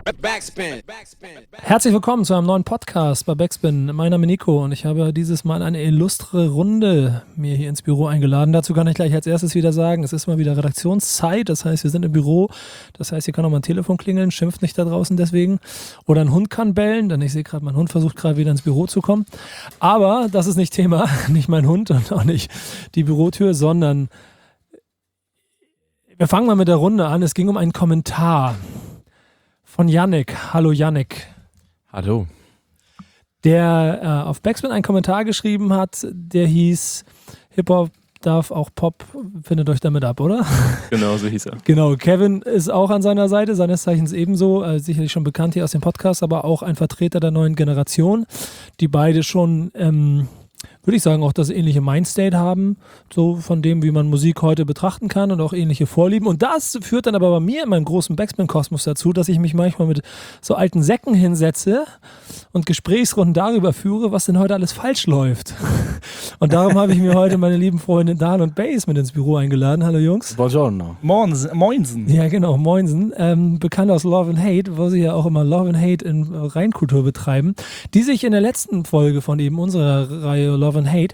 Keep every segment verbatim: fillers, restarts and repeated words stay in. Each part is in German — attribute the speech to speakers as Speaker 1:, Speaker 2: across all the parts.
Speaker 1: Backspin.
Speaker 2: Herzlich willkommen zu einem neuen Podcast bei Backspin. Mein Name ist Nico und ich habe dieses Mal eine illustre Runde mir hier ins Büro eingeladen. Dazu kann ich gleich als erstes wieder sagen, es ist mal wieder Redaktionszeit, das heißt, wir sind im Büro. Das heißt, hier kann auch mal ein Telefon klingeln, schimpft nicht da draußen deswegen. Oder ein Hund kann bellen, denn ich sehe gerade, mein Hund versucht gerade wieder ins Büro zu kommen. Aber das ist nicht Thema, nicht mein Hund und auch nicht die Bürotür, sondern wir fangen mal mit der Runde an. Es ging um einen Kommentar von Yannick. Hallo Yannick.
Speaker 3: Hallo.
Speaker 2: Der äh, auf Backspin einen Kommentar geschrieben hat, der hieß Hip-Hop darf auch Pop, findet euch damit ab, oder?
Speaker 3: Genau, so hieß er.
Speaker 2: Genau, Kevin ist auch an seiner Seite, seines Zeichens ebenso, äh, sicherlich schon bekannt hier aus dem Podcast, aber auch ein Vertreter der neuen Generation, die beide schon, ähm, würde ich sagen, auch das ähnliche Mindstate haben, so von dem, wie man Musik heute betrachten kann und auch ähnliche Vorlieben. Und das führt dann aber bei mir in meinem großen Backspin-Kosmos dazu, dass ich mich manchmal mit so alten Säcken hinsetze und Gesprächsrunden darüber führe, was denn heute alles falsch läuft. Und darum habe ich mir heute meine lieben Freunde Dan und Bass mit ins Büro eingeladen. Hallo Jungs.
Speaker 4: Buongiorno.
Speaker 5: Moinsen. Moinsen.
Speaker 2: Ja genau, Moinsen. Ähm, bekannt aus Love and Hate, wo sie ja auch immer Love and Hate in Rheinkultur betreiben, die sich in der letzten Folge von eben unserer Reihe Love and Hate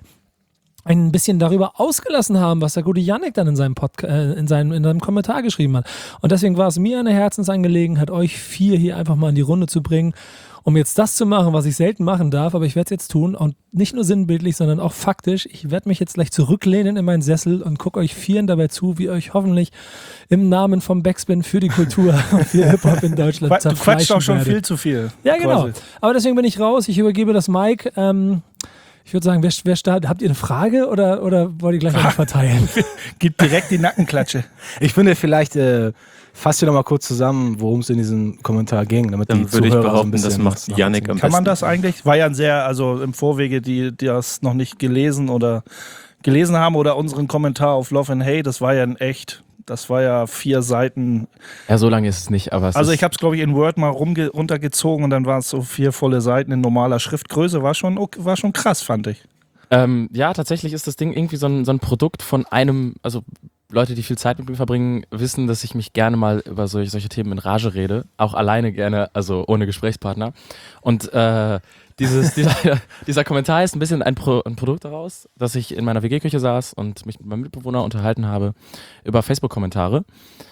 Speaker 2: ein bisschen darüber ausgelassen haben, was der gute Yannick dann in seinem, Podca- äh, in seinem, in seinem Kommentar geschrieben hat. Und deswegen war es mir eine Herzensangelegenheit, euch vier hier einfach mal in die Runde zu bringen, um jetzt das zu machen, was ich selten machen darf, aber ich werde es jetzt tun und nicht nur sinnbildlich, sondern auch faktisch. Ich werde mich jetzt gleich zurücklehnen in meinen Sessel und gucke euch vieren dabei zu, wie euch hoffentlich im Namen vom Backspin für die Kultur und für Hip-Hop in Deutschland
Speaker 5: Du
Speaker 2: zerfleischen
Speaker 5: quatschst auch schon
Speaker 2: werdet.
Speaker 5: viel zu viel.
Speaker 2: Ja, genau.
Speaker 5: quasi.
Speaker 2: Aber deswegen bin ich raus. Ich übergebe das Mic. Ähm, ich würde sagen, wer, wer startet? Habt ihr eine Frage oder, oder wollt ihr gleich noch verteilen?
Speaker 5: Gib direkt die Nackenklatsche.
Speaker 4: Ich finde vielleicht, äh, fasst ihr noch mal kurz zusammen, worum es in diesem Kommentar ging, damit
Speaker 3: Dann
Speaker 4: die
Speaker 3: würde ich
Speaker 4: Zuhörer
Speaker 3: behaupten,
Speaker 4: so ein bisschen
Speaker 3: das macht
Speaker 4: nachvollziehen
Speaker 3: Yannick am
Speaker 5: Kann man
Speaker 3: besten.
Speaker 5: das eigentlich? War ja ein sehr, also im Vorwege, die, die das noch nicht gelesen oder gelesen haben oder unseren Kommentar auf Love and Hate, das war ja ein echt, das war ja vier Seiten.
Speaker 3: Ja, so lange ist es nicht, aber es
Speaker 5: Also
Speaker 3: ist,
Speaker 5: ich habe es, glaube ich, in Word mal rumge- runtergezogen und dann waren es so vier volle Seiten in normaler Schriftgröße. War schon, ok- war schon krass, fand ich.
Speaker 3: ähm, ja, tatsächlich ist das Ding irgendwie so ein, so ein Produkt von einem, also Leute, die viel Zeit mit mir verbringen, wissen, dass ich mich gerne mal über solche, solche Themen in Rage rede, auch alleine gerne, also ohne Gesprächspartner. Und äh, dieses, dieser, dieser Kommentar ist ein bisschen ein, Pro, ein Produkt daraus, dass ich in meiner W G-Küche saß und mich mit meinem Mitbewohner unterhalten habe über Facebook-Kommentare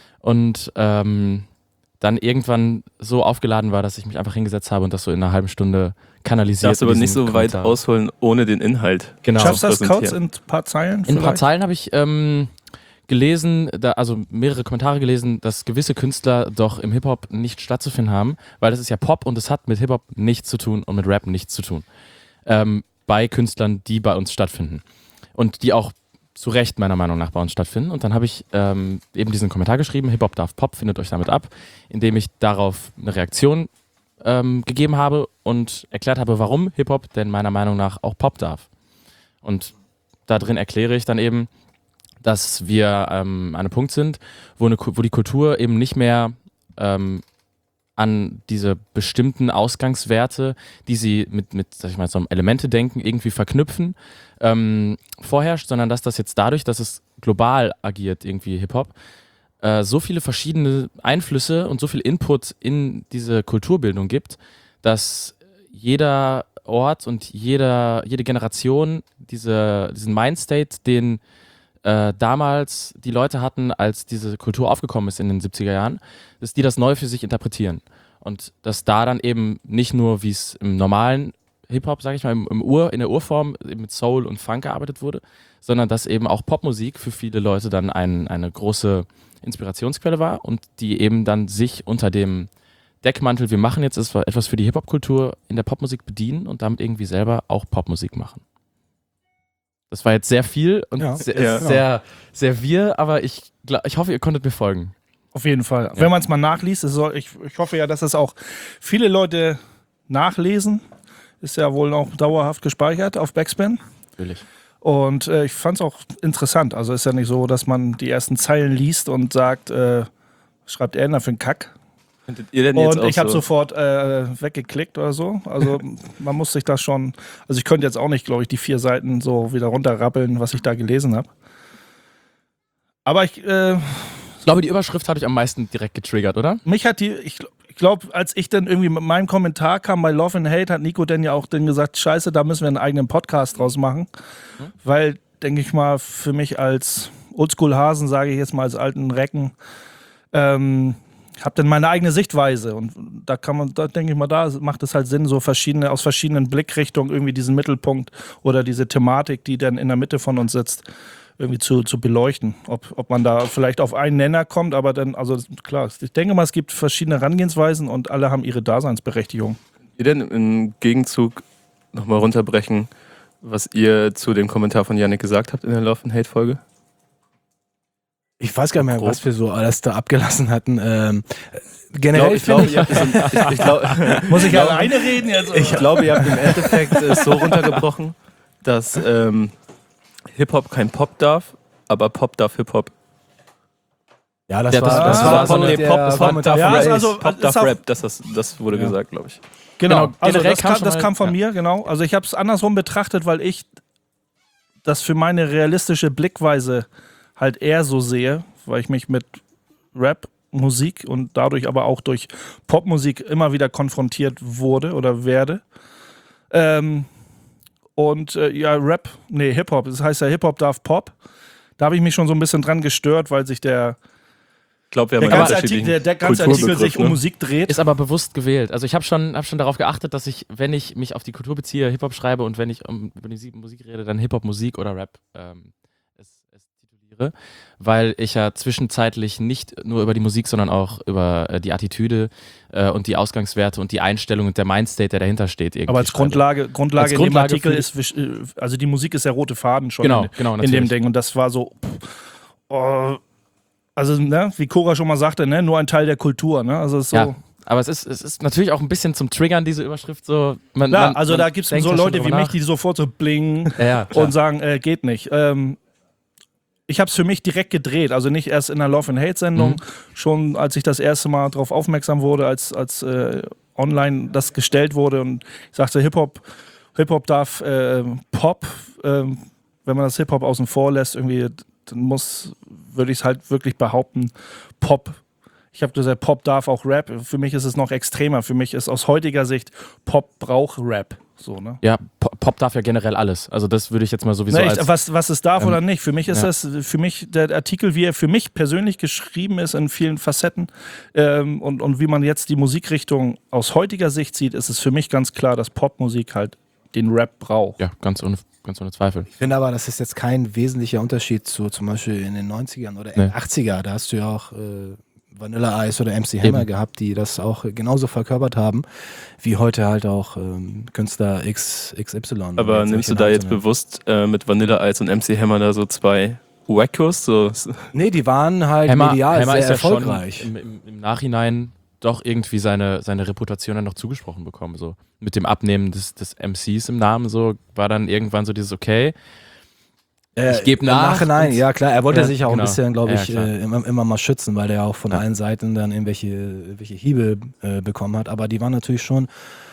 Speaker 3: und ähm, dann irgendwann so aufgeladen war, dass ich mich einfach hingesetzt habe und das so in einer halben Stunde kanalisiert.
Speaker 6: Darfst aber
Speaker 3: in
Speaker 6: nicht
Speaker 3: diesem
Speaker 6: so weit
Speaker 3: Kommentar.
Speaker 6: ausholen ohne den Inhalt.
Speaker 3: Genau.
Speaker 5: Schaffst du das kurz
Speaker 6: präsentieren.
Speaker 5: in ein paar Zeilen?
Speaker 3: In ein paar
Speaker 5: vielleicht?
Speaker 3: Zeilen habe ich ähm, gelesen, da, also mehrere Kommentare gelesen, dass gewisse Künstler doch im Hip-Hop nicht stattzufinden haben, weil das ist ja Pop und es hat mit Hip-Hop nichts zu tun und mit Rap nichts zu tun. Ähm, bei Künstlern, die bei uns stattfinden. Und die auch zu Recht meiner Meinung nach bei uns stattfinden. Und dann habe ich ähm, eben diesen Kommentar geschrieben, Hip-Hop darf Pop, findet euch damit ab, indem ich darauf eine Reaktion ähm, gegeben habe und erklärt habe, warum Hip-Hop denn meiner Meinung nach auch Pop darf. Und da drin erkläre ich dann eben, dass wir ähm, an einem Punkt sind, wo, eine, wo die Kultur eben nicht mehr ähm, an diese bestimmten Ausgangswerte, die sie mit, mit sag ich mal, so einem Elemente-Denken irgendwie verknüpfen, ähm, vorherrscht, sondern dass das jetzt dadurch, dass es global agiert, irgendwie Hip-Hop, äh, so viele verschiedene Einflüsse und so viel Input in diese Kulturbildung gibt, dass jeder Ort und jeder, jede Generation diese, diesen Mindstate, den äh, damals die Leute hatten, als diese Kultur aufgekommen ist in den siebziger Jahren, dass die das neu für sich interpretieren. Und dass da dann eben nicht nur, wie es im normalen Hip-Hop, sag ich mal, im, im Ur, in der Urform eben mit Soul und Funk gearbeitet wurde, sondern dass eben auch Popmusik für viele Leute dann ein, eine große Inspirationsquelle war und die eben dann sich unter dem Deckmantel, wir machen jetzt etwas für die Hip-Hop-Kultur in der Popmusik bedienen und damit irgendwie selber auch Popmusik machen. Das war jetzt sehr viel und
Speaker 4: Ja,
Speaker 3: sehr,
Speaker 6: ja.
Speaker 3: sehr, sehr wir, aber ich, glaub, ich hoffe, ihr konntet mir folgen.
Speaker 5: Auf jeden Fall.
Speaker 3: Ja.
Speaker 5: Wenn man es mal nachliest, es soll, ich, ich hoffe ja, dass das auch viele Leute nachlesen. Ist ja wohl auch dauerhaft gespeichert auf Backspin.
Speaker 3: Natürlich.
Speaker 5: Und äh, ich fand es auch interessant. Also ist ja nicht so, dass man die ersten Zeilen liest und sagt, äh, was schreibt er denn da für einen Kack?
Speaker 6: Könntet ihr denn jetzt
Speaker 5: Und
Speaker 6: auch
Speaker 5: ich habe
Speaker 6: so
Speaker 5: sofort äh, weggeklickt oder so. Also man muss sich das schon, also ich könnte jetzt auch nicht, glaube ich, die vier Seiten so wieder runterrappeln, was ich da gelesen habe. Aber ich, äh,
Speaker 3: Ich glaube, die Überschrift habe ich am meisten direkt getriggert, oder?
Speaker 5: mich hat die, ich, ich glaube, als ich dann irgendwie mit meinem Kommentar kam bei Love and Hate, hat Nico dann ja auch dann gesagt, scheiße, da müssen wir einen eigenen Podcast draus machen. Mhm. Weil, denke ich mal, für mich als Oldschool-Hasen, sage ich jetzt mal als alten Recken, ähm, habe dann meine eigene Sichtweise. Und da kann man, da denke ich mal, da macht es halt Sinn, so verschiedene, aus verschiedenen Blickrichtungen irgendwie diesen Mittelpunkt oder diese Thematik, die dann in der Mitte von uns sitzt, irgendwie zu, zu beleuchten. Ob, ob man da vielleicht auf einen Nenner kommt, aber dann, also klar, ich denke mal, es gibt verschiedene Herangehensweisen und alle haben ihre Daseinsberechtigung.
Speaker 6: Ihr denn im Gegenzug nochmal runterbrechen, was ihr zu dem Kommentar von Yannick gesagt habt in der Love and Hate Folge?
Speaker 4: Ich weiß gar nicht mehr,
Speaker 6: Grob.
Speaker 4: was wir so alles da abgelassen hatten. Ähm, generell
Speaker 6: ich glaube,
Speaker 4: finde
Speaker 6: glaub, ich, ich, ich glaub,
Speaker 5: Muss ich alleine reden jetzt? Oder?
Speaker 6: ich glaube, ihr habt im Endeffekt es so runtergebrochen, dass ähm, Hip-Hop kein Pop darf, aber Pop darf Hip-Hop.
Speaker 4: ja, das,
Speaker 3: Ja, das-
Speaker 4: war,
Speaker 3: das
Speaker 4: das
Speaker 3: war
Speaker 4: war
Speaker 3: so
Speaker 4: von
Speaker 3: eine
Speaker 4: der
Speaker 6: Pop- das war-
Speaker 4: Kommentar
Speaker 5: ja,
Speaker 4: von
Speaker 5: ist
Speaker 4: Race.
Speaker 5: also-
Speaker 6: Pop
Speaker 5: ist
Speaker 6: darf
Speaker 5: auch-
Speaker 6: Rap, das, das, das wurde
Speaker 4: Ja.
Speaker 6: gesagt, glaube ich.
Speaker 5: Genau,
Speaker 3: Genau,
Speaker 5: also
Speaker 3: generell
Speaker 5: das,
Speaker 3: kam
Speaker 5: kam,
Speaker 3: schon
Speaker 5: das
Speaker 3: mal-
Speaker 5: kam von
Speaker 3: ja.
Speaker 5: mir, genau. Also ich habe es andersrum betrachtet, weil ich das für meine realistische Blickweise halt eher so sehe, weil ich mich mit Rap, Musik und dadurch aber auch durch Popmusik immer wieder konfrontiert wurde oder werde. Ähm, und äh, ja, Rap, nee, Hip-Hop, das heißt ja Hip-Hop darf Pop. Da habe ich mich schon so ein bisschen dran gestört, weil sich der,
Speaker 6: Ich glaube, wir
Speaker 5: der
Speaker 6: haben einen
Speaker 5: ganze Artikel,
Speaker 6: unterschiedlichen
Speaker 5: der, der ganze Artikel
Speaker 6: Kulturbegriff,
Speaker 5: sich um
Speaker 6: ne?
Speaker 5: Musik dreht.
Speaker 3: Ist aber bewusst gewählt. Also ich habe schon, hab schon darauf geachtet, dass ich, wenn ich mich auf die Kultur beziehe, Hip-Hop schreibe und wenn ich um, über die Musik rede, dann Hip-Hop-Musik oder Rap ähm, es, es tituliere, weil ich ja zwischenzeitlich nicht nur über die Musik, sondern auch über äh, die Attitüde äh, und die Ausgangswerte und die Einstellung und der Mindstate, der dahinter steht. irgendwie
Speaker 5: Aber als
Speaker 3: schreibe.
Speaker 5: Grundlage, Grundlage
Speaker 3: Als
Speaker 5: in
Speaker 3: Grundlage
Speaker 5: dem Artikel
Speaker 3: für-
Speaker 5: ist, wisch- äh, also die Musik ist der rote Faden schon
Speaker 3: Genau,
Speaker 5: in,
Speaker 3: genau,
Speaker 5: in
Speaker 3: natürlich.
Speaker 5: dem Ding. Und das war so, pff, oh, also ne, wie Cora schon mal sagte, ne, nur ein Teil der Kultur. Ne? Also es ist so,
Speaker 3: Ja, aber es ist, es ist natürlich auch ein bisschen zum Triggern, diese Überschrift. So, man,
Speaker 5: ja,
Speaker 3: man,
Speaker 5: also
Speaker 3: man
Speaker 5: da gibt es
Speaker 3: denkt
Speaker 5: so
Speaker 3: ja schon
Speaker 5: Leute wie
Speaker 3: drüber
Speaker 5: mich,
Speaker 3: nach.
Speaker 5: die sofort so blingen
Speaker 3: Ja, ja, klar.
Speaker 5: und sagen, äh, geht nicht. Ähm, ich habe es für mich direkt gedreht, also nicht erst in der Love and Hate Sendung,
Speaker 3: Mhm.
Speaker 5: schon als ich das erste Mal darauf aufmerksam wurde, als, als äh, online das gestellt wurde und ich sagte, Hip-Hop Hip-Hop darf äh, Pop, ähm, wenn man das Hip-Hop außen vor lässt, irgendwie, dann muss, würde ich es halt wirklich behaupten, Pop. Ich habe gesagt, Pop darf auch Rap. Für mich ist es noch extremer. Für mich ist aus heutiger Sicht, Pop braucht Rap. So, ne?
Speaker 3: Ja, Pop, Pop darf ja generell alles. Also das würde ich jetzt mal sowieso
Speaker 5: Ne,
Speaker 3: als...
Speaker 5: ich, was, was es darf
Speaker 3: ähm,
Speaker 5: oder nicht. Für mich ist
Speaker 3: ja.
Speaker 5: das, für mich, der Artikel, wie er für mich persönlich geschrieben ist, in vielen Facetten ähm, und, und wie man jetzt die Musikrichtung aus heutiger Sicht sieht, ist es für mich ganz klar, dass Popmusik halt den Rap braucht.
Speaker 3: Ja, ganz ohne, ganz ohne Zweifel.
Speaker 4: Ich finde aber, das ist jetzt kein wesentlicher Unterschied zu zum Beispiel in den neunzigern oder
Speaker 3: Nee.
Speaker 4: in den achtziger. Da hast du ja auch äh, Vanilla Ice oder M C Hammer
Speaker 3: Eben.
Speaker 4: gehabt, die das auch genauso verkörpert haben, wie heute halt auch ähm, Künstler X, X Y.
Speaker 6: Aber
Speaker 4: Jetzt
Speaker 6: nimmst du
Speaker 4: solche
Speaker 6: da
Speaker 4: Namen
Speaker 6: jetzt
Speaker 4: zu nennen.
Speaker 6: bewusst äh, mit Vanilla Ice und M C Hammer da so zwei Wackos? So,
Speaker 4: Nee, die waren halt
Speaker 3: Hammer,
Speaker 4: medial
Speaker 3: Hammer
Speaker 4: sehr
Speaker 3: ist ja
Speaker 4: erfolgreich.
Speaker 3: schon im, im, im Nachhinein doch irgendwie seine, seine Reputation dann noch zugesprochen bekommen. So. Mit dem Abnehmen des, des M Cs im Namen so war dann irgendwann so dieses okay,
Speaker 4: Äh,
Speaker 3: ich geb
Speaker 4: im
Speaker 3: nach
Speaker 4: Nachhinein,
Speaker 3: und-
Speaker 4: ja klar, er wollte
Speaker 3: Ja,
Speaker 4: sich auch
Speaker 3: genau.
Speaker 4: ein bisschen, glaube
Speaker 3: Ja,
Speaker 4: ich,
Speaker 3: klar.
Speaker 4: äh, immer, immer mal schützen, weil er auch von
Speaker 3: Ja.
Speaker 4: allen Seiten dann irgendwelche, irgendwelche Hiebe äh, bekommen hat. Aber die waren natürlich schon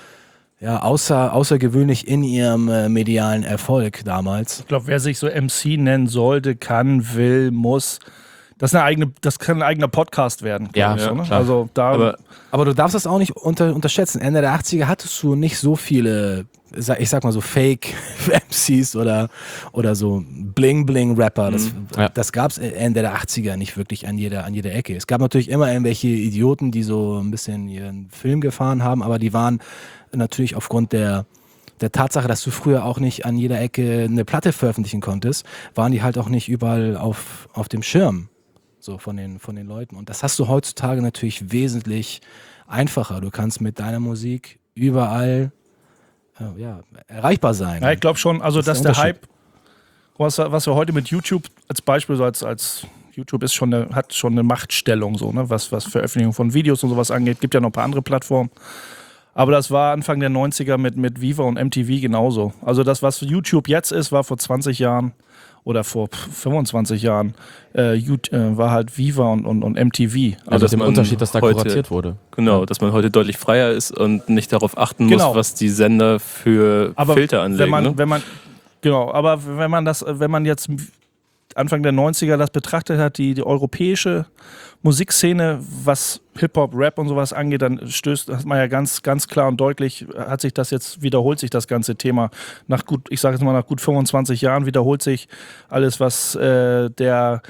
Speaker 4: ja, außer, außergewöhnlich in ihrem äh, medialen Erfolg damals.
Speaker 5: Ich glaube, wer sich so M C nennen sollte, kann, will, muss, das, ist eine eigene, das kann ein eigener Podcast werden. glaub
Speaker 3: Ja,
Speaker 5: ich,
Speaker 6: ja,
Speaker 5: so, ne?
Speaker 3: klar.
Speaker 5: Also da,
Speaker 6: aber
Speaker 4: Aber du darfst das auch nicht unter, unterschätzen. Ende der achtziger hattest du nicht so viele, ich sag mal so Fake-M Cs oder, oder so Bling-Bling-Rapper. Das,
Speaker 3: Ja.
Speaker 4: das gab es Ende der achtziger nicht wirklich an jeder, an jeder Ecke. Es gab natürlich immer irgendwelche Idioten, die so ein bisschen ihren Film gefahren haben, aber die waren natürlich aufgrund der, der Tatsache, dass du früher auch nicht an jeder Ecke eine Platte veröffentlichen konntest, waren die halt auch nicht überall auf, auf dem Schirm. So von den, von den Leuten. Und das hast du heutzutage natürlich wesentlich einfacher. Du kannst mit deiner Musik überall äh, ja, erreichbar sein.
Speaker 5: ja, ich glaube schon, also
Speaker 4: Das
Speaker 5: dass
Speaker 4: ist
Speaker 5: der
Speaker 4: der
Speaker 5: Hype, was, was wir heute mit YouTube als Beispiel, so als, als YouTube ist schon eine, hat schon eine Machtstellung, so, ne? was, was Veröffentlichung von Videos und sowas angeht. Gibt ja noch ein paar andere Plattformen. Aber das war Anfang der neunziger mit, mit Viva und M T V genauso. Also das, was YouTube jetzt ist, war vor zwanzig Jahren oder vor fünfundzwanzig Jahren, äh, YouTube, äh, war halt Viva und, und, und M T V.
Speaker 3: also
Speaker 6: dass
Speaker 3: dem
Speaker 6: man
Speaker 3: Unterschied, dass da
Speaker 6: heute-
Speaker 3: kuratiert wurde.
Speaker 6: genau, dass man heute deutlich freier ist und nicht darauf achten
Speaker 5: Genau.
Speaker 6: muss, was die Sender für
Speaker 5: Aber
Speaker 6: Filter anlegen.
Speaker 5: wenn man,
Speaker 6: ne?
Speaker 5: wenn man, genau, aber wenn man das, wenn man jetzt Anfang der neunziger das betrachtet hat, die, die europäische Musikszene, was Hip-Hop, Rap und sowas angeht, dann stößt, hat man ja ganz, ganz klar und deutlich, hat sich das jetzt, wiederholt sich das ganze Thema. Nach gut, ich sage jetzt mal, nach gut fünfundzwanzig Jahren wiederholt sich alles, was äh, der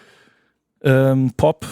Speaker 5: ähm, Pop,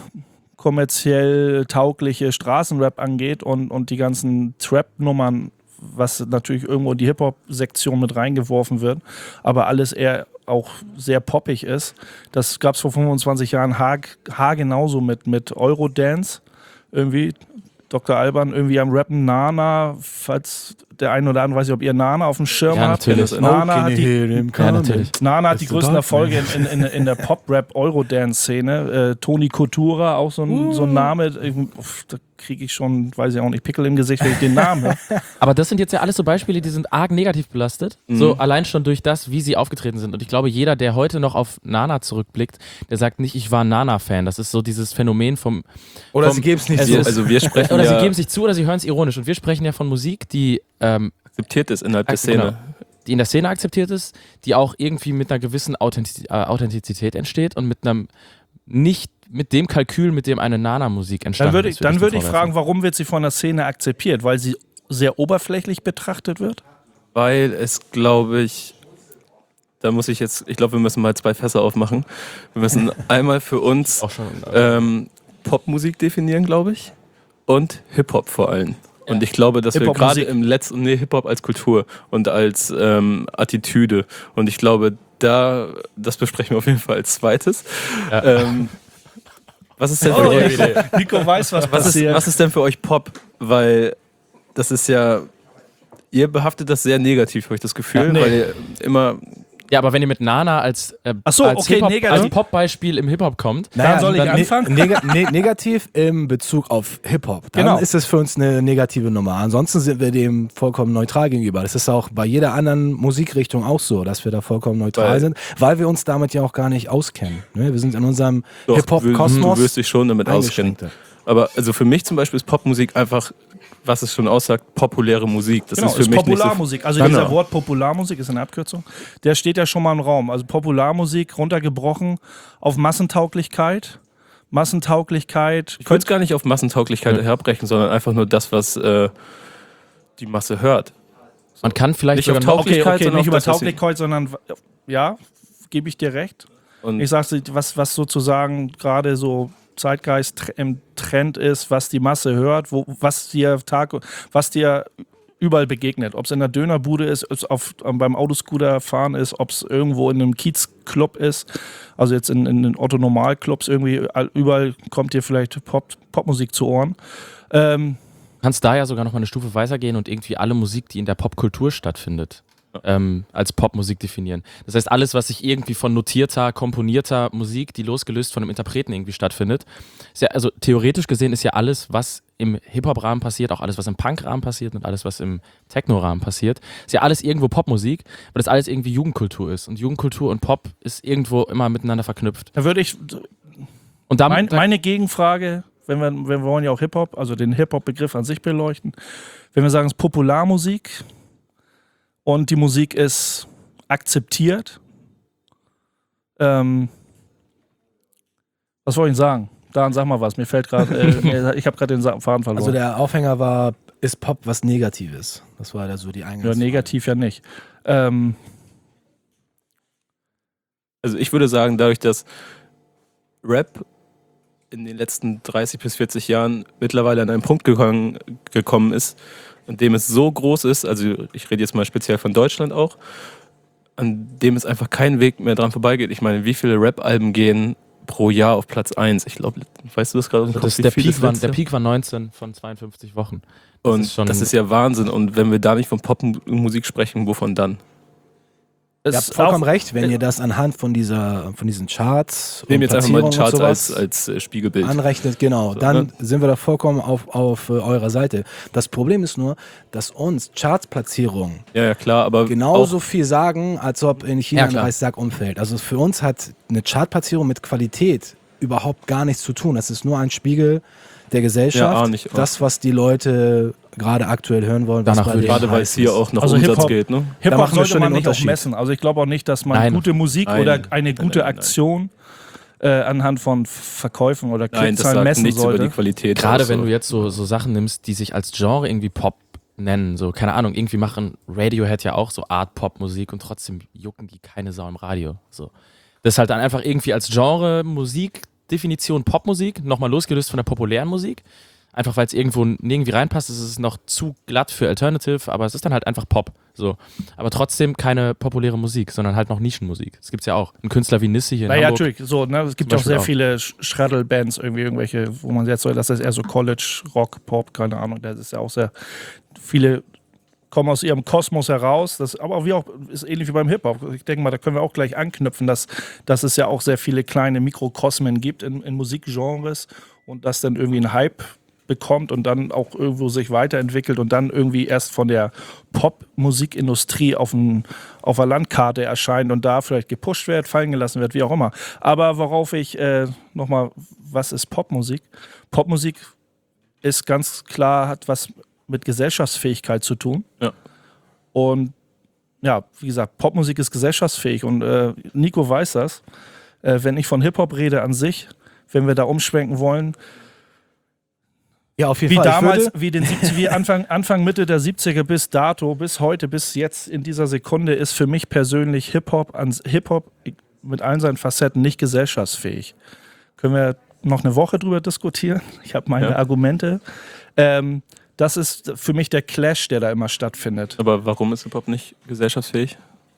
Speaker 5: kommerziell taugliche Straßenrap angeht und, und die ganzen Trap-Nummern, was natürlich irgendwo in die Hip-Hop-Sektion mit reingeworfen wird, aber alles eher auch sehr poppig ist. Das gab es vor fünfundzwanzig Jahren haar, haar genauso mit, mit Eurodance. Irgendwie, Doktor Alban, irgendwie am Rappen Nana, falls der eine oder andere weiß nicht, ob ihr Nana auf dem Schirm
Speaker 3: Ja,
Speaker 5: habt.
Speaker 3: natürlich.
Speaker 5: Nana hat die,
Speaker 3: Ja, natürlich.
Speaker 5: Nana hat die
Speaker 4: Bist du
Speaker 5: größten
Speaker 4: da?
Speaker 5: Erfolge in, in, in, in der Pop-Rap-Eurodance-Szene. Äh, Toni Coutura, auch so ein, so ein Name. Ich, uff, da kriege ich schon, weiß ich auch nicht, Pickel im Gesicht, wenn ich den Namen höre.
Speaker 3: Aber das sind jetzt ja alles so Beispiele, die sind arg negativ belastet.
Speaker 6: Mhm.
Speaker 3: So allein schon durch das, wie sie aufgetreten sind. Und ich glaube, jeder, der heute noch auf Nana zurückblickt, der sagt nicht, ich war ein Nana-Fan. Das ist so dieses Phänomen vom...
Speaker 4: Oder
Speaker 3: vom,
Speaker 4: sie geben es nicht
Speaker 3: es
Speaker 6: Wir,
Speaker 3: ist-
Speaker 6: also wir sprechen
Speaker 3: Oder
Speaker 6: ja,
Speaker 3: sie geben sich zu oder sie hören es ironisch. Und wir sprechen ja von Musik, die, ähm,
Speaker 6: akzeptiert ist innerhalb der
Speaker 3: Ak-
Speaker 6: Szene.
Speaker 3: genau. die in der Szene akzeptiert ist, die auch irgendwie mit einer gewissen Authentiz äh, Authentizität entsteht und mit einem nicht mit dem Kalkül, mit dem eine Nana-Musik entstanden
Speaker 5: Dann würde ich,
Speaker 3: ist.
Speaker 5: dann würde ich
Speaker 3: vorwerfen.
Speaker 5: fragen, warum wird sie von der Szene akzeptiert? Weil sie sehr oberflächlich betrachtet wird?
Speaker 6: Weil es, glaube ich, da muss ich jetzt, ich glaube, wir müssen mal zwei Fässer aufmachen. Wir müssen einmal für uns
Speaker 3: Auch schon, äh,
Speaker 6: ähm, Popmusik definieren, glaube ich, und Hip-Hop vor allem. Und ich glaube, dass wir gerade
Speaker 5: Hip-Hop-Musik.
Speaker 6: im letzten, nee, Hip-Hop als Kultur und als ähm, Attitüde. Und ich glaube, da, das besprechen wir auf jeden Fall als zweites.
Speaker 3: Ja.
Speaker 6: Ähm, was ist denn für
Speaker 5: Oh,
Speaker 6: euch,
Speaker 5: Nico weiß, was
Speaker 6: was ist,
Speaker 5: passiert.
Speaker 6: was ist denn für euch Pop? Weil das ist ja, ihr behaftet das sehr negativ, habe ich das Gefühl,
Speaker 5: Ja, nee.
Speaker 6: weil ihr immer,
Speaker 3: ja, aber wenn ihr mit Nana als, äh,
Speaker 5: Ach so,
Speaker 3: als,
Speaker 5: okay,
Speaker 3: Hip-Hop-
Speaker 5: negativ.
Speaker 3: als Pop-Beispiel im Hip-Hop kommt,
Speaker 5: Dann soll ich
Speaker 4: ne-
Speaker 5: anfangen?
Speaker 4: Neg ne negativ im Bezug auf Hip-Hop. Dann
Speaker 5: Genau.
Speaker 4: ist es für uns eine negative Nummer. Ansonsten sind wir dem vollkommen neutral gegenüber. Das ist auch bei jeder anderen Musikrichtung auch so, dass wir da vollkommen neutral
Speaker 6: Weil-
Speaker 4: sind, weil wir uns damit ja auch gar nicht auskennen. Ne? Wir sind in unserem
Speaker 6: doch, du
Speaker 4: Hip-Hop-Kosmos
Speaker 6: wirst dich schon damit auskennen.
Speaker 4: eingeschränkter.
Speaker 6: Aber also für mich zum Beispiel ist Popmusik einfach, was es schon aussagt, populäre Musik. Das
Speaker 5: Genau,
Speaker 6: ist für
Speaker 5: ist
Speaker 6: mich nicht so,
Speaker 5: Popularmusik. Also
Speaker 6: Genau.
Speaker 5: dieser Wort Popularmusik ist eine Abkürzung. Der steht ja schon mal im Raum. Also Popularmusik runtergebrochen auf Massentauglichkeit. Massentauglichkeit.
Speaker 6: Ich würde es gar nicht auf Massentauglichkeit
Speaker 3: Ja.
Speaker 6: herbrechen, sondern einfach nur das, was äh, die Masse hört.
Speaker 3: man kann vielleicht
Speaker 6: Nicht auf
Speaker 3: sogar noch,
Speaker 5: Okay,
Speaker 6: Tauglichkeit,
Speaker 5: okay,
Speaker 6: sondern
Speaker 5: nicht
Speaker 6: auf
Speaker 5: über
Speaker 6: das, was sie-
Speaker 5: Tauglichkeit, sondern ja, gebe ich dir recht.
Speaker 6: Und
Speaker 5: Ich sag's dir, was, was sozusagen gerade so Zeitgeist tr- im Trend ist, was die Masse hört, wo, was dir Tag, was dir überall begegnet. Ob es in der Dönerbude ist, ob es auf, beim Autoscooter fahren ist, ob es irgendwo in einem Kiezclub ist, also jetzt in, in den Otto-Normal-Clubs irgendwie, all- überall kommt dir vielleicht Pop, Popmusik zu Ohren. Ähm,
Speaker 3: kannst da ja sogar noch mal eine Stufe weiter gehen und irgendwie alle Musik, die in der Popkultur stattfindet, ähm, als Popmusik definieren. Das heißt, alles, was sich irgendwie von notierter, komponierter Musik, die losgelöst von einem Interpreten irgendwie stattfindet, ist ja, also theoretisch gesehen ist ja alles, was im Hip-Hop-Rahmen passiert, auch alles, was im Punk-Rahmen passiert und alles, was im Techno-Rahmen passiert, ist ja alles irgendwo Popmusik, weil das alles irgendwie Jugendkultur ist. Und Jugendkultur und Pop ist irgendwo immer miteinander verknüpft.
Speaker 5: da würde ich,
Speaker 3: Und damit,
Speaker 5: mein, meine Gegenfrage, wenn wir, wir wollen ja auch Hip-Hop, also den Hip-Hop-Begriff an sich beleuchten, wenn wir sagen, es ist Popularmusik und die Musik ist akzeptiert, ähm, was wollte ich denn sagen? Dan, sag mal was, mir fällt gerade, äh, ich habe gerade den Sa- Faden verloren.
Speaker 4: Also der Aufhänger war, ist Pop was Negatives? Das war ja so die
Speaker 5: ja,
Speaker 4: Eingangs.
Speaker 5: negativ ja nicht. Ähm,
Speaker 6: also ich würde sagen, dadurch, dass Rap in den letzten dreißig bis vierzig Jahren mittlerweile an einen Punkt gegangen, gekommen ist, an dem es so groß ist, also ich rede jetzt mal speziell von Deutschland auch, an dem es einfach keinen Weg mehr dran vorbeigeht. Ich meine, wie viele Rap-Alben gehen pro Jahr auf Platz eins? Ich glaube, weißt du das gerade? aus dem
Speaker 3: das,
Speaker 6: Kopf, wie
Speaker 3: der,
Speaker 6: viel
Speaker 3: Peak
Speaker 6: das
Speaker 3: war,
Speaker 6: letzte?
Speaker 3: der Peak war neunzehn von zweiundfünfzig Wochen. Das
Speaker 6: Und
Speaker 3: ist schon-
Speaker 6: das ist ja Wahnsinn. Und wenn wir da nicht von Popmusik sprechen, wovon dann?
Speaker 5: es
Speaker 4: Ihr habt
Speaker 5: ist
Speaker 4: vollkommen
Speaker 5: auch-
Speaker 4: recht, wenn ihr das anhand von dieser, von diesen Charts
Speaker 6: Ich nehme jetzt einfach mal die
Speaker 4: Platzierungen
Speaker 6: Charts
Speaker 4: und
Speaker 6: als,
Speaker 4: sowas
Speaker 6: als äh, Spiegelbild.
Speaker 4: anrechnet, genau,
Speaker 6: So,
Speaker 4: dann
Speaker 6: ne?
Speaker 4: sind wir da vollkommen auf, auf äh, eurer Seite. Das Problem ist nur, dass uns Chartsplatzierungen
Speaker 6: Ja, ja, klar, aber
Speaker 4: genauso viel sagen, als ob in China
Speaker 3: Ja,
Speaker 4: ein
Speaker 3: klar.
Speaker 4: Reissack umfällt. Also für uns hat eine Chartplatzierung mit Qualität überhaupt gar nichts zu tun. Das ist nur ein Spiegel der Gesellschaft.
Speaker 6: Ja, auch nicht.
Speaker 4: Das, was die Leute gerade aktuell hören wollen, was
Speaker 3: Danach
Speaker 4: bei
Speaker 3: würde ich-
Speaker 4: denen
Speaker 6: Gerade weil es
Speaker 4: heiß
Speaker 6: hier
Speaker 4: ist.
Speaker 6: auch noch
Speaker 5: Also
Speaker 6: Umsatz
Speaker 5: Hip-Hop-
Speaker 6: geht, ne?
Speaker 4: Da
Speaker 5: Hip-Hop
Speaker 4: machen wir
Speaker 5: sollte
Speaker 4: schon
Speaker 5: man
Speaker 4: den
Speaker 5: nicht auch
Speaker 4: Unterschied.
Speaker 5: messen. Also ich glaube auch nicht, dass man
Speaker 3: Nein.
Speaker 5: gute Musik
Speaker 6: Nein.
Speaker 5: oder eine
Speaker 6: Nein,
Speaker 5: gute
Speaker 6: nein, nein.
Speaker 5: Aktion äh, anhand von Verkäufen oder
Speaker 6: Nein, das
Speaker 5: Klickzahlen
Speaker 6: sagt
Speaker 5: messen
Speaker 6: nichts
Speaker 5: sollte.
Speaker 6: über die Qualität.
Speaker 3: Gerade
Speaker 6: aus,
Speaker 3: wenn
Speaker 6: so.
Speaker 3: du jetzt so, so Sachen nimmst, die sich als Genre irgendwie Pop nennen, so, keine Ahnung, irgendwie machen Radiohead ja auch so Art-Pop-Musik und trotzdem jucken die keine Sau im Radio. So. Das ist halt dann einfach irgendwie als Genre Musik, Definition Popmusik, nochmal losgelöst von der populären Musik. Einfach weil es irgendwo nirgendwie reinpasst, es ist noch zu glatt für Alternative, aber es ist dann halt einfach Pop. So. Aber trotzdem keine populäre Musik, sondern halt noch Nischenmusik. Das gibt's ja auch. Ein Künstler wie Nissi hier in
Speaker 5: Naja,
Speaker 3: Hamburg.
Speaker 5: natürlich. So, ne, es gibt
Speaker 3: Zum
Speaker 5: auch sehr
Speaker 3: Beispiel
Speaker 5: viele Sch- Shreddle-Bands, irgendwie irgendwelche, wo man jetzt so, das ist eher so College, Rock, Pop, keine Ahnung. Das ist ja auch sehr, viele kommen aus ihrem Kosmos heraus. Das, aber wie auch, ist ähnlich wie beim Hip-Hop. Ich denke mal, da können wir auch gleich anknüpfen, dass, dass es ja auch sehr viele kleine Mikrokosmen gibt in, in Musikgenres und das dann irgendwie ein Hype bekommt und dann auch irgendwo sich weiterentwickelt und dann irgendwie erst von der Pop-Musikindustrie auf, ein, auf der Landkarte erscheint und da vielleicht gepusht wird, fallen gelassen wird, wie auch immer. Aber worauf ich äh, nochmal, was ist Popmusik? Popmusik ist ganz klar, hat was mit Gesellschaftsfähigkeit zu tun.
Speaker 6: Ja.
Speaker 5: Und ja, wie gesagt, Popmusik ist gesellschaftsfähig und äh, Nico weiß das. Äh, wenn ich von Hip-Hop rede an sich, wenn wir da umschwenken wollen,
Speaker 4: Ja, auf jeden
Speaker 5: wie
Speaker 4: Fall. Ich
Speaker 5: damals,
Speaker 4: würde-
Speaker 5: wie, den siebzig, wie Anfang, Anfang, Mitte der siebziger bis dato, bis heute, bis jetzt in dieser Sekunde ist für mich persönlich Hip-Hop ans- Hip-Hop mit allen seinen Facetten nicht gesellschaftsfähig. Können wir noch eine Woche drüber diskutieren? Ich habe meine
Speaker 6: Ja.
Speaker 5: Argumente. Ähm, das ist für mich der Clash, der da immer stattfindet.
Speaker 6: Aber warum ist Hip-Hop nicht gesellschaftsfähig?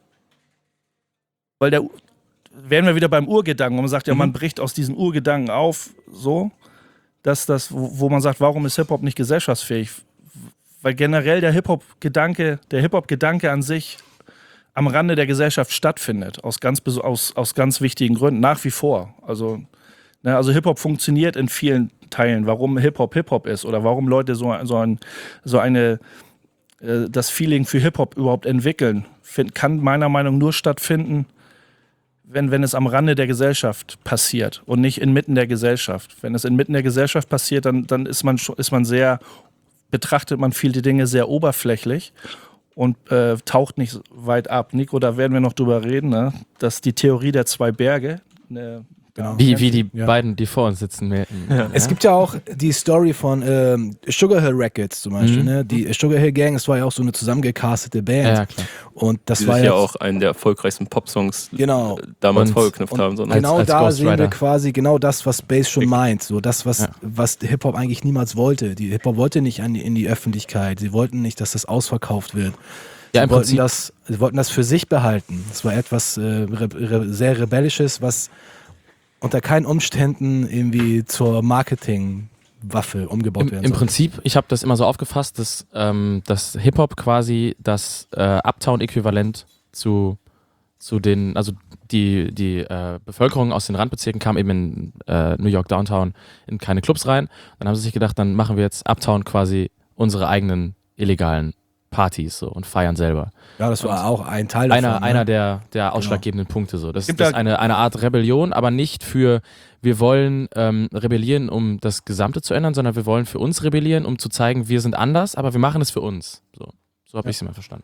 Speaker 5: Weil der, wären wir wieder beim Urgedanken, wo man sagt, ja,
Speaker 6: Mhm.
Speaker 5: man bricht aus diesen Urgedanken auf, so, dass das, wo, wo man sagt, warum ist Hip-Hop nicht gesellschaftsfähig? Weil generell der Hip-Hop-Gedanke, der Hip-Hop-Gedanke an sich am Rande der Gesellschaft stattfindet, aus ganz, bes- aus, aus ganz wichtigen Gründen, nach wie vor. Also, ne, also Hip-Hop funktioniert in vielen Teilen, warum Hip-Hop Hip-Hop ist oder warum Leute so, so, ein, so eine, äh, das Feeling für Hip-Hop überhaupt entwickeln, find, kann meiner Meinung nach nur stattfinden, wenn, wenn es am Rande der Gesellschaft passiert und nicht inmitten der Gesellschaft. Wenn es inmitten der Gesellschaft passiert, dann, dann ist man schon, ist man sehr, betrachtet man viele Dinge sehr oberflächlich und äh, taucht nicht weit ab. Nico, da werden wir noch drüber reden, ne? Dass die Theorie der zwei Berge. Ne,
Speaker 4: Genau.
Speaker 3: Wie, wie die
Speaker 4: Ja.
Speaker 3: beiden, die vor uns sitzen. Mehr,
Speaker 4: Es gibt ja auch die Story von ähm, Sugar Hill Records zum Beispiel.
Speaker 3: Mhm.
Speaker 4: Ne? Die Sugar Hill Gang, das war ja auch so eine zusammengecastete Band.
Speaker 3: Ja, ja, klar.
Speaker 4: Und das
Speaker 6: Die
Speaker 4: war
Speaker 6: sich
Speaker 4: ja
Speaker 6: ja auch einen der erfolgreichsten Popsongs
Speaker 4: Genau.
Speaker 6: äh, damals
Speaker 3: Und-
Speaker 6: vorgeknüpft
Speaker 4: und
Speaker 6: haben. So, ne?
Speaker 4: genau
Speaker 3: als
Speaker 4: da
Speaker 3: Ghost
Speaker 4: sehen wir
Speaker 3: Rider.
Speaker 4: quasi genau das, was Bass schon
Speaker 6: Ich-
Speaker 4: meint. So das, was,
Speaker 3: Ja.
Speaker 4: was Hip-Hop eigentlich niemals wollte. Die Hip-Hop wollte nicht an die, in die Öffentlichkeit. Sie wollten nicht, dass das ausverkauft wird.
Speaker 3: Ja,
Speaker 4: Sie
Speaker 3: im
Speaker 4: wollten,
Speaker 3: Prinzip.
Speaker 4: das, sie wollten das für sich behalten. Das war etwas äh, re, re, sehr Rebellisches, was unter keinen Umständen irgendwie zur Marketingwaffe umgebaut
Speaker 3: Im,
Speaker 4: werden
Speaker 3: Im
Speaker 4: sollte.
Speaker 3: Prinzip, ich habe das immer so aufgefasst, dass, ähm, dass Hip-Hop quasi das äh, Uptown-Äquivalent zu, zu den, also die, die äh, Bevölkerung aus den Randbezirken kam eben in äh, New York Downtown in keine Clubs rein. Dann haben sie sich gedacht, dann machen wir jetzt Uptown quasi unsere eigenen illegalen Partys so und feiern selber.
Speaker 4: Ja, das war auch ein Teil davon.
Speaker 3: Einer,
Speaker 4: ne?
Speaker 3: einer der, der ausschlaggebenden Punkte. So. Das,
Speaker 5: Gibt
Speaker 3: das ist
Speaker 5: da-
Speaker 3: eine, eine Art Rebellion, aber nicht für, wir wollen ähm, rebellieren, um das Gesamte zu ändern, sondern wir wollen für uns rebellieren, um zu zeigen, wir sind anders, aber wir machen es für uns. So, so habe ich es immer verstanden.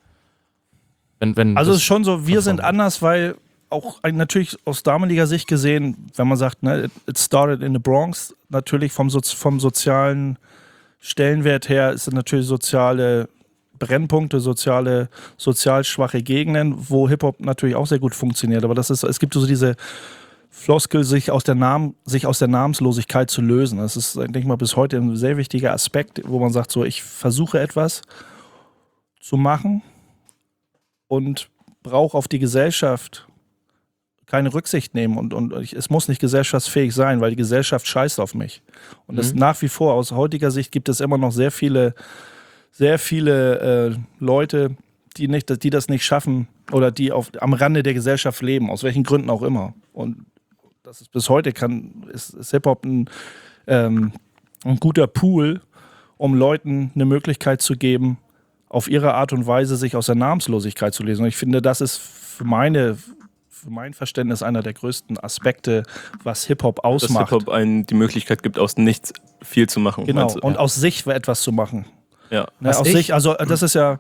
Speaker 3: Wenn, wenn
Speaker 5: Also
Speaker 3: das
Speaker 5: es ist schon so, wir
Speaker 3: von
Speaker 5: sind
Speaker 3: vorne-
Speaker 5: anders, weil auch ein- natürlich aus damaliger Sicht gesehen, wenn man sagt, ne, it started in the Bronx, natürlich vom, Sozi vom sozialen Stellenwert her ist es natürlich soziale Brennpunkte, soziale, sozial schwache Gegenden, wo Hip-Hop natürlich auch sehr gut funktioniert. Aber das ist, es gibt so diese Floskel, sich aus der Namen, sich aus der Namenslosigkeit zu lösen. Das ist, denke ich mal, bis heute ein sehr wichtiger Aspekt, wo man sagt, so, ich versuche etwas zu machen und brauche auf die Gesellschaft keine Rücksicht nehmen und, und ich, es muss nicht gesellschaftsfähig sein, weil die Gesellschaft scheißt auf mich. Und das
Speaker 3: Mhm.
Speaker 5: nach wie vor, aus heutiger Sicht gibt es immer noch sehr viele, sehr viele äh, Leute, die, nicht, die das nicht schaffen oder die auf, am Rande der Gesellschaft leben, aus welchen Gründen auch immer. Und das ist bis heute kann, ist, ist Hip-Hop ein, ähm, ein guter Pool, um Leuten eine Möglichkeit zu geben, auf ihre Art und Weise sich aus der Namenslosigkeit zu lesen. Und ich finde, das ist für meine für mein Verständnis einer der größten Aspekte, was Hip-Hop
Speaker 6: Dass
Speaker 5: ausmacht.
Speaker 6: Hip-Hop einen die Möglichkeit gibt, aus nichts viel zu machen.
Speaker 5: Genau,
Speaker 6: meinst du?
Speaker 5: und aus sich etwas zu machen.
Speaker 6: Ja.
Speaker 5: Ne,
Speaker 4: Was
Speaker 5: aus
Speaker 4: ich-
Speaker 5: sich, also das ist ja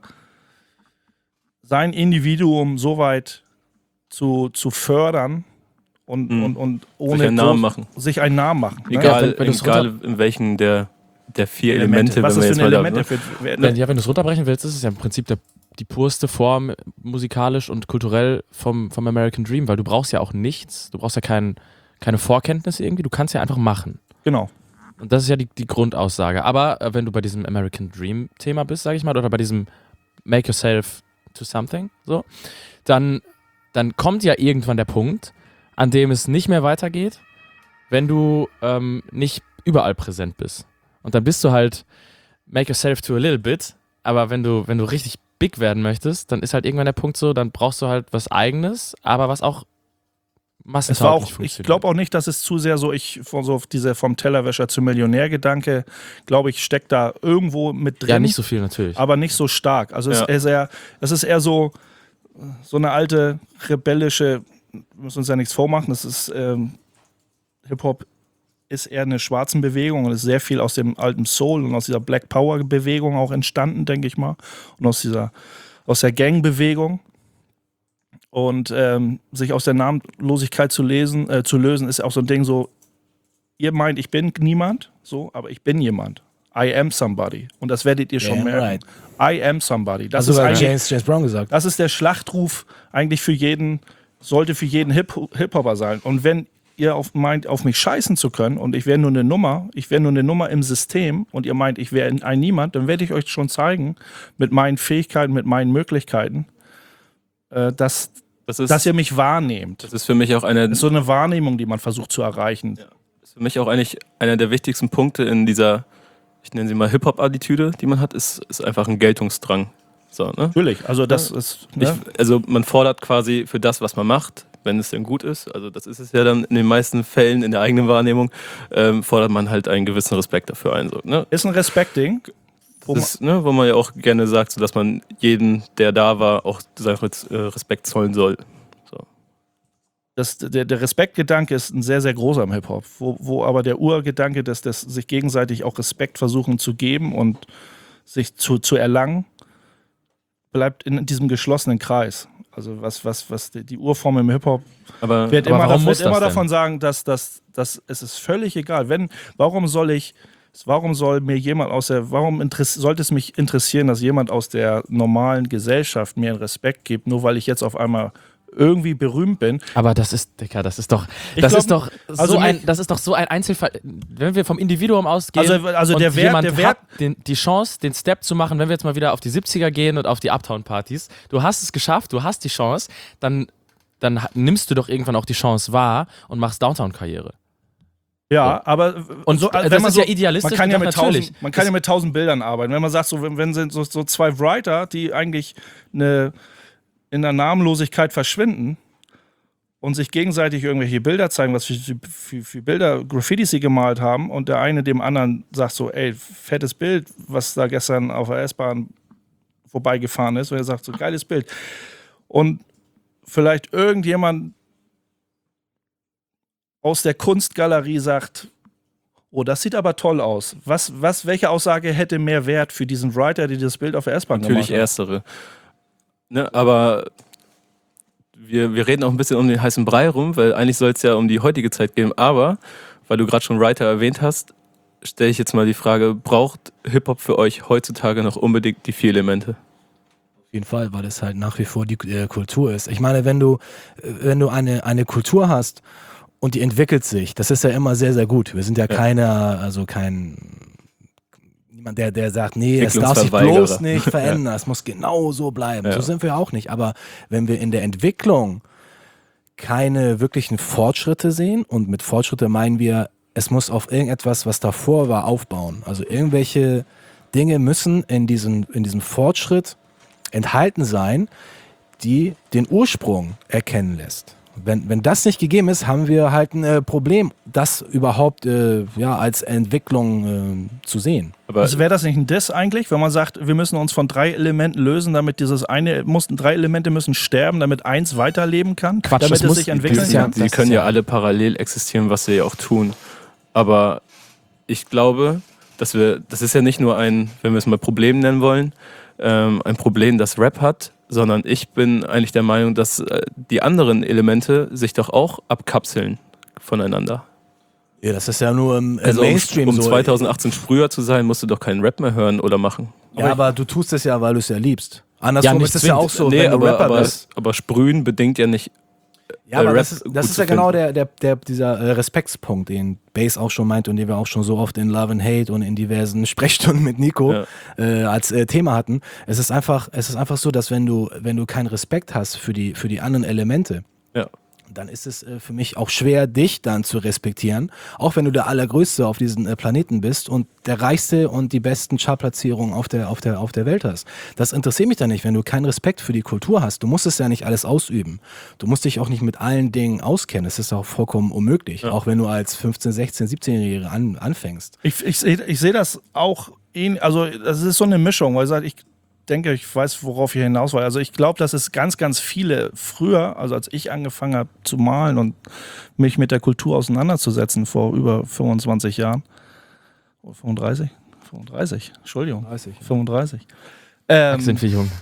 Speaker 5: sein Individuum so weit zu, zu fördern und,
Speaker 6: Mhm.
Speaker 5: und, und ohne
Speaker 6: Sich einen Namen
Speaker 5: groß-
Speaker 6: machen.
Speaker 5: sich einen Namen machen. Ne?
Speaker 6: Egal,
Speaker 3: wenn- wenn du's
Speaker 6: egal in welchen der, der vier Elemente,
Speaker 5: Was
Speaker 6: wenn
Speaker 5: ist
Speaker 6: wir
Speaker 5: für
Speaker 6: jetzt
Speaker 5: ein
Speaker 6: mal
Speaker 5: Element
Speaker 6: da,
Speaker 5: dafür? Wer-
Speaker 3: Wenn, ja, wenn du es runterbrechen willst, ist es ja im Prinzip der, die purste Form musikalisch und kulturell vom, vom American Dream, weil du brauchst ja auch nichts, du brauchst ja kein, keine Vorkenntnisse irgendwie, du kannst ja einfach machen.
Speaker 5: Genau.
Speaker 3: Und das ist ja die, die Grundaussage. Aber äh, wenn du bei diesem American Dream Thema bist, sag ich mal, oder bei diesem Make Yourself to Something, so, dann, dann kommt ja irgendwann der Punkt, an dem es nicht mehr weitergeht, wenn du ähm, nicht überall präsent bist. Und dann bist du halt Make Yourself to a little bit, aber wenn du, wenn du richtig big werden möchtest, dann ist halt irgendwann der Punkt so, dann brauchst du halt was Eigenes, aber was auch
Speaker 5: Es war
Speaker 3: massentauglich
Speaker 5: auch, ich
Speaker 3: funktioniert.
Speaker 5: glaube auch nicht, dass es zu sehr so, ich von so auf diese vom Tellerwäscher zum Millionär-Gedanke, glaube ich, steckt da irgendwo mit drin.
Speaker 3: Ja, nicht so viel natürlich.
Speaker 5: aber nicht so stark. Also es
Speaker 6: Ja.
Speaker 5: ist eher, es ist eher so, so eine alte rebellische, wir müssen uns ja nichts vormachen, das ist ähm, Hip-Hop ist eher eine schwarzen Bewegung und ist sehr viel aus dem alten Soul und aus dieser Black Power Bewegung auch entstanden, denke ich mal. Und aus dieser, aus der Gang-Bewegung. Und ähm, sich aus der Namenlosigkeit zu lesen, äh, zu lösen, ist auch so ein Ding so, ihr meint, ich bin niemand, so, aber ich bin jemand. I am somebody. Und das werdet ihr schon
Speaker 4: Damn
Speaker 5: merken. I am somebody. Das
Speaker 4: Also
Speaker 5: ist
Speaker 4: sogar
Speaker 5: eigentlich,
Speaker 4: James, James Brown gesagt.
Speaker 5: das ist der Schlachtruf eigentlich für jeden, sollte für jeden Hip- Hip-Hopper sein. Und wenn ihr auf, meint, auf mich scheißen zu können und ich wäre nur eine Nummer, ich wäre nur eine Nummer im System und ihr meint, ich wäre ein Niemand, dann werde ich euch schon zeigen, mit meinen Fähigkeiten, mit meinen Möglichkeiten, äh, dass,
Speaker 6: das ist,
Speaker 5: dass ihr mich wahrnehmt.
Speaker 6: das ist für mich auch eine,
Speaker 5: Das ist so eine Wahrnehmung, die man versucht zu erreichen.
Speaker 6: ist für mich auch eigentlich einer der wichtigsten Punkte in dieser, ich nenne sie mal Hip-Hop-Attitüde, die man hat, ist, ist einfach ein Geltungsdrang. So, ne?
Speaker 5: Natürlich, also das ist, ne?
Speaker 6: Ich, also man fordert quasi für das, was man macht, wenn es denn gut ist, also das ist es ja dann in den meisten Fällen in der eigenen Wahrnehmung, ähm, fordert man halt einen gewissen Respekt dafür ein. So, ne?
Speaker 5: ist ein Respektding. Wo
Speaker 6: Das ist, ne, wo man ja auch gerne sagt, so, dass man jeden, der da war, auch seinen Res- äh, Respekt zollen soll. So.
Speaker 5: Das, der, der Respektgedanke ist ein sehr, sehr großer im Hip-Hop, wo, wo aber der Urgedanke, dass das sich gegenseitig auch Respekt versuchen zu geben und sich zu, zu erlangen, bleibt in diesem geschlossenen Kreis. Also was, was, was die, die Urform im Hip-Hop
Speaker 6: Aber,
Speaker 5: wird
Speaker 3: Aber
Speaker 5: immer,
Speaker 3: warum
Speaker 5: da,
Speaker 3: muss
Speaker 5: wird immer
Speaker 3: das denn?
Speaker 5: davon sagen, dass, dass, dass es ist völlig egal. Wenn, warum soll ich, warum soll mir jemand aus der, warum interess, sollte es mich interessieren, dass jemand aus der normalen Gesellschaft mir einen Respekt gibt, nur weil ich jetzt auf einmal irgendwie berühmt bin?
Speaker 3: Aber das ist, Dicker, das ist doch,
Speaker 5: Ich
Speaker 3: das
Speaker 5: glaub,
Speaker 3: ist doch so
Speaker 5: also
Speaker 3: ein,
Speaker 5: mich-
Speaker 3: das ist doch so ein Einzelfall. Wenn wir vom Individuum ausgehen,
Speaker 5: Also, also
Speaker 3: und
Speaker 5: der Wert,
Speaker 3: jemand
Speaker 5: der Wert,
Speaker 3: hat den, die Chance, den Step zu machen, wenn wir jetzt mal wieder auf die siebziger gehen und auf die Uptown-Partys, du hast es geschafft, du hast die Chance, dann, dann ha- nimmst du doch irgendwann auch die Chance wahr und machst Downtown-Karriere.
Speaker 5: ja, aber
Speaker 3: Und
Speaker 5: so,
Speaker 3: äh,
Speaker 5: wenn
Speaker 3: das
Speaker 5: man
Speaker 3: ist
Speaker 5: so,
Speaker 3: ja idealistisch
Speaker 5: man kann ja
Speaker 3: gedacht,
Speaker 5: mit
Speaker 3: natürlich.
Speaker 5: tausend, man kann ja mit tausend Bildern arbeiten. Wenn man sagt, so, wenn, wenn sind so, so zwei Writer, die eigentlich eine, in der Namenlosigkeit verschwinden und sich gegenseitig irgendwelche Bilder zeigen, was für, für, für Bilder, Graffitis sie gemalt haben und der eine dem anderen sagt so, ey, fettes Bild, was da gestern auf der S-Bahn vorbeigefahren ist, und er sagt so, geiles Bild. Und vielleicht irgendjemand aus der Kunstgalerie sagt, oh, das sieht aber toll aus. Was, was, welche Aussage hätte mehr Wert für diesen Writer, der das Bild auf der S-Bahn
Speaker 6: natürlich
Speaker 5: gemacht hat?
Speaker 6: erstere. Ne, aber wir, wir reden auch ein bisschen um den heißen Brei rum, weil eigentlich soll es ja um die heutige Zeit gehen. Aber, weil du gerade schon Writer erwähnt hast, stelle ich jetzt mal die Frage, braucht Hip-Hop für euch heutzutage noch unbedingt die vier Elemente?
Speaker 4: Auf jeden Fall, weil es halt nach wie vor die äh, Kultur ist. Ich meine, wenn du, äh, wenn du eine, eine Kultur hast und die entwickelt sich, das ist ja immer sehr, sehr gut. Wir sind ja,
Speaker 6: Ja.
Speaker 4: keiner, also kein niemand, der, der sagt, nee, es darf sich
Speaker 6: Entwicklungsverweigerer.
Speaker 4: bloß nicht verändern, es muss genau so bleiben.
Speaker 6: Ja.
Speaker 4: So sind wir auch nicht. Aber wenn wir in der Entwicklung keine wirklichen Fortschritte sehen, und mit Fortschritte meinen wir, es muss auf irgendetwas, was davor war, aufbauen. Also irgendwelche Dinge müssen in, diesen, in diesem Fortschritt enthalten sein, die den Ursprung erkennen lässt. Wenn, wenn das nicht gegeben ist, haben wir halt ein äh, Problem, das überhaupt äh, ja, als Entwicklung äh, zu sehen.
Speaker 6: Aber
Speaker 5: Also wäre das nicht ein Diss eigentlich, wenn man sagt, wir müssen uns von drei Elementen lösen, damit dieses eine, mussten, drei Elemente müssen sterben, damit eins weiterleben kann,
Speaker 3: Quatsch,
Speaker 5: damit
Speaker 3: das
Speaker 5: es
Speaker 3: muss-
Speaker 5: sich
Speaker 6: die,
Speaker 5: entwickeln
Speaker 4: ja-
Speaker 5: kann?
Speaker 6: die
Speaker 4: das
Speaker 6: können
Speaker 4: ist
Speaker 6: ja
Speaker 4: ja-
Speaker 6: alle parallel existieren, was sie ja auch tun. Aber ich glaube, dass wir, das ist ja nicht nur ein, wenn wir es mal Problem nennen wollen, ähm, ein Problem, das Rap hat, sondern ich bin eigentlich der Meinung, dass äh, die anderen Elemente sich doch auch abkapseln voneinander.
Speaker 4: Ja, das ist ja nur im, im
Speaker 6: Also
Speaker 4: Mainstream
Speaker 6: um, um
Speaker 4: so.
Speaker 6: zweitausendachtzehn Sprüher zu sein, musst du doch keinen Rap mehr hören oder machen.
Speaker 4: Ja, aber du tust es ja, weil du es ja liebst. Andersrum
Speaker 3: nicht
Speaker 4: ist es ja auch so,
Speaker 6: nee,
Speaker 4: wenn du
Speaker 6: aber,
Speaker 4: Rapper
Speaker 6: aber,
Speaker 4: bist.
Speaker 6: aber Sprühen bedingt ja nicht.
Speaker 4: Ja, aber
Speaker 6: Rap
Speaker 4: das ist, das
Speaker 6: gut
Speaker 4: ist
Speaker 6: zu
Speaker 4: ja genau
Speaker 6: finden.
Speaker 4: der, der, der, dieser äh, Respektspunkt, den Bass auch schon meint und den wir auch schon so oft in Love and Hate und in diversen Sprechstunden mit Nico
Speaker 6: Ja.
Speaker 4: äh, als äh, Thema hatten. Es ist einfach, es ist einfach so, dass wenn du, wenn du keinen Respekt hast für die, für die anderen Elemente,
Speaker 6: Ja.
Speaker 4: dann ist es äh, für mich auch schwer, dich dann zu respektieren, auch wenn du der Allergrößte auf diesem äh, Planeten bist und der Reichste und die besten Chartplatzierungen auf der, auf, der, auf der Welt hast. Das interessiert mich dann nicht, wenn du keinen Respekt für die Kultur hast. Du musst es ja nicht alles ausüben. Du musst dich auch nicht mit allen Dingen auskennen. Das ist auch vollkommen unmöglich,
Speaker 6: Ja.
Speaker 4: auch wenn du als fünfzehn-, sechzehn-, siebzehnjähriger an, anfängst.
Speaker 5: Ich, ich sehe ich seh das auch, ähn- also das ist so eine Mischung, weil ich sag, ich denke, ich weiß, worauf ihr hinaus wollt. Also ich glaube, dass es ganz, ganz viele früher, also als ich angefangen habe zu malen und mich mit der Kultur auseinanderzusetzen vor über fünfundzwanzig Jahren, oder fünfunddreißig? fünfunddreißig, Entschuldigung,
Speaker 4: dreißig.
Speaker 5: fünfunddreißig. Ähm,
Speaker 3: Sind wir jung.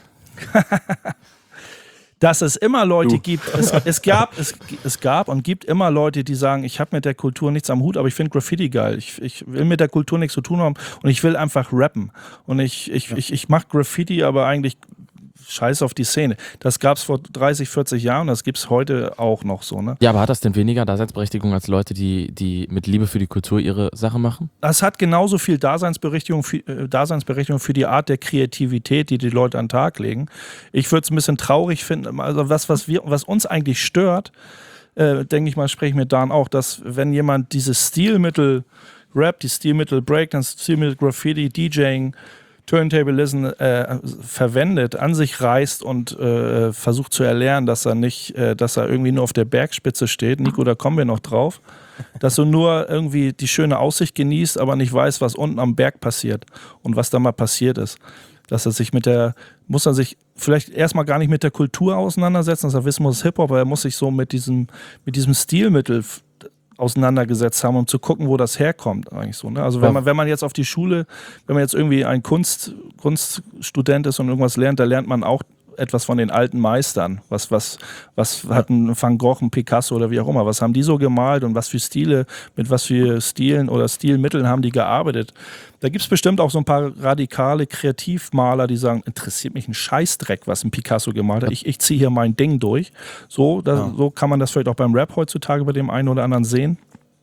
Speaker 5: dass es immer Leute
Speaker 6: Du.
Speaker 5: gibt, es, es, gab, es, es gab und gibt immer Leute, die sagen, ich habe mit der Kultur nichts am Hut, aber ich finde Graffiti geil. Ich, ich will mit der Kultur nichts zu tun haben und ich will einfach rappen. Und ich, ich, ich, ich mache Graffiti, aber eigentlich scheiß auf die Szene. Das gab es vor dreißig, vierzig Jahren und das gibt es heute auch noch so. Ne?
Speaker 3: Ja, aber hat das denn weniger Daseinsberechtigung als Leute, die, die mit Liebe für die Kultur ihre Sache machen?
Speaker 5: Das hat genauso viel Daseinsberechtigung für, äh, Daseinsberechtigung für die Art der Kreativität, die die Leute an den Tag legen. Ich würde es ein bisschen traurig finden, also was, was, wir, was uns eigentlich stört, äh, denke ich mal, spreche ich mit Dan auch, dass wenn jemand dieses Stilmittel Rap, die Stilmittel Breakdance, Stilmittel Graffiti, DJing, Turntablism äh, verwendet, an sich reißt und äh, versucht zu erlernen, dass er nicht, äh, dass er irgendwie nur auf der Bergspitze steht. Nico, da kommen wir noch drauf. Dass du nur irgendwie die schöne Aussicht genießt, aber nicht weißt, was unten am Berg passiert und was da mal passiert ist. Dass er sich mit der, muss er sich vielleicht erstmal gar nicht mit der Kultur auseinandersetzen, dass er wissen muss, Hip-Hop, aber er muss sich so mit diesem, mit diesem Stilmittel f- auseinandergesetzt haben, um zu gucken, wo das herkommt eigentlich so. Ne? Also wenn man, wenn man jetzt auf die Schule, wenn man jetzt irgendwie ein Kunst, Kunststudent ist und irgendwas lernt, da lernt man auch etwas von den alten Meistern. Was, was, was hat ein Van Gogh, ein Picasso oder wie auch immer, was haben die so gemalt und was für Stile, mit was für Stilen oder Stilmitteln haben die gearbeitet. Da gibt es bestimmt auch so ein paar radikale Kreativmaler, die sagen, interessiert mich ein Scheißdreck, was ein Picasso gemalt hat. Ich, ich ziehe hier mein Ding durch. So, da,
Speaker 4: Ja.
Speaker 5: so kann man das vielleicht auch beim Rap heutzutage bei dem einen oder anderen sehen.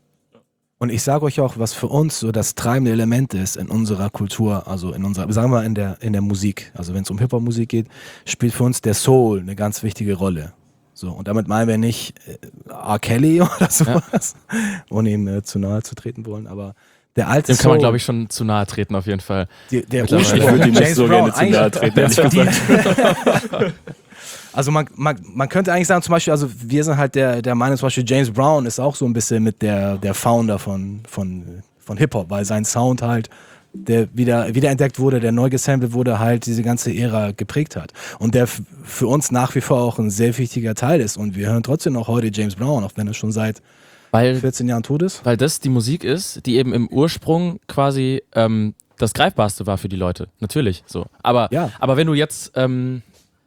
Speaker 4: Und ich sage euch auch, was für uns so das treibende Element ist in unserer Kultur, also in unserer, sagen wir mal in der, in der Musik, also wenn es um Hip-Hop-Musik geht, spielt für uns der Soul eine ganz wichtige Rolle. So, und damit meinen wir nicht äh, R. Kelly oder sowas, ohne ihm äh, zu nahe zu treten wollen, aber der alte
Speaker 3: Dem
Speaker 4: Soul,
Speaker 3: kann man, glaube ich, schon zu nahe treten auf jeden Fall.
Speaker 4: die, der
Speaker 3: mittlerweile.
Speaker 4: Ursprung,
Speaker 6: Ich würde ihm nicht
Speaker 4: James
Speaker 6: so
Speaker 4: Brown,
Speaker 6: gerne zu nahe
Speaker 4: eigentlich-
Speaker 6: treten, ehrlich gesagt.
Speaker 4: Also man, man, man könnte eigentlich sagen, zum Beispiel, also wir sind halt der, der Meinung, zum Beispiel James Brown ist auch so ein bisschen mit der, der Founder von, von, von Hip-Hop, weil sein Sound halt, der wieder wiederentdeckt wurde, der neu gesampelt wurde, halt diese ganze Ära geprägt hat. Und der f- für uns nach wie vor auch ein sehr wichtiger Teil ist. Und wir hören trotzdem noch heute James Brown, auch wenn er schon seit
Speaker 3: Weil,
Speaker 4: vierzehn Jahren tot ist.
Speaker 3: weil das die Musik ist, die eben im Ursprung quasi ähm, das Greifbarste war für die Leute. Natürlich so. Aber,
Speaker 4: Ja.
Speaker 3: aber wenn du jetzt ähm,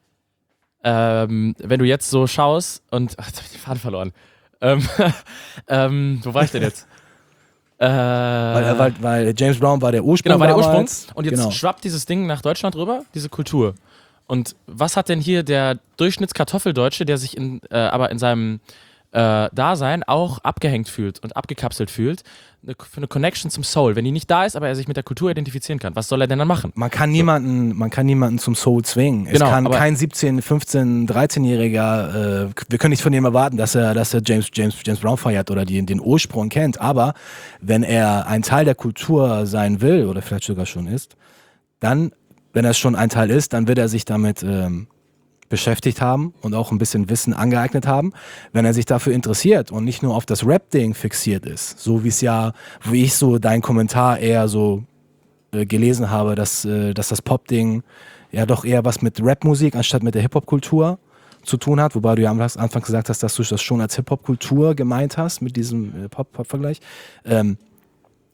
Speaker 3: ähm, wenn du jetzt so schaust und ach, jetzt hab ich den Faden verloren. Ähm, ähm, wo war ich denn jetzt? Äh,
Speaker 4: Weil, weil, weil James Brown war der Ursprung
Speaker 3: Genau, war der Ursprung.
Speaker 4: damals.
Speaker 3: Und jetzt
Speaker 4: Genau.
Speaker 3: schwappt dieses Ding nach Deutschland rüber, diese Kultur. Und was hat denn hier der Durchschnittskartoffeldeutsche, der sich in, äh, aber in seinem äh, Dasein auch abgehängt fühlt und abgekapselt fühlt, eine, für eine Connection zum Soul? Wenn die nicht da ist, aber er sich mit der Kultur identifizieren kann, was soll er denn dann machen?
Speaker 4: Man kann niemanden, man kann niemanden zum Soul zwingen. Es
Speaker 3: Genau,
Speaker 4: kann
Speaker 3: aber-
Speaker 4: kein siebzehn-, fünfzehn-, dreizehn-Jähriger, äh, wir können nicht von ihm erwarten, dass er, dass er James, James, James Brown feiert oder die, den Ursprung kennt. Aber wenn er ein Teil der Kultur sein will oder vielleicht sogar schon ist, dann, wenn er es schon ein Teil ist, dann wird er sich damit ähm, beschäftigt haben und auch ein bisschen Wissen angeeignet haben, wenn er sich dafür interessiert und nicht nur auf das Rap-Ding fixiert ist. So wie es ja, wie ich so deinen Kommentar eher so äh, gelesen habe, dass, äh, dass das Pop-Ding ja doch eher was mit Rap-Musik anstatt mit der Hip-Hop-Kultur zu tun hat, wobei du ja am Anfang gesagt hast, dass du das schon als Hip-Hop-Kultur gemeint hast, mit diesem äh, Pop-Pop-Vergleich. Ähm,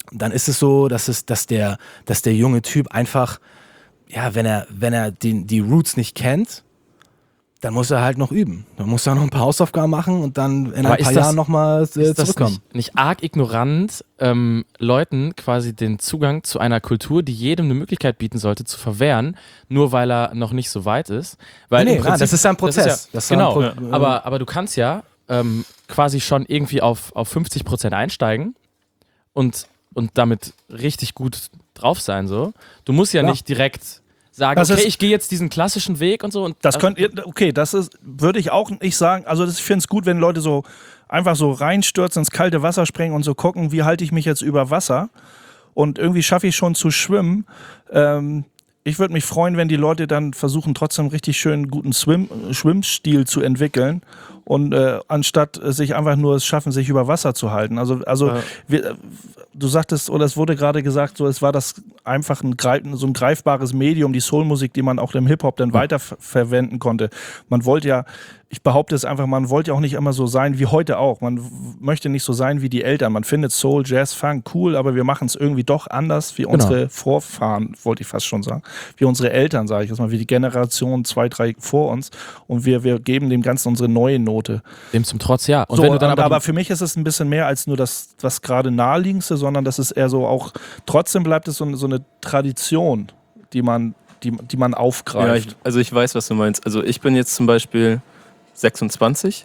Speaker 4: dann ist es so, dass es, dass der, dass der junge Typ einfach, ja, wenn er, wenn er die, die Roots nicht kennt, dann muss er halt noch üben. Dann muss er noch ein paar Hausaufgaben machen und dann in
Speaker 3: Aber
Speaker 4: ein paar
Speaker 3: ist das-
Speaker 4: Jahren nochmal äh,
Speaker 3: Ist das
Speaker 4: zurückkommen.
Speaker 3: nicht, nicht arg ignorant, ähm, Leuten quasi den Zugang zu einer Kultur, die jedem eine Möglichkeit bieten sollte, zu verwehren, nur weil er noch nicht so weit ist? Weil
Speaker 4: Nee,
Speaker 3: im
Speaker 4: nein, das ist ja ein Prozess.
Speaker 3: Das ist ja,
Speaker 4: Das ist ja
Speaker 3: genau,
Speaker 4: ein Pro- äh,
Speaker 3: aber, aber du kannst ja ähm, quasi schon irgendwie auf, auf fünfzig Prozent einsteigen und, und damit richtig gut drauf sein. So. Du musst ja,
Speaker 4: Ja.
Speaker 3: nicht direkt sagen,
Speaker 5: Das
Speaker 3: okay,
Speaker 5: ist-
Speaker 3: ich gehe jetzt diesen klassischen Weg und so. Und
Speaker 5: Das könnt ihr, okay, das ist, würde ich auch nicht sagen. Also das, ich finde es gut, wenn Leute so einfach so reinstürzen, ins kalte Wasser springen und so gucken, wie halte ich mich jetzt über Wasser. Und irgendwie schaffe ich schon zu schwimmen. Ähm, ich würde mich freuen, wenn die Leute dann versuchen, trotzdem richtig schön guten Swim, Schwimmstil zu entwickeln. Und äh, anstatt äh, sich einfach nur es schaffen, sich über Wasser zu halten. Also, also
Speaker 6: Ja.
Speaker 5: wir, äh, du sagtest, oder es wurde gerade gesagt, so es war das einfach ein, greif- so ein greifbares Medium, die Soulmusik, die man auch im Hip-Hop dann weiter verwenden konnte. Man wollte ja, ich behaupte es einfach, man wollte ja auch nicht immer so sein wie heute auch. Man w- möchte nicht so sein wie die Eltern. Man findet Soul, Jazz, Funk cool, aber wir machen es irgendwie doch anders wie unsere Vorfahren, wollte ich fast schon sagen. Wie unsere Eltern, sage ich jetzt mal, wie die Generation zwei, drei vor uns. Und wir, wir geben dem Ganzen unsere neue Note.
Speaker 3: dem zum Trotz, ja. Und
Speaker 5: So,
Speaker 3: wenn du dann
Speaker 5: und,
Speaker 3: aber,
Speaker 5: aber für mich ist es ein bisschen mehr als nur das, was gerade naheliegendste, sondern das ist eher so auch, trotzdem bleibt es so, so eine Tradition, die man, die, die man
Speaker 6: Ja,
Speaker 5: aufgreift.
Speaker 6: ich, also ich weiß, was du meinst. Also ich bin jetzt zum Beispiel sechsundzwanzig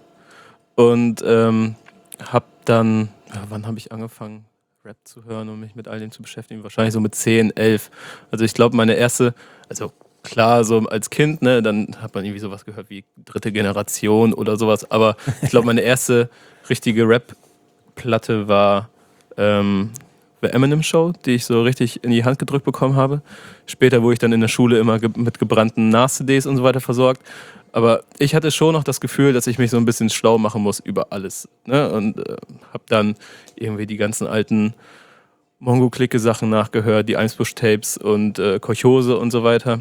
Speaker 6: und ähm, habe dann, ja, wann habe ich angefangen, Rap zu hören und mich mit all dem zu beschäftigen? Wahrscheinlich so mit zehn, elf. Also ich glaube, meine erste, also klar, so als Kind, ne, dann hat man irgendwie sowas gehört wie dritte Generation oder sowas, aber ich glaube, meine erste richtige Rap-Platte war ähm, The Eminem Show, die ich so richtig in die Hand gedrückt bekommen habe. Später wurde ich dann in der Schule immer ge mit gebrannten Nas-C Ds und so weiter versorgt. Aber ich hatte schon noch das Gefühl, dass ich mich so ein bisschen schlau machen muss über alles. Ne? Und äh, habe dann irgendwie die ganzen alten Mongo-Clique-Sachen nachgehört, die Eimsbusch-Tapes und äh, Kolchose und so weiter.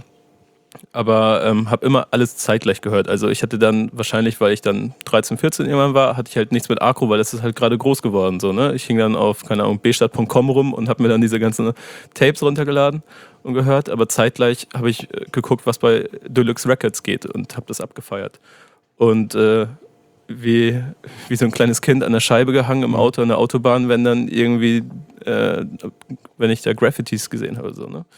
Speaker 6: Aber ähm, habe immer alles zeitgleich gehört. Also ich hatte dann wahrscheinlich, weil ich dann dreizehn, vierzehn irgendwann war, hatte ich halt nichts mit Akro, weil das ist halt gerade groß geworden. So, ne? Ich hing dann auf, keine Ahnung, b stadt punkt com rum und habe mir dann diese ganzen Tapes runtergeladen und gehört. Aber zeitgleich habe ich äh, geguckt, was bei Deluxe Records geht und habe das abgefeiert. Und äh, wie, wie so ein kleines Kind an der Scheibe gehangen im Auto, an der Autobahn, wenn dann irgendwie, äh, wenn ich da Graffitis gesehen habe. So, ne?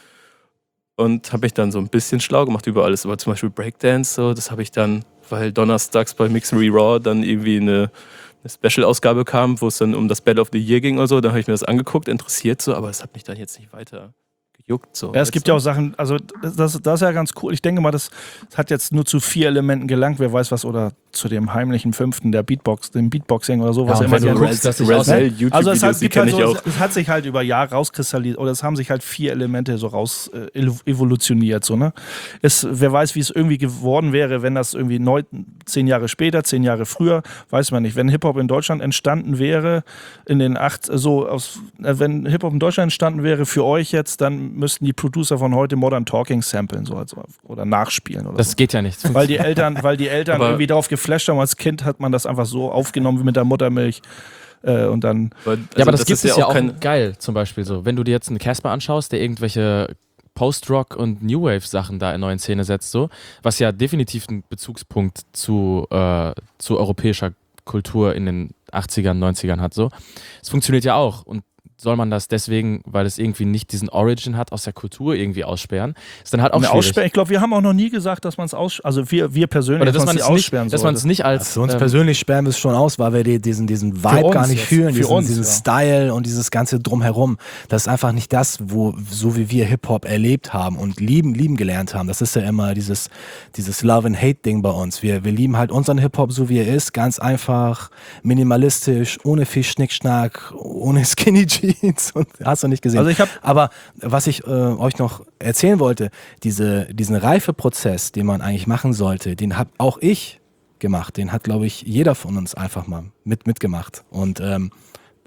Speaker 6: Und habe mich dann so ein bisschen schlau gemacht über alles. Aber zum Beispiel Breakdance, so, das habe ich dann, weil donnerstags bei Mixery Raw dann irgendwie eine, eine Special-Ausgabe kam, wo es dann um das Battle of the Year ging oder so. Dann habe ich mir das angeguckt, interessiert so, aber es hat mich dann jetzt nicht weiter gejuckt. So.
Speaker 5: Ja, es gibt ja auch Sachen, also das, das, das ist ja ganz cool. Ich denke mal, das hat jetzt nur zu vier Elementen gelangt, wer weiß was, oder zu dem heimlichen fünften, der Beatbox, dem Beatboxing oder so, was
Speaker 2: Ja,
Speaker 5: ja
Speaker 2: und
Speaker 5: immer
Speaker 2: wenn du
Speaker 5: gerne-
Speaker 2: guckst, dass sich
Speaker 6: Raz-
Speaker 2: aus-
Speaker 6: Raz-
Speaker 5: Also es,
Speaker 6: YouTube-Videos,
Speaker 5: hat,
Speaker 6: die
Speaker 5: gibt halt
Speaker 6: kenne ich
Speaker 5: so,
Speaker 6: auch.
Speaker 5: es hat sich halt über Jahre rauskristallisiert, oder es haben sich halt vier Elemente so raus äh, evolutioniert. So, ne? es, wer weiß, wie es irgendwie geworden wäre, wenn das irgendwie neun, zehn Jahre später, zehn Jahre früher, weiß man nicht. Wenn Hip-Hop in Deutschland entstanden wäre, in den acht, so aus, äh, wenn Hip-Hop in Deutschland entstanden wäre für euch jetzt, dann müssten die Producer von heute Modern Talking samplen so, also, oder nachspielen. Oder
Speaker 3: das
Speaker 5: so.
Speaker 3: geht ja nicht.
Speaker 5: Weil die Eltern, weil die Eltern
Speaker 6: Aber-
Speaker 5: irgendwie darauf geflasht haben, als Kind hat man das einfach so aufgenommen wie mit der Muttermilch. Äh, und dann
Speaker 6: Aber, also
Speaker 3: Ja, aber das, gibt
Speaker 6: ist
Speaker 3: es ja auch
Speaker 6: kein,
Speaker 3: geil, zum Beispiel so. Wenn du dir jetzt einen Casper anschaust, der irgendwelche Post-Rock und New Wave-Sachen da in neuen Szene setzt, so, was ja definitiv einen Bezugspunkt zu, äh, zu europäischer Kultur in den achtzigern, neunzigern hat, so. Es funktioniert ja auch. Und soll man das deswegen, weil es irgendwie nicht diesen Origin hat, aus der Kultur irgendwie aussperren, ist dann halt auch
Speaker 5: eine
Speaker 3: schwierig.
Speaker 5: Aussperren. Ich glaube, wir haben auch noch nie gesagt, dass man es aussperren, also wir, wir persönlich,
Speaker 3: Oder dass
Speaker 5: man
Speaker 3: man
Speaker 5: es
Speaker 3: es nicht,
Speaker 5: aussperren
Speaker 3: dass man es
Speaker 5: sollte.
Speaker 3: nicht als
Speaker 4: Für uns
Speaker 3: ähm,
Speaker 4: persönlich sperren wir es schon aus, weil wir die, diesen, diesen Vibe
Speaker 5: uns
Speaker 4: gar nicht
Speaker 5: jetzt.
Speaker 4: fühlen,
Speaker 5: Für
Speaker 4: diesen,
Speaker 5: uns,
Speaker 4: diesen
Speaker 5: ja.
Speaker 4: Style und dieses ganze Drumherum. Das ist einfach nicht das, wo, so wie wir Hip-Hop erlebt haben und lieben, lieben gelernt haben. Das ist ja immer dieses, dieses Love-and-Hate-Ding bei uns. Wir, wir lieben halt unseren Hip-Hop so wie er ist, ganz einfach, minimalistisch, ohne viel Schnickschnack, ohne Skinny Jeans und hast du nicht gesehen.
Speaker 5: Also ich habe
Speaker 4: Aber was ich äh, euch noch erzählen wollte, diese, diesen Reifeprozess, den man eigentlich machen sollte, den habe auch ich gemacht. Den hat, glaube ich, jeder von uns einfach mal mit, mitgemacht. Und ähm,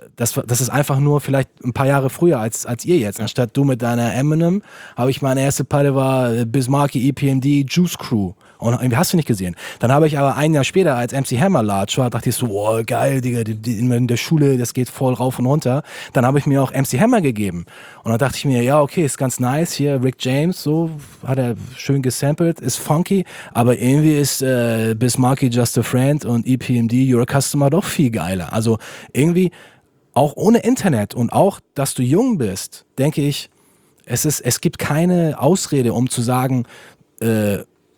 Speaker 4: das, das ist einfach nur vielleicht ein paar Jahre früher als, als ihr jetzt. Anstatt du mit deiner Eminem, habe ich meine erste Platte war Biz Markie, E P M D, Juice Crew. Und irgendwie hast du nicht gesehen. Dann habe ich aber ein Jahr später, als M C Hammer large war, dachte ich so, oh geil, Digga, die, die, in der Schule, das geht voll rauf und runter. Dann habe ich mir auch M C Hammer gegeben. Und dann dachte ich mir, ja, okay, ist ganz nice. Hier Rick James, so hat er schön gesampelt, ist funky. Aber irgendwie ist äh, Biz Markie Just a Friend und E P M D You're a Customer doch viel geiler. Also irgendwie, auch ohne Internet und auch, dass du jung bist, denke ich, es ist, es gibt keine Ausrede, um zu sagen, äh,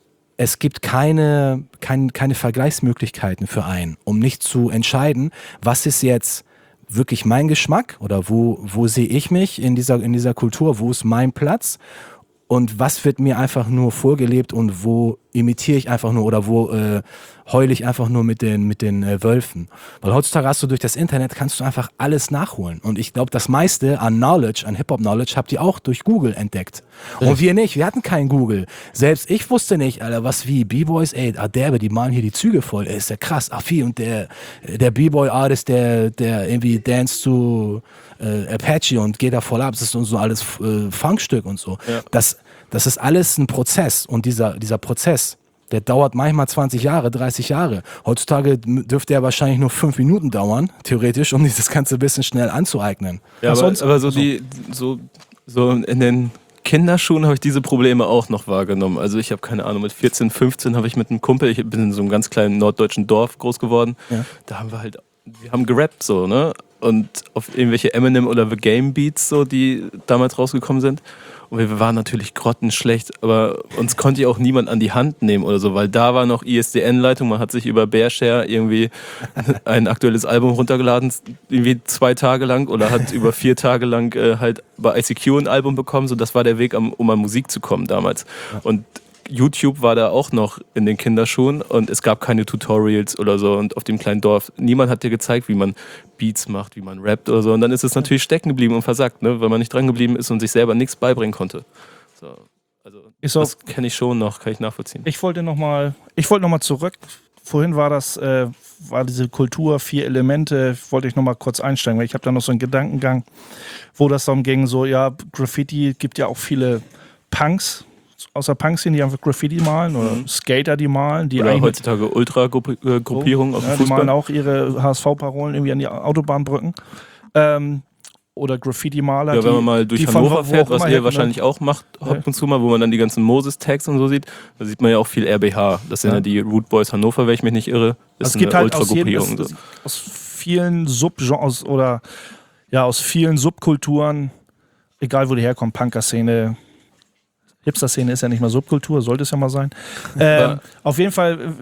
Speaker 4: es gibt keine, kein, keine Vergleichsmöglichkeiten für einen, um nicht zu entscheiden, was ist jetzt wirklich mein Geschmack oder wo, wo sehe ich mich in dieser, in dieser Kultur, wo ist mein Platz und was wird mir einfach nur vorgelebt und wo imitiere ich einfach nur oder wo äh, heule ich einfach nur mit den, mit den äh, Wölfen. Weil heutzutage hast du durch das Internet, kannst du einfach alles nachholen. Und ich glaube, das meiste an Knowledge, an Hip-Hop-Knowledge, habt ihr auch durch Google entdeckt. Und wir nicht, wir hatten kein Google. Selbst ich wusste nicht, Alter, was wie B-Boys, ey, ah, derbe, die malen hier die Züge voll, ey, ist ja krass. Ach, wie, und der, der B-Boy-Artist, der, der irgendwie dance zu äh, Apache und geht da voll ab, das ist so alles äh, Funkstück und so. Ja. Das, das ist alles ein Prozess und dieser, dieser Prozess, der dauert manchmal zwanzig Jahre, dreißig Jahre. Heutzutage dürfte er wahrscheinlich nur fünf Minuten dauern, theoretisch, um sich das Ganze ein bisschen schnell anzueignen.
Speaker 6: Ja, aber, sonst, aber so, so, die, so, so in den Kinderschuhen habe ich diese Probleme auch noch wahrgenommen. Also ich habe keine Ahnung, mit vierzehn, fünfzehn habe ich mit einem Kumpel, ich bin in so einem ganz kleinen norddeutschen Dorf groß geworden, ja. Da haben wir halt, wir haben gerappt so, ne? Und auf irgendwelche Eminem oder The Game Beats, so, die damals rausgekommen sind. Und wir waren natürlich grottenschlecht, aber uns konnte ja auch niemand an die Hand nehmen oder so, weil da war noch I S D N-Leitung, man hat sich über Bearshare irgendwie ein aktuelles Album runtergeladen, irgendwie zwei Tage lang oder hat über vier Tage lang äh, halt bei I C Q ein Album bekommen, so das war der Weg, um an Musik zu kommen damals. Und YouTube war da auch noch in den Kinderschuhen und es gab keine Tutorials oder so und auf dem kleinen Dorf, niemand hat dir gezeigt, wie man Beats macht, wie man rappt oder so und dann ist es natürlich stecken geblieben und versackt, ne? Weil man nicht dran geblieben ist und sich selber nichts beibringen konnte. So, also
Speaker 5: ich
Speaker 6: das kenne ich schon noch, kann ich nachvollziehen.
Speaker 5: Ich wollte nochmal wollt noch zurück, vorhin war das, äh, war diese Kultur, vier Elemente, wollte ich nochmal kurz einsteigen, weil ich habe da noch so einen Gedankengang, wo das darum ging, so ja, Graffiti gibt ja auch viele Punks, aus der Punk-Szene, die einfach Graffiti malen oder mhm. Skater, die malen. Die
Speaker 6: oder heutzutage Ultra-Gruppierungen auf dem
Speaker 5: ja,
Speaker 6: Fußball.
Speaker 5: Die malen auch ihre H S V-Parolen irgendwie an die Autobahnbrücken. Ähm, oder Graffiti-Maler,
Speaker 6: ja,
Speaker 5: die,
Speaker 6: wenn man mal durch
Speaker 5: die
Speaker 6: Hannover
Speaker 5: von,
Speaker 6: fährt, was ihr
Speaker 5: hätten,
Speaker 6: wahrscheinlich
Speaker 5: ne?
Speaker 6: auch macht, ab und zu mal, wo man dann die ganzen Moses-Tags und so sieht, da sieht man ja auch viel R B H. Das sind ja, ja die Root Boys Hannover, wenn ich mich nicht irre. Das
Speaker 5: also ist eine
Speaker 6: halt Ultra-Gruppierung.
Speaker 5: Aus, so. aus vielen Subgenres oder ja, aus vielen Subkulturen, egal wo die herkommen, Punker-Szene, Hipster-Szene ist ja nicht mal Subkultur, sollte es ja mal sein. Ähm, auf jeden Fall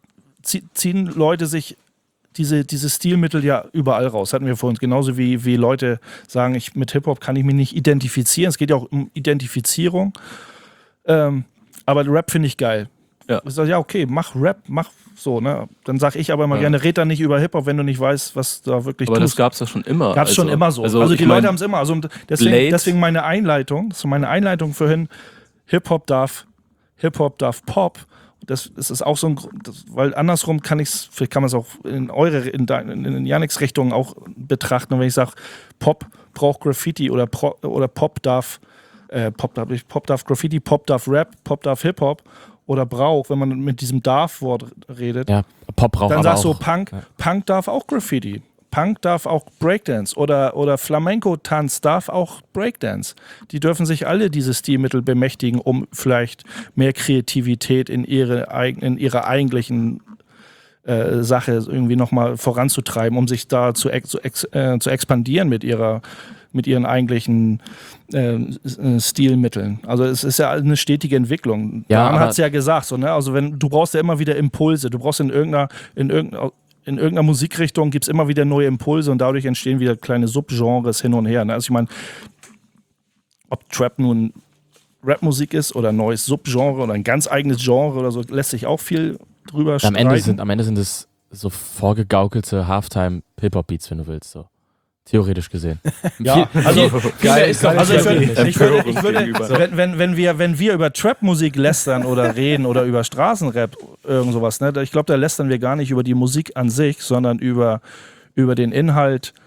Speaker 5: ziehen Leute sich diese, diese Stilmittel ja überall raus. Hatten wir vorhin. Genauso wie, wie Leute sagen, ich, mit Hip-Hop kann ich mich nicht identifizieren. Es geht ja auch um Identifizierung. Ähm, aber Rap finde ich geil. Ja. Ich sage, ja, okay, mach Rap, mach so. Ne? Dann sage ich aber immer ja. gerne, red da nicht über Hip-Hop, wenn du nicht weißt, was da wirklich
Speaker 6: aber
Speaker 5: tust.
Speaker 6: Aber das gab es ja schon immer.
Speaker 5: Gab es
Speaker 6: also,
Speaker 5: schon immer so. Also, also die Leute haben es immer. Also deswegen, deswegen meine Einleitung, das ist meine Einleitung vorhin, Hip-Hop darf, Hip-Hop darf Pop. Das, das ist auch so ein, das, weil andersrum kann ich es, vielleicht kann man es auch in eure, in, in, in Janiks Richtung auch betrachten. Und wenn ich sage, Pop braucht Graffiti oder, Pro, oder Pop darf, äh, Pop darf, Pop darf Graffiti, Pop darf Rap, Pop darf Hip-Hop oder braucht, wenn man mit diesem Darf-Wort redet,
Speaker 3: ja, Pop braucht
Speaker 5: dann
Speaker 3: aber
Speaker 5: sagst du
Speaker 3: auch.
Speaker 5: Punk,
Speaker 3: ja.
Speaker 5: Punk darf auch Graffiti. Punk darf auch Breakdance oder, oder Flamenco-Tanz darf auch Breakdance. Die dürfen sich alle diese Stilmittel bemächtigen, um vielleicht mehr Kreativität in ihre, in ihrer eigentlichen äh, Sache irgendwie nochmal voranzutreiben, um sich da zu, ex, zu, ex, äh, zu expandieren mit ihrer mit ihren eigentlichen äh, Stilmitteln. Also es ist ja eine stetige Entwicklung.
Speaker 3: Ja,
Speaker 5: Dan hat es ja gesagt, so, ne? Also wenn du brauchst ja immer wieder Impulse, du brauchst in irgendeiner, in irgendeiner In irgendeiner Musikrichtung gibt es immer wieder neue Impulse und dadurch entstehen wieder kleine Subgenres hin und her. Ne? Also ich meine, ob Trap nun Rapmusik ist oder ein neues Subgenre oder ein ganz eigenes Genre oder so, lässt sich auch viel drüber
Speaker 3: am
Speaker 5: streiten.
Speaker 3: Ende sind Am Ende sind es so vorgegaukelte Halftime-Hip-Hop-Beats, wenn du willst. So. Theoretisch gesehen.
Speaker 5: Ja, also,
Speaker 4: geil, ist doch,
Speaker 5: also ich würde, ich würde, ich würde
Speaker 6: gegenüber.
Speaker 5: wenn, wenn, wenn, wir, wenn wir über Trap-Musik lästern oder reden oder über Straßenrap, irgend sowas, ne, ich glaube, da lästern wir gar nicht über die Musik an sich, sondern über, über den Inhalt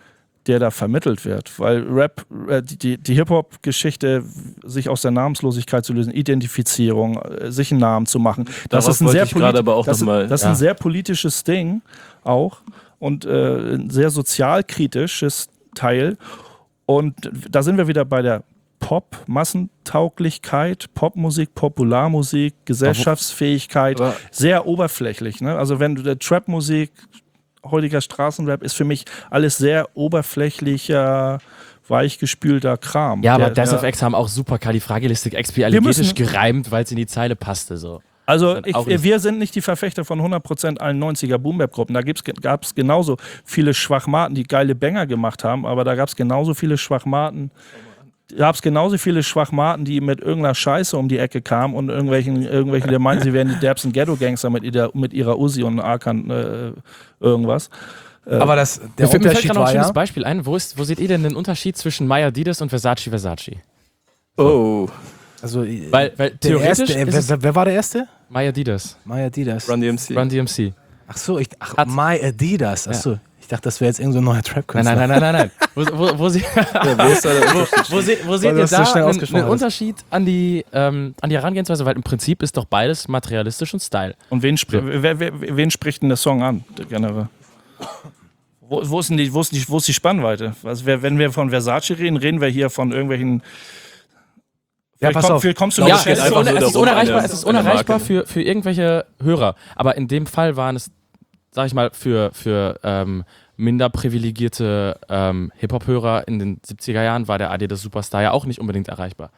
Speaker 5: der da vermittelt wird. Weil Rap, äh, die, die Hip-Hop-Geschichte, sich aus der Namenslosigkeit zu lösen, Identifizierung, äh, sich einen Namen zu machen, das
Speaker 6: Darauf
Speaker 5: ist ein
Speaker 6: wollte
Speaker 5: sehr,
Speaker 6: ich gerade aber auch
Speaker 5: das,
Speaker 6: noch mal-
Speaker 5: das ist
Speaker 3: ja.
Speaker 5: ein sehr politisches Ding auch und äh, ein sehr sozialkritisches Teil. Und da sind wir wieder bei der Pop, Massentauglichkeit, Popmusik, Popularmusik, Gesellschaftsfähigkeit,
Speaker 6: Aber-
Speaker 5: sehr oberflächlich. Ne? Also wenn du der Trap-Musik, heutiger Straßenrap, ist für mich alles sehr oberflächlicher, weichgespülter Kram.
Speaker 3: Ja, aber
Speaker 5: Der-
Speaker 3: Death
Speaker 5: ja.
Speaker 3: of X haben auch superkalifragilistik
Speaker 5: Wir müssen-
Speaker 3: expialigetisch gereimt, weil es in die Zeile passte. So.
Speaker 5: Also
Speaker 3: Dann
Speaker 5: ich,
Speaker 3: auch nicht.
Speaker 5: wir sind nicht die Verfechter von hundert Prozent allen neunziger Boom-Bap-Gruppen. Da gab es genauso viele Schwachmaten, die geile Banger gemacht haben, aber da gab es genauso viele Schwachmaten, gab es genauso viele Schwachmaten, die mit irgendeiner Scheiße um die Ecke kamen und irgendwelchen, irgendwelche, die meinen, sie wären die derbsten Ghetto-Gangster mit, ihrer- mit ihrer Uzi und Arkan äh, irgendwas.
Speaker 4: Aber das, der
Speaker 3: Mir fällt, mir fällt
Speaker 4: Unterschied
Speaker 3: gerade noch ein
Speaker 4: war
Speaker 3: schönes
Speaker 4: ja,
Speaker 3: Beispiel ein. Wo, ist, wo seht ihr denn den Unterschied zwischen Maya Adidas und Versace Versace?
Speaker 6: Oh,
Speaker 4: also
Speaker 3: Weil, weil
Speaker 4: der
Speaker 3: theoretisch
Speaker 4: erste, äh,
Speaker 3: ist es
Speaker 4: wer, wer war der erste?
Speaker 3: Maya Adidas,
Speaker 4: Maya Adidas.
Speaker 6: Run D M C.
Speaker 3: Run D M C.
Speaker 4: Ach so, ich, ach,
Speaker 3: Hat-
Speaker 4: My Adidas. Ach
Speaker 3: Ja.
Speaker 4: so, ich dachte, das wäre jetzt irgendein so ein neuer
Speaker 3: Nein,
Speaker 4: Trap-Künstler.
Speaker 3: nein, nein, nein, nein, nein. Wo, wo, wo, sie,
Speaker 6: Ja, wo ist da der Unterschied?
Speaker 3: wo, se, wo seht
Speaker 4: Weil
Speaker 3: ihr
Speaker 4: das so
Speaker 3: da
Speaker 4: schnell
Speaker 3: einen,
Speaker 4: ausgesprochen
Speaker 3: einen
Speaker 4: ist.
Speaker 3: Unterschied an die, ähm, an die Herangehensweise? Weil im Prinzip ist doch beides materialistisch und Style.
Speaker 5: Und wen, spr wer, wer, wen spricht denn der Song an, der generell? Wo, wo, ist denn die, wo, ist die, wo ist die Spannweite? Also, wer, wenn wir von Versace reden, reden wir hier von irgendwelchen.
Speaker 4: Ja,
Speaker 5: Vielleicht
Speaker 4: pass
Speaker 5: komm,
Speaker 4: auf.
Speaker 5: vielleicht kommst du
Speaker 6: Ja,
Speaker 5: noch
Speaker 3: Ja,
Speaker 6: geht
Speaker 3: es ist,
Speaker 6: einfach
Speaker 3: un,
Speaker 6: nur
Speaker 3: es ist
Speaker 6: darum,
Speaker 3: unerreichbar,
Speaker 6: eine-
Speaker 3: es ist
Speaker 6: eine
Speaker 3: unerreichbar
Speaker 6: Marke.
Speaker 3: für, für irgendwelche Hörer. Aber in dem Fall waren es, sag ich mal, für, für ähm, minder privilegierte ähm, Hip-Hop-Hörer in den siebziger Jahren war der Adidas Superstar ja auch nicht unbedingt erreichbar.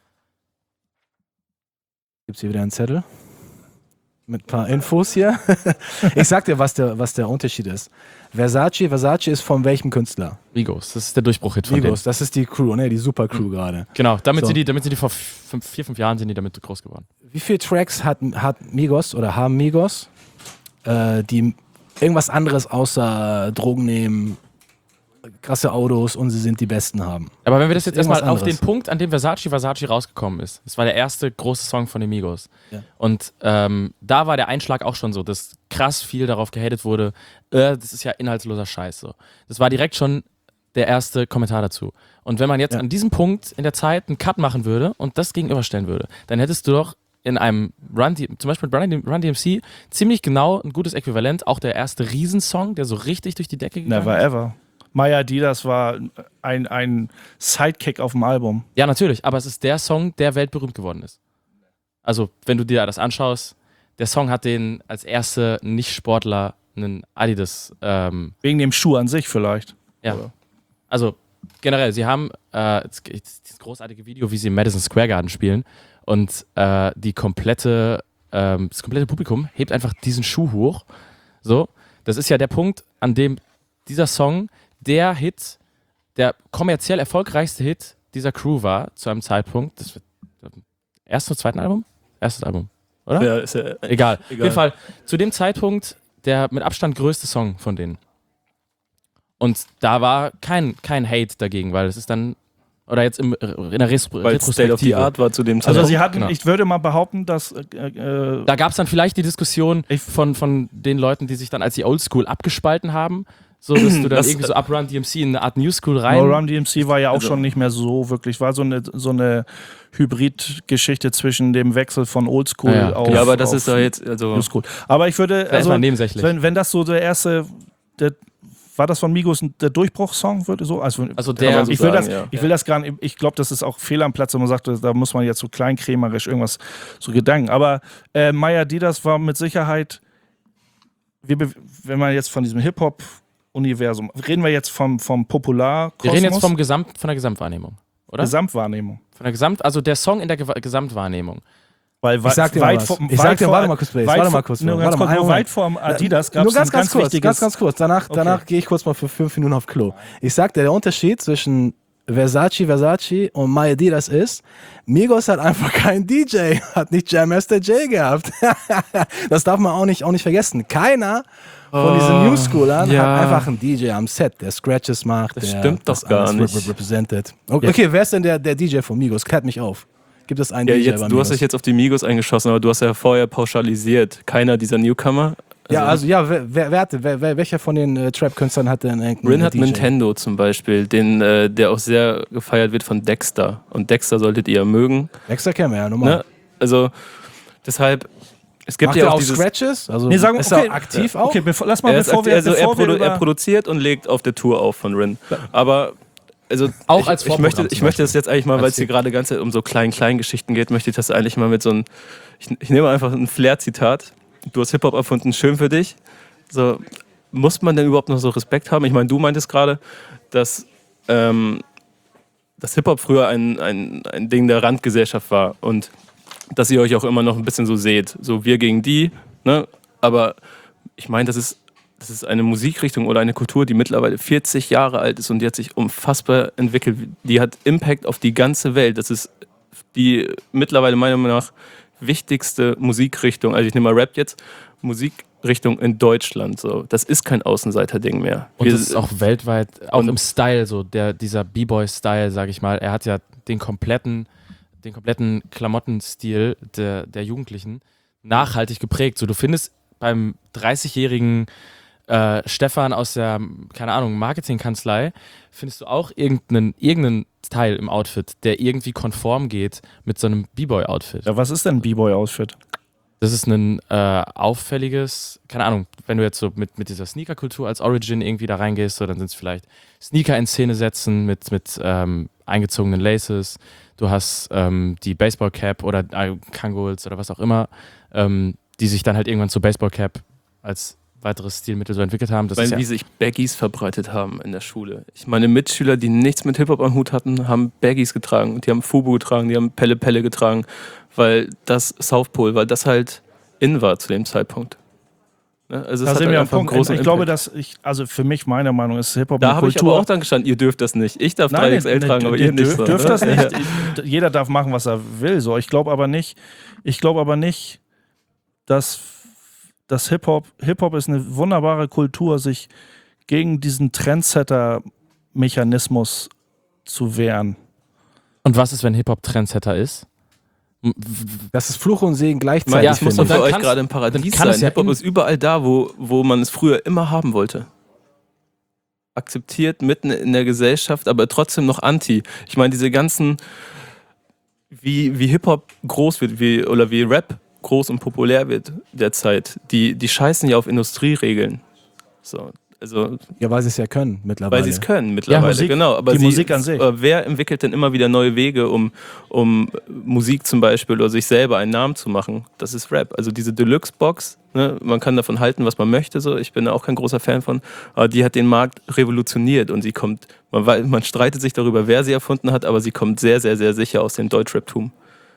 Speaker 4: Gibt's hier wieder einen Zettel? Mit ein paar Infos hier. Ich sag dir, was der, was der Unterschied ist. Versace, Versace ist von welchem Künstler?
Speaker 3: Migos, das ist der Durchbruch-Hit von
Speaker 4: Migos, das ist die Crew, ne? Die Super-Crew gerade.
Speaker 3: denen. Genau, damit
Speaker 4: So.
Speaker 3: sind die, damit sind die vor fünf, vier, fünf Jahren sind die damit groß geworden.
Speaker 4: Wie viele Tracks hat, hat Migos oder haben Migos, äh, die irgendwas anderes außer Drogen nehmen, krasse Autos und sie sind die Besten haben?
Speaker 3: Aber wenn wir das jetzt
Speaker 4: Irgendwas
Speaker 3: erstmal auf den
Speaker 4: anderes.
Speaker 3: Punkt, an dem Versace Versace rausgekommen ist, das war der erste große Song von den Migos.
Speaker 4: Ja.
Speaker 3: Und ähm, da war der Einschlag auch schon so, dass krass viel darauf gehatet wurde, äh, das ist ja inhaltsloser Scheiß. So. Das war direkt schon der erste Kommentar dazu. Und wenn man jetzt
Speaker 4: Ja.
Speaker 3: an diesem Punkt in der Zeit einen Cut machen würde und das gegenüberstellen würde, dann hättest du doch in einem Run, D- zum Beispiel mit Run, Run D M C, ziemlich genau ein gutes Äquivalent, auch der erste Riesensong, der so richtig durch die Decke gegangen
Speaker 5: Never
Speaker 3: ist.
Speaker 5: ever. Maya Adidas war ein, ein Sidekick auf dem Album.
Speaker 3: Ja, natürlich, aber es ist der Song, der weltberühmt geworden ist. Also, wenn du dir das anschaust, der Song hat den als erste Nicht-Sportler einen Adidas, ähm,
Speaker 5: Wegen dem Schuh an sich vielleicht.
Speaker 3: ja.
Speaker 5: Oder?
Speaker 3: Also, generell, sie haben äh, das, dieses großartige Video, wie sie im Madison Square Garden spielen und äh, die komplette, ähm, das komplette Publikum hebt einfach diesen Schuh hoch. So, das ist ja der Punkt, an dem dieser Song der Hit, der kommerziell erfolgreichste Hit dieser Crew war, zu einem Zeitpunkt, das wird erstes oder zweiten Album? Erstes Album, oder?
Speaker 6: Ja, ist ja
Speaker 3: Egal.
Speaker 6: Egal.
Speaker 3: Auf jeden Fall, zu dem Zeitpunkt der mit Abstand größte Song von denen. Und da war kein, kein Hate dagegen, weil es ist dann, oder jetzt im, in der Res
Speaker 6: weil es State of the
Speaker 3: Retrospektive.
Speaker 6: Art war zu dem
Speaker 5: Also
Speaker 6: Zeitpunkt.
Speaker 5: sie hatten,
Speaker 3: genau.
Speaker 5: ich würde mal behaupten, dass äh, äh,
Speaker 3: Da gab es dann vielleicht die Diskussion
Speaker 5: Ich-
Speaker 3: von, von den Leuten, die sich dann als die Oldschool abgespalten haben, so dass du dann
Speaker 6: Das-
Speaker 3: irgendwie so ab Run D M C in eine Art New School rein.
Speaker 5: No Run D M C war ja auch
Speaker 6: Also-
Speaker 5: schon nicht mehr so wirklich, war so eine, so eine Hybrid-Geschichte zwischen dem Wechsel von Oldschool
Speaker 3: Ja, ja.
Speaker 5: auf
Speaker 6: ja, aber das
Speaker 5: auf
Speaker 6: ist doch jetzt, also
Speaker 5: New School. Aber ich würde,
Speaker 3: Also,
Speaker 5: also
Speaker 3: erstmal nebensächlich.
Speaker 5: wenn, wenn das so der erste, der, war das von Migos der Durchbruchssong, würde so? Also,
Speaker 3: Also
Speaker 6: kann
Speaker 3: der,
Speaker 6: man so
Speaker 5: ich will
Speaker 6: sagen,
Speaker 5: das,
Speaker 6: ja.
Speaker 5: ich will das gar nicht, ich glaube, das ist auch fehl am Platz, wenn man sagt, da muss man jetzt so kleinkrämerisch irgendwas so gedanken. Aber äh, Maya Adidas war mit Sicherheit, wir, be- wenn man jetzt von diesem Hip-Hop-Universum, reden wir jetzt vom, vom Popular-Kosmos?
Speaker 3: wir reden jetzt vom Gesamt, von der Gesamtwahrnehmung, oder?
Speaker 5: Gesamtwahrnehmung.
Speaker 3: Von der Gesamt, also der Song in der Ge Gesamtwahrnehmung.
Speaker 5: Weil
Speaker 4: Ich sag dir mal was. Ich sag dir, warte mal kurz, Blaze, warte mal kurz.
Speaker 5: Nur,
Speaker 4: Warte
Speaker 5: ganz
Speaker 4: mal,
Speaker 5: kurz,
Speaker 4: einen
Speaker 5: nur
Speaker 4: Moment.
Speaker 5: weit vor Adidas gab
Speaker 4: Nur
Speaker 5: es
Speaker 4: ganz,
Speaker 5: ein
Speaker 4: ganz
Speaker 5: ganz
Speaker 4: kurz,
Speaker 5: wichtiges...
Speaker 4: ganz, ganz kurz. Danach,
Speaker 5: Okay.
Speaker 4: danach gehe ich kurz mal für fünf Minuten auf Klo. Ich sag dir, der Unterschied zwischen Versace, Versace und My Adidas ist, Migos hat einfach keinen D J, hat nicht Jam Master Jay gehabt. Das darf man auch nicht, auch nicht vergessen. Keiner von diesen New Schoolern
Speaker 3: ja.
Speaker 4: hat einfach einen D J am Set, der Scratches macht,
Speaker 6: Das
Speaker 4: der
Speaker 6: stimmt doch
Speaker 4: das
Speaker 6: gar
Speaker 4: alles
Speaker 6: nicht.
Speaker 4: rep- represented. Okay, okay, wer ist denn der, der D J von Migos? Klärt mich auf. Gibt es einen
Speaker 6: ja,
Speaker 4: D J
Speaker 6: jetzt,
Speaker 4: bei
Speaker 6: du hast
Speaker 4: Migos?
Speaker 6: dich jetzt auf die Migos eingeschossen, aber du hast ja vorher pauschalisiert. Keiner dieser Newcomer
Speaker 4: ja, also ja, wer, wer, wer, hatte, wer, wer welcher von den äh, Trap-Künstlern hat denn irgendeinen
Speaker 6: Rin hat
Speaker 4: D J?
Speaker 6: Nintendo zum Beispiel, den, äh, der auch sehr gefeiert wird von Dexter. Und Dexter solltet ihr mögen.
Speaker 4: Dexter kennen wir ja normal.
Speaker 6: Ne? Also deshalb, es gibt
Speaker 4: Macht
Speaker 6: ja
Speaker 4: er
Speaker 6: auch
Speaker 4: auch
Speaker 6: dieses...
Speaker 4: Scratches? Also
Speaker 5: Nee, sagen,
Speaker 4: ist
Speaker 5: okay,
Speaker 4: er aktiv auch?
Speaker 5: Okay, bevor, lass mal,
Speaker 6: Er, ist
Speaker 5: bevor wir,
Speaker 6: aktiv, also er,
Speaker 5: bevor wir
Speaker 6: produ
Speaker 5: über,
Speaker 6: er produziert und legt auf der Tour auf von Rin. Aber also
Speaker 3: Auch
Speaker 6: ich,
Speaker 3: als
Speaker 6: ich
Speaker 3: Vorprogramm
Speaker 6: möchte,
Speaker 3: zum
Speaker 6: ich möchte das jetzt eigentlich mal,
Speaker 3: Als
Speaker 6: weil es hier gerade ganz um so klein-klein-Geschichten geht, möchte ich das eigentlich mal mit so einem, ich, ich nehme einfach ein Flair-Zitat. Du hast Hip-Hop erfunden, schön für dich. So, muss man denn überhaupt noch so Respekt haben? Ich meine, du meintest gerade, dass, ähm, dass Hip-Hop früher ein, ein, ein Ding der Randgesellschaft war und dass ihr euch auch immer noch ein bisschen so seht. So wir gegen die, ne? Aber ich meine, das ist Das ist eine Musikrichtung oder eine Kultur, die mittlerweile vierzig Jahre alt ist und die hat sich unfassbar entwickelt. Die hat Impact auf die ganze Welt. Das ist die mittlerweile meiner Meinung nach wichtigste Musikrichtung. Also ich nehme mal Rap jetzt, Musikrichtung in Deutschland. So. Das ist kein Außenseiter-Ding mehr.
Speaker 3: Und
Speaker 6: Wir-
Speaker 3: das ist auch weltweit, auch
Speaker 6: und-
Speaker 3: im Style, so der, dieser B-Boy-Style, sag ich mal. Er hat ja den kompletten, den kompletten Klamottenstil der, der Jugendlichen nachhaltig geprägt. So, du findest beim dreißigjährigen äh, Stefan aus der, keine Ahnung, Marketingkanzlei, findest du auch irgendeinen, irgendeinen Teil im Outfit, der irgendwie konform geht mit so einem B-Boy-Outfit.
Speaker 5: ja, was ist denn ein B-Boy-Outfit?
Speaker 3: Das ist ein äh, auffälliges, keine Ahnung, wenn du jetzt so mit, mit dieser Sneaker-Kultur als Origin irgendwie da reingehst, so, dann sind es vielleicht Sneaker in Szene setzen mit, mit ähm, eingezogenen Laces. Du hast ähm, die Baseball-Cap oder äh, Kangols oder was auch immer, ähm, die sich dann halt irgendwann zur Baseball-Cap als weiteres Stilmittel so entwickelt haben. Das
Speaker 6: Weil
Speaker 3: ist ja,
Speaker 6: wie sich Baggies verbreitet haben in der Schule. Ich meine, Mitschüler, die nichts mit Hip-Hop am Hut hatten, haben Baggies getragen. Die haben Fubu getragen, die haben Pelle Pelle getragen, weil das South Pole, weil das halt in war zu dem Zeitpunkt. Ne? Also es
Speaker 5: Da
Speaker 6: hat
Speaker 5: sind
Speaker 6: halt
Speaker 5: wir am
Speaker 6: einfach einen
Speaker 5: Punkt. Ich
Speaker 6: großen
Speaker 5: glaube,
Speaker 6: Impact.
Speaker 5: dass ich, also für mich, meiner Meinung nach, ist Hip-Hop
Speaker 6: Da
Speaker 5: eine
Speaker 6: habe ich
Speaker 5: Kultur.
Speaker 6: aber auch dann gestanden, ihr dürft das nicht. Ich darf drei X L
Speaker 5: ne,
Speaker 6: tragen, aber
Speaker 5: ihr
Speaker 6: ihr nicht.
Speaker 5: dürft,
Speaker 6: so,
Speaker 5: dürft
Speaker 6: ne?
Speaker 5: das nicht. Jeder darf machen, was er will. So, ich glaube aber nicht, ich glaube aber nicht, dass, dass Hip-Hop, Hip-Hop ist eine wunderbare Kultur, sich gegen diesen Trendsetter-Mechanismus zu wehren.
Speaker 3: und was ist, wenn Hip-Hop Trendsetter ist? M- w-
Speaker 4: Das ist Fluch und Segen
Speaker 6: Ich
Speaker 4: gleichzeitig.
Speaker 6: meine, das muss
Speaker 4: finde
Speaker 6: doch
Speaker 3: Und
Speaker 6: für
Speaker 3: dann
Speaker 6: euch
Speaker 3: kann's-
Speaker 6: gerade im
Speaker 3: dann
Speaker 6: Paradies
Speaker 3: kann es
Speaker 6: sein.
Speaker 3: ja
Speaker 6: Hip-Hop
Speaker 3: in-
Speaker 6: ist überall da, wo, wo man es früher immer haben wollte. Akzeptiert mitten in der Gesellschaft, aber trotzdem noch anti. Ich meine, diese ganzen, wie, wie Hip-Hop groß wird, wie, oder wie Rap groß und populär wird derzeit, die, die scheißen ja auf Industrieregeln. So, also,
Speaker 4: ich. Ja, weil sie es ja können mittlerweile.
Speaker 6: weil sie es können mittlerweile,
Speaker 5: Musik,
Speaker 6: genau. Aber
Speaker 5: die
Speaker 6: sie,
Speaker 5: Musik an sich.
Speaker 6: äh, wer entwickelt denn immer wieder neue Wege, um, um Musik zum Beispiel oder sich selber einen Namen zu machen? Das ist Rap. Also diese Deluxe-Box, ne, man kann davon halten, was man möchte, so. Ich bin da auch kein großer Fan von, aber die hat den Markt revolutioniert und sie kommt, man, wei- man streitet sich darüber, wer sie erfunden hat, aber sie kommt sehr, sehr, sehr sicher aus dem Deutschrap-Tum.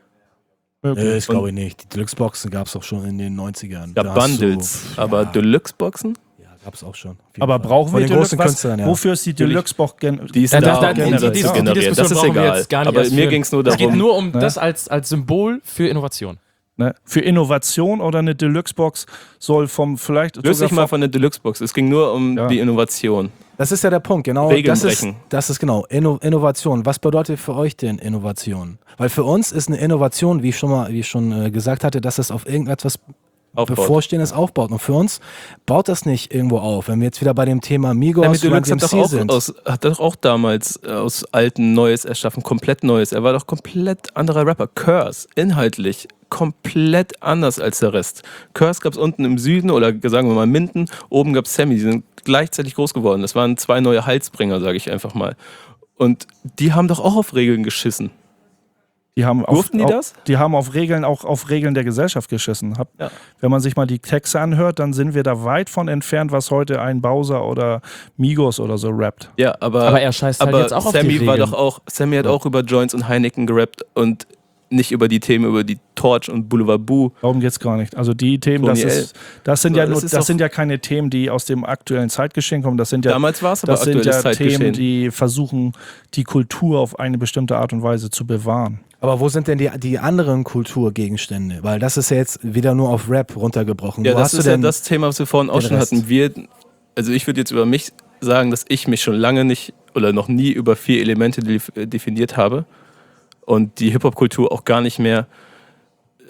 Speaker 4: Nee, das
Speaker 6: Und-
Speaker 4: glaube ich nicht. Die Deluxe-Boxen gab es auch schon in den neunzigern.
Speaker 6: Ja,
Speaker 4: Da hast
Speaker 6: Bundles,
Speaker 4: du-
Speaker 6: aber
Speaker 4: ja,
Speaker 6: Deluxe-Boxen?
Speaker 4: ja, gab es auch schon. Auf jeden
Speaker 5: Aber
Speaker 4: Fall.
Speaker 5: brauchen
Speaker 4: Von
Speaker 5: wir
Speaker 4: den großen
Speaker 5: Deluxe? Was,
Speaker 4: Künstlern, ja.
Speaker 5: Wofür ist die Deluxe-Box gen-
Speaker 6: Die ist
Speaker 3: Ja,
Speaker 6: da,
Speaker 3: da- da-
Speaker 6: um
Speaker 3: die-
Speaker 6: Umsatz
Speaker 3: die-
Speaker 6: zu
Speaker 3: die
Speaker 6: generieren.
Speaker 3: Diskussion
Speaker 6: Das ist
Speaker 3: brauchen wir
Speaker 6: egal.
Speaker 3: jetzt gar nicht
Speaker 6: Aber
Speaker 3: erst
Speaker 6: mir
Speaker 3: führen.
Speaker 6: ging es nur
Speaker 3: Es geht
Speaker 6: darum,
Speaker 3: nur um
Speaker 5: Ne?
Speaker 3: das als, als Symbol für Innovation.
Speaker 5: ne? Für Innovation oder eine Deluxe-Box soll vom vielleicht
Speaker 6: löst
Speaker 5: sogar
Speaker 6: dich mal
Speaker 5: vom,
Speaker 6: von der Deluxe-Box. Es ging nur um
Speaker 5: Ja.
Speaker 6: die Innovation.
Speaker 4: Das ist ja der Punkt, genau.
Speaker 6: Regeln
Speaker 4: Das ist,
Speaker 6: brechen.
Speaker 4: das ist genau Inno Innovation. Was bedeutet für euch denn Innovation? Weil für uns ist eine Innovation, wie ich schon mal, wie ich schon äh, gesagt hatte, dass es auf irgendetwas
Speaker 6: Aufbaut.
Speaker 4: Bevorstehendes aufbaut. Und für uns baut das nicht irgendwo auf. Wenn wir jetzt wieder bei dem Thema Migos,
Speaker 6: Sammy Deluxe
Speaker 4: Run
Speaker 6: hat doch,
Speaker 4: D M C
Speaker 6: auch
Speaker 4: sind.
Speaker 6: aus, hat doch auch damals äh, aus alten Neues erschaffen, komplett Neues. Er war doch komplett anderer Rapper. Curse, inhaltlich komplett anders als der Rest. Curse gab es unten im Süden oder sagen wir mal Minden, oben gab es Sammy, die sind gleichzeitig groß geworden. Das waren zwei neue Halsbringer, sage ich einfach mal. Und die haben doch auch auf Regeln geschissen.
Speaker 5: Die haben auf,
Speaker 6: Durften die
Speaker 5: auf,
Speaker 6: das?
Speaker 5: Die haben auf Regeln, auch auf Regeln der Gesellschaft geschissen. Hab,
Speaker 6: Ja.
Speaker 5: Wenn man sich mal die Texte anhört, dann sind wir da weit von entfernt, was heute ein Bowser oder Migos oder so rappt.
Speaker 6: Ja, aber,
Speaker 3: Aber er scheißt halt
Speaker 6: aber
Speaker 3: jetzt auch auf
Speaker 6: Sammy
Speaker 3: die
Speaker 6: war
Speaker 3: Regeln.
Speaker 6: doch auch, Sammy hat auch über Joints und Heineken gerappt und nicht über die Themen, über die Torch und Boulevard Boo.
Speaker 5: Darum geht's gar nicht. Also die Themen, das,
Speaker 6: Tony L.
Speaker 5: ist, das sind
Speaker 6: So,
Speaker 5: ja
Speaker 6: das
Speaker 5: nur,
Speaker 6: ist
Speaker 5: das
Speaker 6: doch-
Speaker 5: sind ja keine Themen, die aus dem aktuellen Zeitgeschehen kommen. Das sind ja,
Speaker 6: Damals war es aber
Speaker 5: das sind
Speaker 6: aktuelles
Speaker 5: ja Themen,
Speaker 6: Zeitgeschehen.
Speaker 5: die versuchen, die Kultur auf eine bestimmte Art und Weise zu bewahren.
Speaker 4: Aber wo sind denn die, die anderen Kulturgegenstände? Weil das ist ja jetzt wieder nur auf Rap runtergebrochen.
Speaker 6: Ja,
Speaker 4: wo
Speaker 6: das
Speaker 4: hast
Speaker 6: ist
Speaker 4: du
Speaker 6: ja
Speaker 4: denn
Speaker 6: das Thema, was wir vorhin auch
Speaker 4: den
Speaker 6: schon
Speaker 4: Rest?
Speaker 6: hatten. Wir, also ich würde jetzt über mich sagen, dass ich mich schon lange nicht oder noch nie über vier Elemente def- definiert habe und die Hip-Hop-Kultur auch gar nicht mehr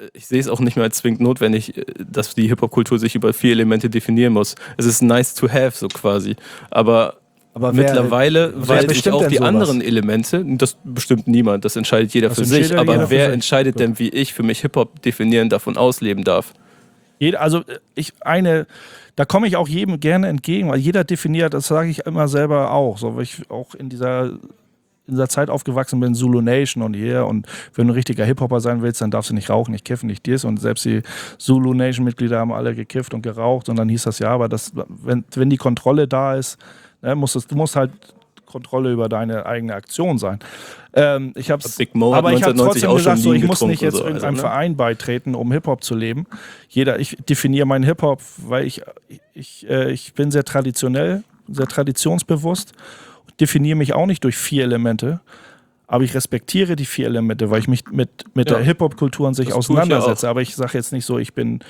Speaker 6: ich sehe es auch nicht mehr als zwingend notwendig, dass die Hip-Hop-Kultur sich über vier Elemente definieren muss. Es ist nice to have, so quasi. Aber,
Speaker 4: Aber wer,
Speaker 6: mittlerweile
Speaker 4: wer
Speaker 6: weiß ich
Speaker 4: bestimmt
Speaker 6: auch
Speaker 4: denn
Speaker 6: die
Speaker 4: sowas?
Speaker 6: anderen Elemente, das bestimmt niemand, das entscheidet jeder
Speaker 5: Das
Speaker 6: für
Speaker 5: entscheidet
Speaker 6: sich. Aber
Speaker 5: jeder für
Speaker 6: wer
Speaker 5: sich.
Speaker 6: entscheidet denn, wie ich für mich Hip-Hop definieren darf und ausleben darf?
Speaker 5: Jeder, also ich eine, da komme ich auch jedem gerne entgegen, weil jeder definiert, das sage ich immer selber auch, so weil ich auch in dieser, in dieser Zeit aufgewachsen bin, Zulu Nation und hier und wenn du ein richtiger Hip-Hopper sein willst, dann darfst du nicht rauchen, nicht kiffen, nicht dies und selbst die Zulu Nation Mitglieder haben alle gekifft und geraucht und dann hieß das ja, aber das, wenn, wenn die Kontrolle da ist, ne, musst es, du musst halt Kontrolle über deine eigene Aktion sein. Ähm, ich hab's,
Speaker 6: Big Mo hat
Speaker 5: aber ich habe
Speaker 6: neunzehnhundertneunzig
Speaker 5: trotzdem
Speaker 6: auch
Speaker 5: gesagt,
Speaker 6: schon
Speaker 5: so, ich
Speaker 6: Lean
Speaker 5: muss nicht
Speaker 6: getrunken
Speaker 5: jetzt
Speaker 6: und so,
Speaker 5: irgendeinem
Speaker 6: also, ne?
Speaker 5: Verein beitreten, um Hip-Hop zu leben. Jeder, ich definiere meinen Hip-Hop, weil ich, ich, äh, ich bin sehr traditionell, sehr traditionsbewusst, definiere mich auch nicht durch vier Elemente, aber ich respektiere die vier Elemente, weil ich mich mit, mit
Speaker 6: Ja.
Speaker 5: der Hip-Hop-Kultur an sich
Speaker 6: Das tue ich ja
Speaker 5: auseinandersetze.
Speaker 6: auch.
Speaker 5: Aber ich sage jetzt nicht so, ich bin.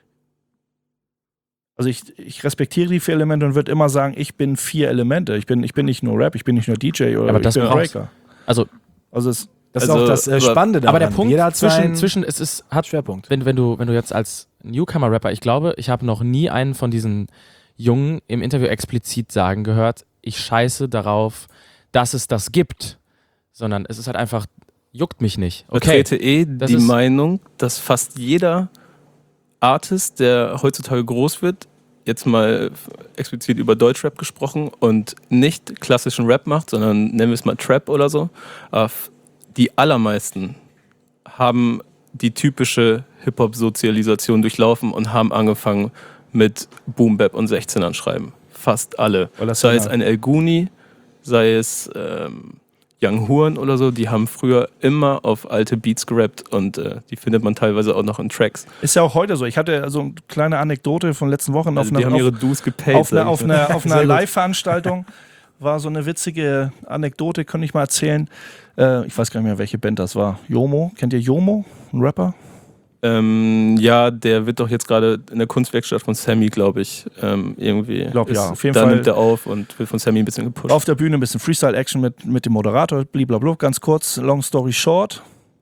Speaker 5: Also ich, ich respektiere die vier Elemente und würde immer sagen, ich bin vier Elemente. Ich bin, ich bin nicht nur Rap, ich bin nicht nur D J oder
Speaker 3: Aber
Speaker 5: ich
Speaker 3: das
Speaker 5: bin
Speaker 3: brauchst-
Speaker 5: Breaker.
Speaker 3: Also,
Speaker 5: Also es,
Speaker 4: Das ist
Speaker 6: Also,
Speaker 4: auch das äh,
Speaker 6: aber-
Speaker 4: Spannende daran.
Speaker 3: aber der Punkt
Speaker 4: Jeder hat
Speaker 3: zwischen,
Speaker 4: seinen
Speaker 3: zwischen es ist, hat,
Speaker 4: Schwerpunkt.
Speaker 3: wenn, wenn, du, wenn du jetzt als Newcomer-Rapper, ich glaube, ich habe noch nie einen von diesen Jungen im Interview explizit sagen gehört, ich scheiße darauf, dass es das gibt, sondern es ist halt einfach, juckt mich nicht. Okay,
Speaker 6: Vertrete eh
Speaker 3: das
Speaker 6: die
Speaker 3: ist-
Speaker 6: Meinung, dass fast jeder Artist, der heutzutage groß wird, jetzt mal explizit über Deutschrap gesprochen und nicht klassischen Rap macht, sondern nennen wir es mal Trap oder so, äh, die allermeisten haben die typische Hip-Hop-Sozialisation durchlaufen und haben angefangen mit Boom-Bap und sechzehnern schreiben. Fast alle.
Speaker 5: Weil das
Speaker 6: Sei
Speaker 5: ja-
Speaker 6: es ein El Guni, sei es ähm, Young Huren oder so, die haben früher immer auf alte Beats gerappt und äh, die findet man teilweise auch noch in Tracks.
Speaker 5: ist ja auch heute so. Ich hatte also eine kleine Anekdote von letzten Wochen
Speaker 6: Also
Speaker 5: auf
Speaker 6: die
Speaker 5: einer,
Speaker 6: haben ihre
Speaker 5: auf,
Speaker 6: Dues gepaid.
Speaker 5: auf
Speaker 6: sag
Speaker 5: einer,
Speaker 6: ich
Speaker 5: auf
Speaker 6: mal.
Speaker 5: einer, auf einer
Speaker 4: Sehr gut.
Speaker 5: Live-Veranstaltung. War so eine witzige Anekdote, könnte ich mal erzählen. Äh, ich weiß gar nicht mehr, welche Band das war. Jomo, kennt ihr Jomo? Ein Rapper?
Speaker 6: Ähm, ja, der wird doch jetzt gerade in der Kunstwerkstatt von Sammy, glaube ich, ähm, irgendwie. Ich
Speaker 5: glaub, ja, auf jeden
Speaker 6: da
Speaker 5: Fall.
Speaker 6: nimmt er auf und wird von Sammy ein bisschen gepusht.
Speaker 5: Auf der Bühne ein bisschen Freestyle-Action mit, mit dem Moderator, blablabla. Ganz kurz, long story short.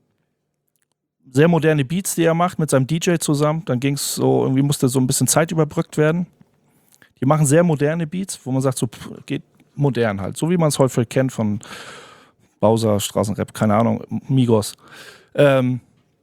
Speaker 5: Sehr moderne Beats, die er macht mit seinem D J zusammen. Dann ging es so, irgendwie musste so ein bisschen Zeit überbrückt werden. Die machen sehr moderne Beats, wo man sagt, so pff, geht modern halt. So wie man es häufig kennt von Bowser, Straßenrap, keine Ahnung, Migos. Ähm,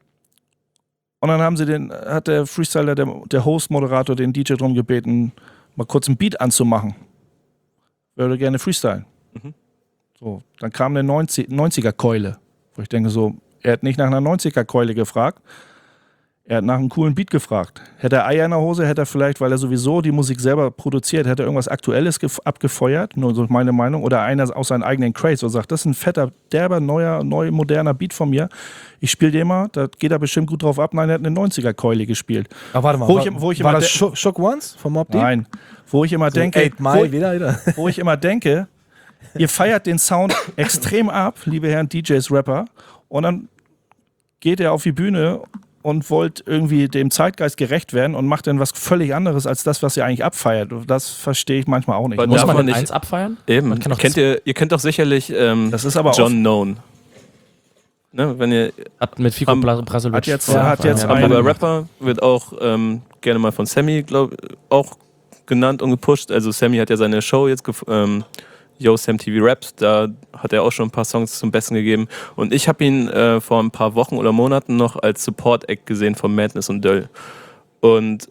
Speaker 5: und dann haben sie den, hat der Freestyler, der, der Host-Moderator, den D J drum gebeten, mal kurz ein Beat anzumachen. Würde gerne freestylen.
Speaker 6: Mhm.
Speaker 5: So, dann kam eine neunziger-Keule, wo ich denke so, er hat nicht nach einer neunziger-Keule gefragt, er hat nach einem coolen Beat gefragt. Hätte er Eier in der Hose, hätte er vielleicht, weil er sowieso die Musik selber produziert, hätte er irgendwas Aktuelles gef- abgefeuert, nur so meine Meinung, oder einer aus seinen eigenen Crates und sagt, das ist ein fetter, derber, neuer, neu, moderner Beat von mir. Ich spiele den mal, da geht er bestimmt gut drauf ab. Nein, er hat eine neunziger-Keule gespielt.
Speaker 4: Aber warte mal,
Speaker 5: Wo
Speaker 4: war,
Speaker 5: ich- wo ich
Speaker 4: war
Speaker 5: immer
Speaker 4: das
Speaker 5: de-
Speaker 4: Shook, Shook Ones vom Mobb Deep?
Speaker 5: Nein, wo ich immer
Speaker 4: So
Speaker 5: denke,
Speaker 4: Eight Mile
Speaker 5: wo,
Speaker 4: wieder, wieder.
Speaker 5: wo ich immer denke, ihr feiert den Sound extrem ab, liebe Herren D Js, Rapper, und dann geht er auf die Bühne und wollt irgendwie dem Zeitgeist gerecht werden und macht dann was völlig anderes als das, was ihr eigentlich abfeiert. Das verstehe ich manchmal auch nicht.
Speaker 6: Aber
Speaker 3: muss
Speaker 6: darf
Speaker 3: man
Speaker 6: man
Speaker 3: denn
Speaker 6: nicht-
Speaker 3: eins abfeiern?
Speaker 6: Eben.
Speaker 3: Man kann doch
Speaker 6: Kennt ihr, ihr kennt doch sicherlich ähm,
Speaker 5: Das ist aber
Speaker 6: John
Speaker 5: auch-
Speaker 6: Known. Ne, wenn ihr
Speaker 3: Hat mit Fico
Speaker 6: Am-
Speaker 3: Bla- Brasovic
Speaker 5: hat jetzt-
Speaker 3: vorher
Speaker 5: hat jetzt
Speaker 3: abfeiern.
Speaker 5: einen-
Speaker 6: aber Rapper wird auch ähm, gerne mal von Sammy, glaube auch genannt und gepusht. Also Sammy hat ja seine Show jetzt gef- ähm, Yo Sam T V Raps, da hat er auch schon ein paar Songs zum Besten gegeben. Und ich habe ihn äh, vor ein paar Wochen oder Monaten noch als Support-Act gesehen von Madness und Döll. Und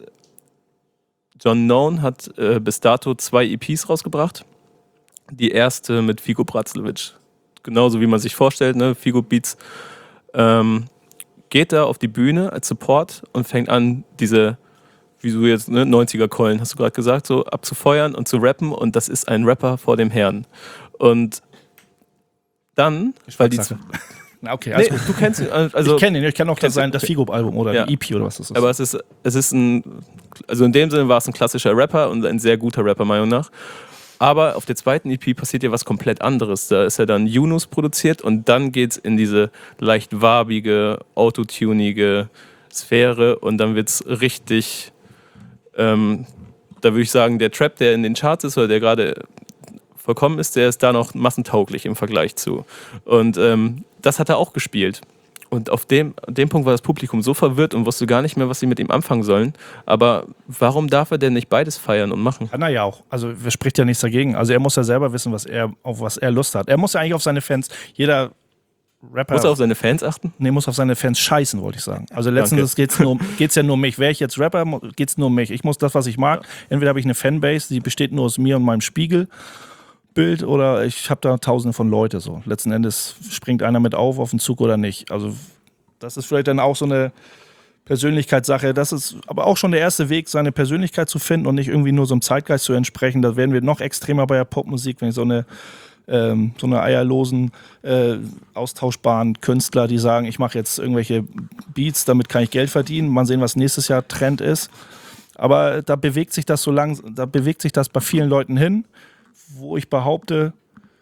Speaker 6: John Known hat äh, bis dato zwei E Ps rausgebracht. Die erste mit Figo Bratzlovic. Genauso wie man sich vorstellt, ne? Figo Beats. Ähm, geht da auf die Bühne als Support und fängt an, diese, wie du jetzt, ne, neunziger-Keulen, hast du gerade gesagt, so abzufeuern und zu rappen. Und das ist ein Rapper vor dem Herrn. Und dann, weil die
Speaker 5: Geschmackssache. Na, okay,
Speaker 6: Nee,
Speaker 5: alles gut.
Speaker 6: du kennst ihn, also,
Speaker 5: Ich kenne ihn, ich kenne auch das,
Speaker 6: Kennst du-
Speaker 5: sein, das Figo-Album oder
Speaker 6: Ja.
Speaker 5: ein E P oder was das ist.
Speaker 6: aber es ist, es ist ein, also in dem Sinne war es ein klassischer Rapper und ein sehr guter Rapper, meiner Meinung nach. Aber auf der zweiten E P passiert ja was komplett anderes. Da ist ja dann Yunus produziert und dann geht's in diese leicht warbige, autotunige Sphäre und dann wird's richtig, ähm, da würde ich sagen, der Trap, der in den Charts ist oder der gerade vollkommen ist, der ist da noch massentauglich im Vergleich zu. Und ähm, das hat er auch gespielt. Und auf dem, dem Punkt war das Publikum so verwirrt und wusste gar nicht mehr, was sie mit ihm anfangen sollen. Aber warum darf er denn nicht beides feiern und machen?
Speaker 5: Kann er ja auch. Also er spricht ja nichts dagegen. Also er muss ja selber wissen, was er, auf was er Lust hat. Er muss ja eigentlich auf seine Fans, jeder Rapper...
Speaker 6: Muss er auf seine Fans achten?
Speaker 5: Nee, muss auf seine Fans scheißen, wollte ich sagen. Also letztendlich geht es nur, geht's ja nur um mich. Wäre ich jetzt Rapper, geht es nur um mich. Ich muss das, was ich mag. Entweder habe ich eine Fanbase, die besteht nur aus mir und meinem Spiegelbild, oder ich habe da tausende von Leute. So. Letzten Endes springt einer mit auf auf den Zug oder nicht. Also das ist vielleicht dann auch so eine Persönlichkeitssache. Das ist aber auch schon der erste Weg, seine Persönlichkeit zu finden und nicht irgendwie nur so einem Zeitgeist zu entsprechen. Da werden wir noch extremer bei der Popmusik, wenn ich so eine ähm, so eine eierlosen, äh, austauschbaren Künstler, die sagen, ich mache jetzt irgendwelche Beats, damit kann ich Geld verdienen. Mal sehen, was nächstes Jahr Trend ist. Aber da bewegt sich das so langsam, da bewegt sich das bei vielen Leuten hin, wo ich behaupte,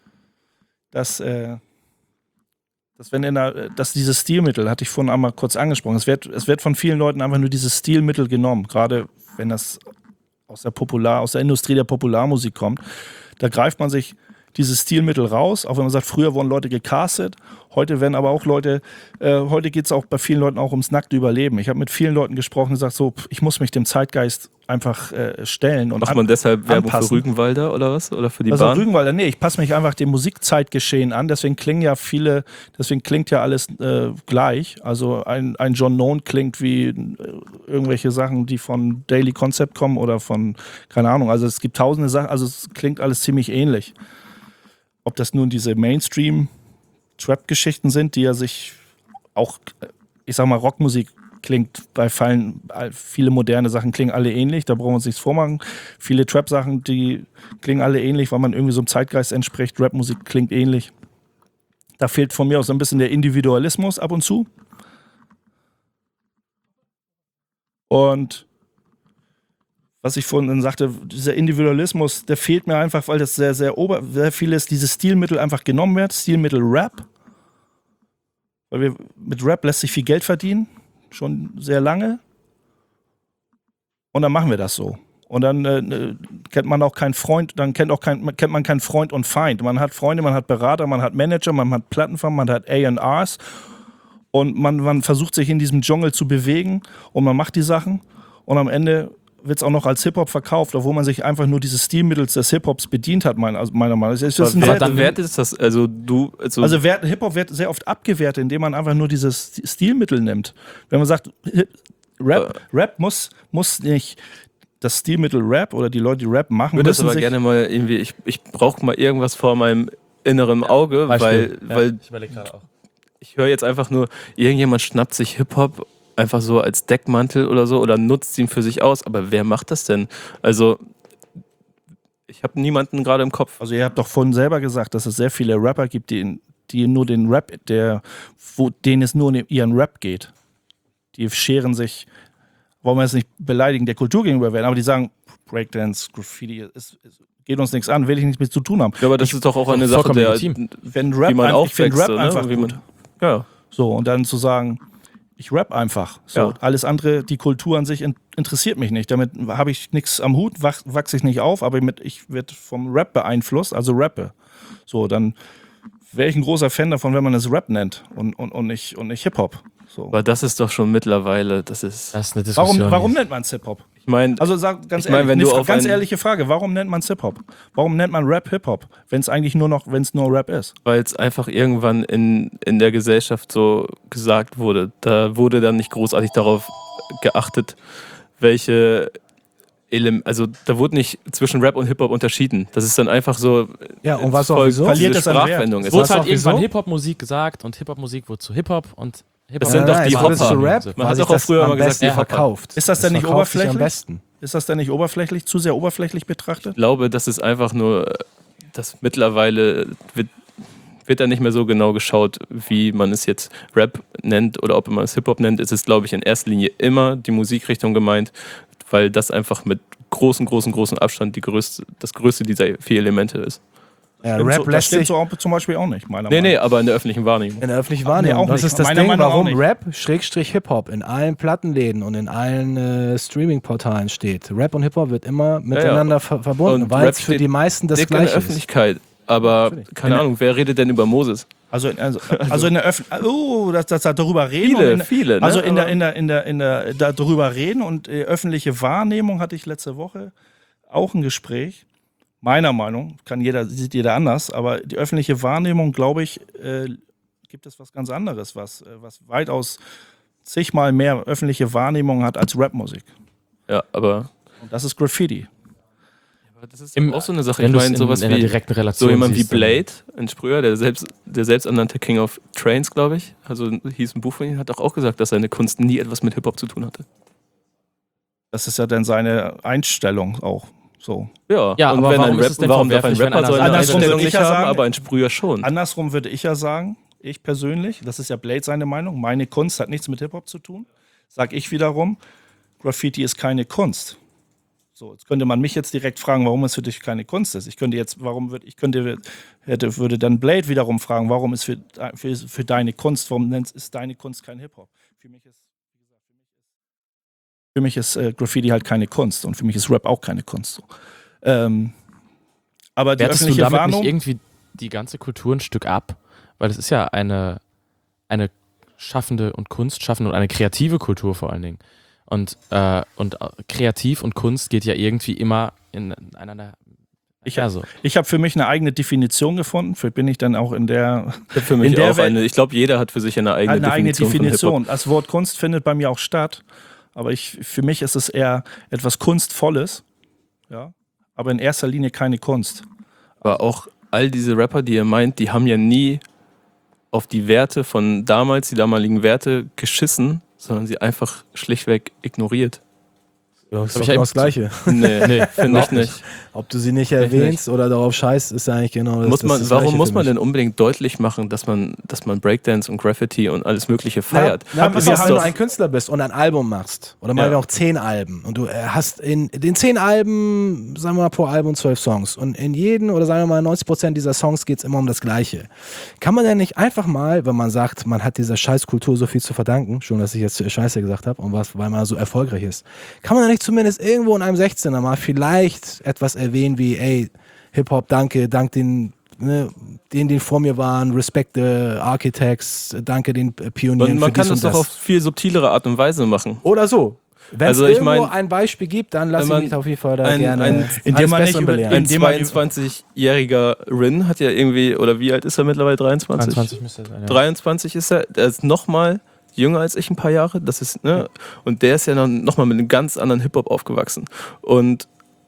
Speaker 5: dass, äh, dass wenn in der, dass dieses Stilmittel, hatte ich vorhin einmal kurz angesprochen, es wird, es wird von vielen Leuten einfach nur dieses Stilmittel genommen, gerade wenn das aus der Popular, aus der Industrie der Popularmusik kommt. Da greift man sich dieses Stilmittel raus, auch wenn man sagt, früher wurden Leute gecastet, heute werden aber auch Leute, äh, heute geht es auch bei vielen Leuten auch ums nackte Überleben. Ich habe mit vielen Leuten gesprochen und gesagt, so, ich muss mich dem Zeitgeist einfach äh, stellen. Und
Speaker 6: Macht man deshalb Werbung
Speaker 5: anpassen.
Speaker 6: für Rügenwalder oder was? Oder für die
Speaker 5: Also
Speaker 6: Bahn?
Speaker 5: Rügenwalder, nee, ich passe mich einfach dem Musikzeitgeschehen an, deswegen klingen ja viele, deswegen klingt ja alles äh, gleich. Also ein, ein John Known klingt wie äh, irgendwelche Sachen, die von Daily Concept kommen oder von, keine Ahnung, also es gibt tausende Sachen, also es klingt alles ziemlich ähnlich. Ob das nun diese Mainstream-Trap-Geschichten sind, die ja sich auch, ich sag mal, Rockmusik klingt bei Fallen, viele moderne Sachen klingen alle ähnlich, da brauchen wir uns nichts vormachen. Viele Trap-Sachen, die klingen alle ähnlich, weil man irgendwie so einem Zeitgeist entspricht. Rap-Musik klingt ähnlich. Da fehlt von mir auch so ein bisschen der Individualismus ab und zu. Und was ich vorhin sagte, dieser Individualismus, der fehlt mir einfach, weil das sehr, sehr ober, sehr vieles, dieses Stilmittel einfach genommen wird, Stilmittel Rap. Weil wir, mit Rap lässt sich viel Geld verdienen, schon sehr lange. Und dann machen wir das so. Und dann äh, kennt man auch keinen Freund, dann kennt, auch kein, kennt man keinen Freund und Feind. Man hat Freunde, man hat Berater, man hat Manager, man hat Plattenfirmen, man hat A und Rs. Und man, man versucht sich in diesem Dschungel zu bewegen und man macht die Sachen. Und am Ende wird es auch noch als Hip-Hop verkauft, obwohl man sich einfach nur dieses Stilmittels des Hip-Hops bedient hat, meiner, also meiner Meinung nach. Das ist ein
Speaker 6: Aber
Speaker 5: sehr,
Speaker 6: dann wertet es das, also du... Also,
Speaker 5: also Wert, Hip-Hop wird sehr oft abgewertet, indem man einfach nur dieses Stilmittel nimmt. Wenn man sagt, Hip, Rap, äh, Rap muss, muss nicht das Stilmittel Rap oder die Leute, die Rap machen,
Speaker 6: ich würde das
Speaker 5: müssen
Speaker 6: aber
Speaker 5: sich...
Speaker 6: gerne mal irgendwie, ich, ich brauche mal irgendwas vor meinem inneren Auge, weil,
Speaker 3: Ja,
Speaker 6: weil
Speaker 3: ich überlege gerade auch.
Speaker 6: ich höre jetzt einfach nur, irgendjemand schnappt sich Hip-Hop einfach so als Deckmantel oder so oder nutzt ihn für sich aus. Aber wer macht das denn? Also, ich habe niemanden gerade im Kopf.
Speaker 5: Also ihr habt doch vorhin selber gesagt, dass es sehr viele Rapper gibt, die, die nur den Rap, der, wo, denen es nur um ihren Rap geht. Die scheren sich, wollen wir jetzt nicht beleidigen, der Kultur gegenüber werden, aber die sagen, Breakdance, Graffiti, es, es geht uns nichts an, will ich nichts mit zu tun haben.
Speaker 6: Ja, aber das
Speaker 5: ich,
Speaker 6: ist doch auch eine Sache, der,
Speaker 5: wenn Rap,
Speaker 6: wie man
Speaker 5: ein, ich finde
Speaker 6: aufwächst,
Speaker 5: Rap
Speaker 6: oder?
Speaker 5: einfach
Speaker 6: Wie man,
Speaker 5: gut.
Speaker 6: ja.
Speaker 5: So, und dann zu sagen, ich rap einfach. So,
Speaker 6: Ja.
Speaker 5: alles andere, die Kultur an sich in, interessiert mich nicht. Damit habe ich nichts am Hut, wach, wachse ich nicht auf, aber mit, ich werde vom Rap beeinflusst, also rappe. So, dann wäre ich ein großer Fan davon, wenn man es Rap nennt und, und, und nicht, und nicht Hip-Hop. So.
Speaker 6: Aber das ist doch schon mittlerweile, das ist...
Speaker 3: Das ist eine Diskussion.
Speaker 5: Warum, warum nennt man es Hip-Hop?
Speaker 6: Ich meine,
Speaker 5: Also sag ganz
Speaker 6: Ich mein,
Speaker 5: ehrlich,
Speaker 6: wenn
Speaker 5: eine
Speaker 6: du
Speaker 5: Fra-
Speaker 6: auf
Speaker 5: ganz
Speaker 6: ein-
Speaker 5: ehrliche Frage, warum nennt man es Hip-Hop? Warum nennt man Rap Hip-Hop, wenn es eigentlich nur noch, wenn es nur Rap ist?
Speaker 6: weil es einfach irgendwann in, in der Gesellschaft so gesagt wurde. Da wurde dann nicht großartig darauf geachtet, welche Elemente, also da wurde nicht zwischen Rap und Hip-Hop unterschieden. Das ist dann einfach so...
Speaker 4: Ja, und was
Speaker 6: voll-
Speaker 4: auch wieso?
Speaker 5: Verliert
Speaker 6: diese
Speaker 5: das an Wert?
Speaker 6: Sprachwendung.
Speaker 3: Es
Speaker 6: Es
Speaker 3: wurde
Speaker 6: ist
Speaker 3: halt
Speaker 4: auch
Speaker 3: irgendwann
Speaker 4: wieso?
Speaker 3: Hip-Hop-Musik gesagt und Hip-Hop-Musik wurde zu Hip-Hop und Hip-Hop...
Speaker 6: Es sind doch die
Speaker 4: es wird
Speaker 6: Hopper.
Speaker 4: zu Rap,
Speaker 6: Man
Speaker 4: weil
Speaker 6: hat
Speaker 4: sich
Speaker 6: doch auch
Speaker 4: das
Speaker 6: früher
Speaker 4: am
Speaker 6: mal gesagt,
Speaker 4: besten
Speaker 6: die Hopper.
Speaker 4: verkauft.
Speaker 5: Ist das denn nicht
Speaker 4: verkauft sich
Speaker 5: oberflächlich?
Speaker 4: am besten.
Speaker 5: Ist das denn nicht oberflächlich, zu sehr oberflächlich betrachtet?
Speaker 6: Ich glaube, das ist einfach nur, dass mittlerweile wird, wird da nicht mehr so genau geschaut, wie man es jetzt Rap nennt oder ob man es Hip-Hop nennt. Es ist, glaube ich, in erster Linie immer die Musikrichtung gemeint, weil das einfach mit großen, großen, großen Abstand die größte, das größte dieser vier Elemente ist.
Speaker 4: Ja,
Speaker 5: Stimmt
Speaker 4: Rap
Speaker 5: so, das
Speaker 4: lässt
Speaker 5: stimmt
Speaker 4: sich
Speaker 5: so auch, zum Beispiel auch nicht, meiner
Speaker 6: Nee,
Speaker 5: Meinung
Speaker 6: nee,
Speaker 5: nach.
Speaker 6: aber in der öffentlichen Wahrnehmung.
Speaker 4: in der öffentlichen
Speaker 5: Nee,
Speaker 4: Wahrnehmung.
Speaker 5: auch
Speaker 4: das
Speaker 5: nicht.
Speaker 4: ist das
Speaker 5: Meiner
Speaker 4: Ding,
Speaker 5: Meinung nach auch
Speaker 4: warum
Speaker 5: nicht.
Speaker 4: Rap Schrägstrich Hip-Hop in allen Plattenläden und in allen äh, Streaming-Portalen steht. Rap und Hip-Hop wird immer miteinander ver verbunden,
Speaker 6: Und
Speaker 4: weil
Speaker 6: Rap
Speaker 4: es für
Speaker 6: steht
Speaker 4: die meisten das
Speaker 6: Liegt in der
Speaker 4: Gleiche ist.
Speaker 6: Öffentlichkeit. Aber keine Ahnung, wer redet denn über Moses?
Speaker 5: Also, also, also in der Öffentlichkeit, oh, dass, dass da darüber reden.
Speaker 6: Viele,
Speaker 5: und in,
Speaker 6: viele. Ne?
Speaker 5: Also in der,
Speaker 6: Aber-
Speaker 5: in der, in der, in der, da darüber reden und äh, öffentliche Wahrnehmung hatte ich letzte Woche auch ein Gespräch. Meiner Meinung, kann jeder, sieht jeder anders, aber die öffentliche Wahrnehmung, glaube ich, äh, gibt es was ganz anderes, was, äh, was weitaus zigmal mehr öffentliche Wahrnehmung hat als Rapmusik.
Speaker 6: Ja, aber
Speaker 5: Und das ist Graffiti.
Speaker 6: das ist
Speaker 3: Im-
Speaker 6: auch so eine Sache.
Speaker 3: Wenn
Speaker 6: Ich
Speaker 3: du es
Speaker 6: meine,
Speaker 3: in,
Speaker 6: sowas
Speaker 3: in einer
Speaker 6: wie
Speaker 3: direkten Relation
Speaker 6: so jemand wie
Speaker 3: siehst, dann-
Speaker 6: Blade, ein Sprüher, der selbst, der selbsternannte King of Trains, glaube ich, also hieß ein Buch von ihm, hat doch auch gesagt, dass seine Kunst nie etwas mit Hip-Hop zu tun hatte.
Speaker 5: Das ist ja dann seine Einstellung auch so.
Speaker 6: Ja,
Speaker 3: Ja,
Speaker 6: und
Speaker 3: aber
Speaker 6: wenn
Speaker 3: warum
Speaker 6: ein
Speaker 3: ist
Speaker 6: Rap,
Speaker 3: es denn
Speaker 6: warum darf ein
Speaker 3: verwerflich, wenn
Speaker 6: Rapper
Speaker 3: einer
Speaker 6: so eine
Speaker 3: seine
Speaker 5: Andersrum
Speaker 6: Einstellung
Speaker 5: würde ich
Speaker 6: nicht
Speaker 5: ja
Speaker 6: haben,
Speaker 5: sagen-
Speaker 6: aber ein Sprüher schon?
Speaker 5: Andersrum würde ich ja sagen, ich persönlich, das ist ja Blade seine Meinung, meine Kunst hat nichts mit Hip-Hop zu tun. Sag ich wiederum, Graffiti ist keine Kunst. So, jetzt könnte man mich jetzt direkt fragen, warum es für dich keine Kunst ist. Ich könnte jetzt, warum würde ich könnte hätte würde dann Blade wiederum fragen, warum ist für, für, für deine Kunst, warum nennst, ist deine Kunst kein Hip-Hop? Für mich ist für mich ist äh, Graffiti halt keine Kunst und für mich ist Rap auch keine Kunst. So. Ähm, aber die
Speaker 3: Wertest du
Speaker 5: öffentliche
Speaker 3: damit
Speaker 5: Warnung,
Speaker 3: nicht irgendwie die ganze Kultur ein Stück ab? Weil es ist ja eine, eine schaffende und kunstschaffende und eine kreative Kultur vor allen Dingen. Und, äh, und äh, kreativ und Kunst geht ja irgendwie immer in einander.
Speaker 5: Ich-
Speaker 3: ja, so.
Speaker 5: ich habe für mich eine eigene Definition gefunden, für bin ich dann auch in der
Speaker 6: Ich hab für mich
Speaker 5: In der
Speaker 6: auch
Speaker 5: Welt-
Speaker 6: eine, ich glaube, jeder hat für sich eine eigene
Speaker 5: eine eigene
Speaker 6: Definition,
Speaker 5: Definition. Das Wort Kunst findet bei mir auch statt, aber ich, für mich ist es eher etwas Kunstvolles, ja, aber in erster Linie keine Kunst.
Speaker 6: von Hip-Hop. Aber auch all diese Rapper, die ihr meint, die haben ja nie auf die Werte von damals, die damaligen Werte geschissen, sondern sie einfach schlichtweg ignoriert.
Speaker 4: Ja, ist
Speaker 3: Hab
Speaker 4: doch
Speaker 3: ich
Speaker 4: genau
Speaker 3: eben-
Speaker 4: das Gleiche.
Speaker 6: Nee, nee finde ich
Speaker 3: überhaupt
Speaker 6: nicht.
Speaker 4: Ob du sie nicht erwähnst oder darauf scheißt, ist ja eigentlich genau das.
Speaker 6: Muss
Speaker 4: das
Speaker 6: man,
Speaker 4: ist das
Speaker 6: warum
Speaker 4: Gleiche
Speaker 6: muss
Speaker 4: für
Speaker 6: man
Speaker 4: mich.
Speaker 6: denn unbedingt deutlich machen, dass man, dass man Breakdance und Graffiti und alles Mögliche feiert?
Speaker 4: Na, na,
Speaker 5: Aber
Speaker 4: pass
Speaker 5: wir
Speaker 4: auf,
Speaker 5: haben
Speaker 4: wenn du
Speaker 5: doch-
Speaker 4: ein Künstler bist und ein Album machst, oder mal
Speaker 6: Ja.
Speaker 4: auch zehn Alben, und du äh, hast in den zehn Alben, sagen wir mal pro Album zwölf Songs, und in jedem, oder sagen wir mal neunzig Prozent dieser Songs geht es immer um das Gleiche. Kann man denn nicht einfach mal, wenn man sagt, man hat dieser Scheißkultur so viel zu verdanken, schon, dass ich jetzt Scheiße gesagt habe, und was, weil man so erfolgreich ist, kann man denn nicht zumindest irgendwo in einem sechzehner mal vielleicht etwas erwähnen wie, ey, Hip-Hop, danke, dank den, ne, denen, die vor mir waren, Respect the Architects, danke den äh, Pionieren
Speaker 6: Man, man
Speaker 4: für
Speaker 6: kann
Speaker 4: dies
Speaker 6: das
Speaker 4: und
Speaker 6: doch
Speaker 4: das.
Speaker 6: auf viel subtilere Art und Weise machen.
Speaker 4: Oder so. Wenn
Speaker 6: Also
Speaker 4: es
Speaker 6: ich
Speaker 4: irgendwo
Speaker 6: mein,
Speaker 4: ein Beispiel gibt, dann lasse
Speaker 6: wenn
Speaker 4: ich
Speaker 6: man
Speaker 4: mich auf jeden Fall da
Speaker 6: ein-
Speaker 4: gerne
Speaker 6: ein-
Speaker 5: indem
Speaker 4: eines
Speaker 5: man nicht
Speaker 4: Besseren
Speaker 5: über-
Speaker 4: belehren.
Speaker 6: Ein
Speaker 5: Indem man-
Speaker 6: zweiundzwanzigjähriger Rin hat ja irgendwie, oder wie alt ist er mittlerweile? dreiundzwanzig?
Speaker 3: dreiundzwanzig müsste es sein, ja.
Speaker 6: dreiundzwanzig ist er, der ist nochmal jünger als ich ein paar Jahre. Das ist, ne? Und der ist ja nochmal mit einem ganz anderen Hip-Hop aufgewachsen. Und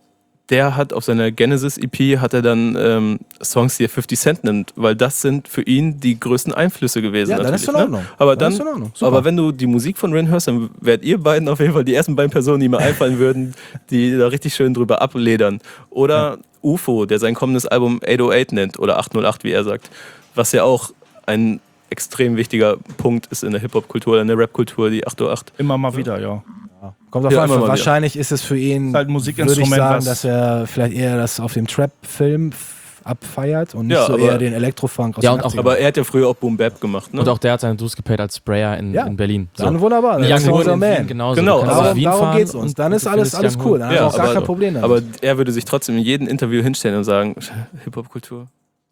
Speaker 6: der hat auf seiner Genesis-E P hat er dann ähm, Songs, die er fifty Cent nimmt, weil das sind für ihn die größten Einflüsse gewesen.
Speaker 4: Ja, dann ist
Speaker 6: natürlich,
Speaker 4: in
Speaker 6: ne?
Speaker 4: Ordnung.
Speaker 6: Aber
Speaker 4: Dann
Speaker 6: dann,
Speaker 4: ist in Ordnung. Super.
Speaker 6: aber wenn du die Musik von Rin hörst, dann werdet ihr beiden auf jeden Fall die ersten beiden Personen, die mir einfallen würden, die da richtig schön drüber abledern. Oder U F O, der sein kommendes Album acht null acht nennt, oder acht null acht, wie er sagt, was ja auch ein extrem wichtiger Punkt ist in der Hip-Hop-Kultur, in der Rap-Kultur, die acht null acht.
Speaker 5: Immer mal wieder, ja.
Speaker 4: Kommt auf
Speaker 6: Ja,
Speaker 4: an,
Speaker 6: immer mal
Speaker 4: wahrscheinlich ist es für ihn,
Speaker 5: Ist halt ein
Speaker 4: würde ich
Speaker 5: Musikinstrument,
Speaker 4: sagen,
Speaker 5: was-
Speaker 4: dass er vielleicht eher das auf dem Trap-Film f- abfeiert und nicht
Speaker 6: Ja,
Speaker 4: so
Speaker 6: aber-
Speaker 4: eher den Elektrofunk aus
Speaker 3: Ja,
Speaker 4: den
Speaker 3: und auch-
Speaker 4: achtzigern.
Speaker 6: Aber er hat ja früher auch Boom Bap gemacht, ne?
Speaker 3: Und auch der hat seine Dues gepaid als Sprayer in,
Speaker 4: Ja.
Speaker 3: in Berlin. So.
Speaker 4: Dann wunderbar, dann
Speaker 3: Young
Speaker 4: ist er
Speaker 3: Horn
Speaker 4: unser
Speaker 3: in Wien
Speaker 4: Man.
Speaker 3: genauso.
Speaker 6: Genau,
Speaker 3: Du kannst
Speaker 6: aber
Speaker 3: nach
Speaker 4: Darum,
Speaker 3: Wien
Speaker 4: darum
Speaker 3: fahren
Speaker 4: geht's uns.
Speaker 3: und
Speaker 4: Dann
Speaker 3: du
Speaker 4: ist alles,
Speaker 3: findest
Speaker 4: alles
Speaker 3: Young
Speaker 4: cool.
Speaker 3: Horn.
Speaker 4: Dann
Speaker 6: Ja,
Speaker 4: haben wir auch gar
Speaker 6: aber-
Speaker 4: kein Problem damit.
Speaker 6: Aber er würde sich trotzdem in jedem Interview hinstellen und sagen, Hip-Hop-Kultur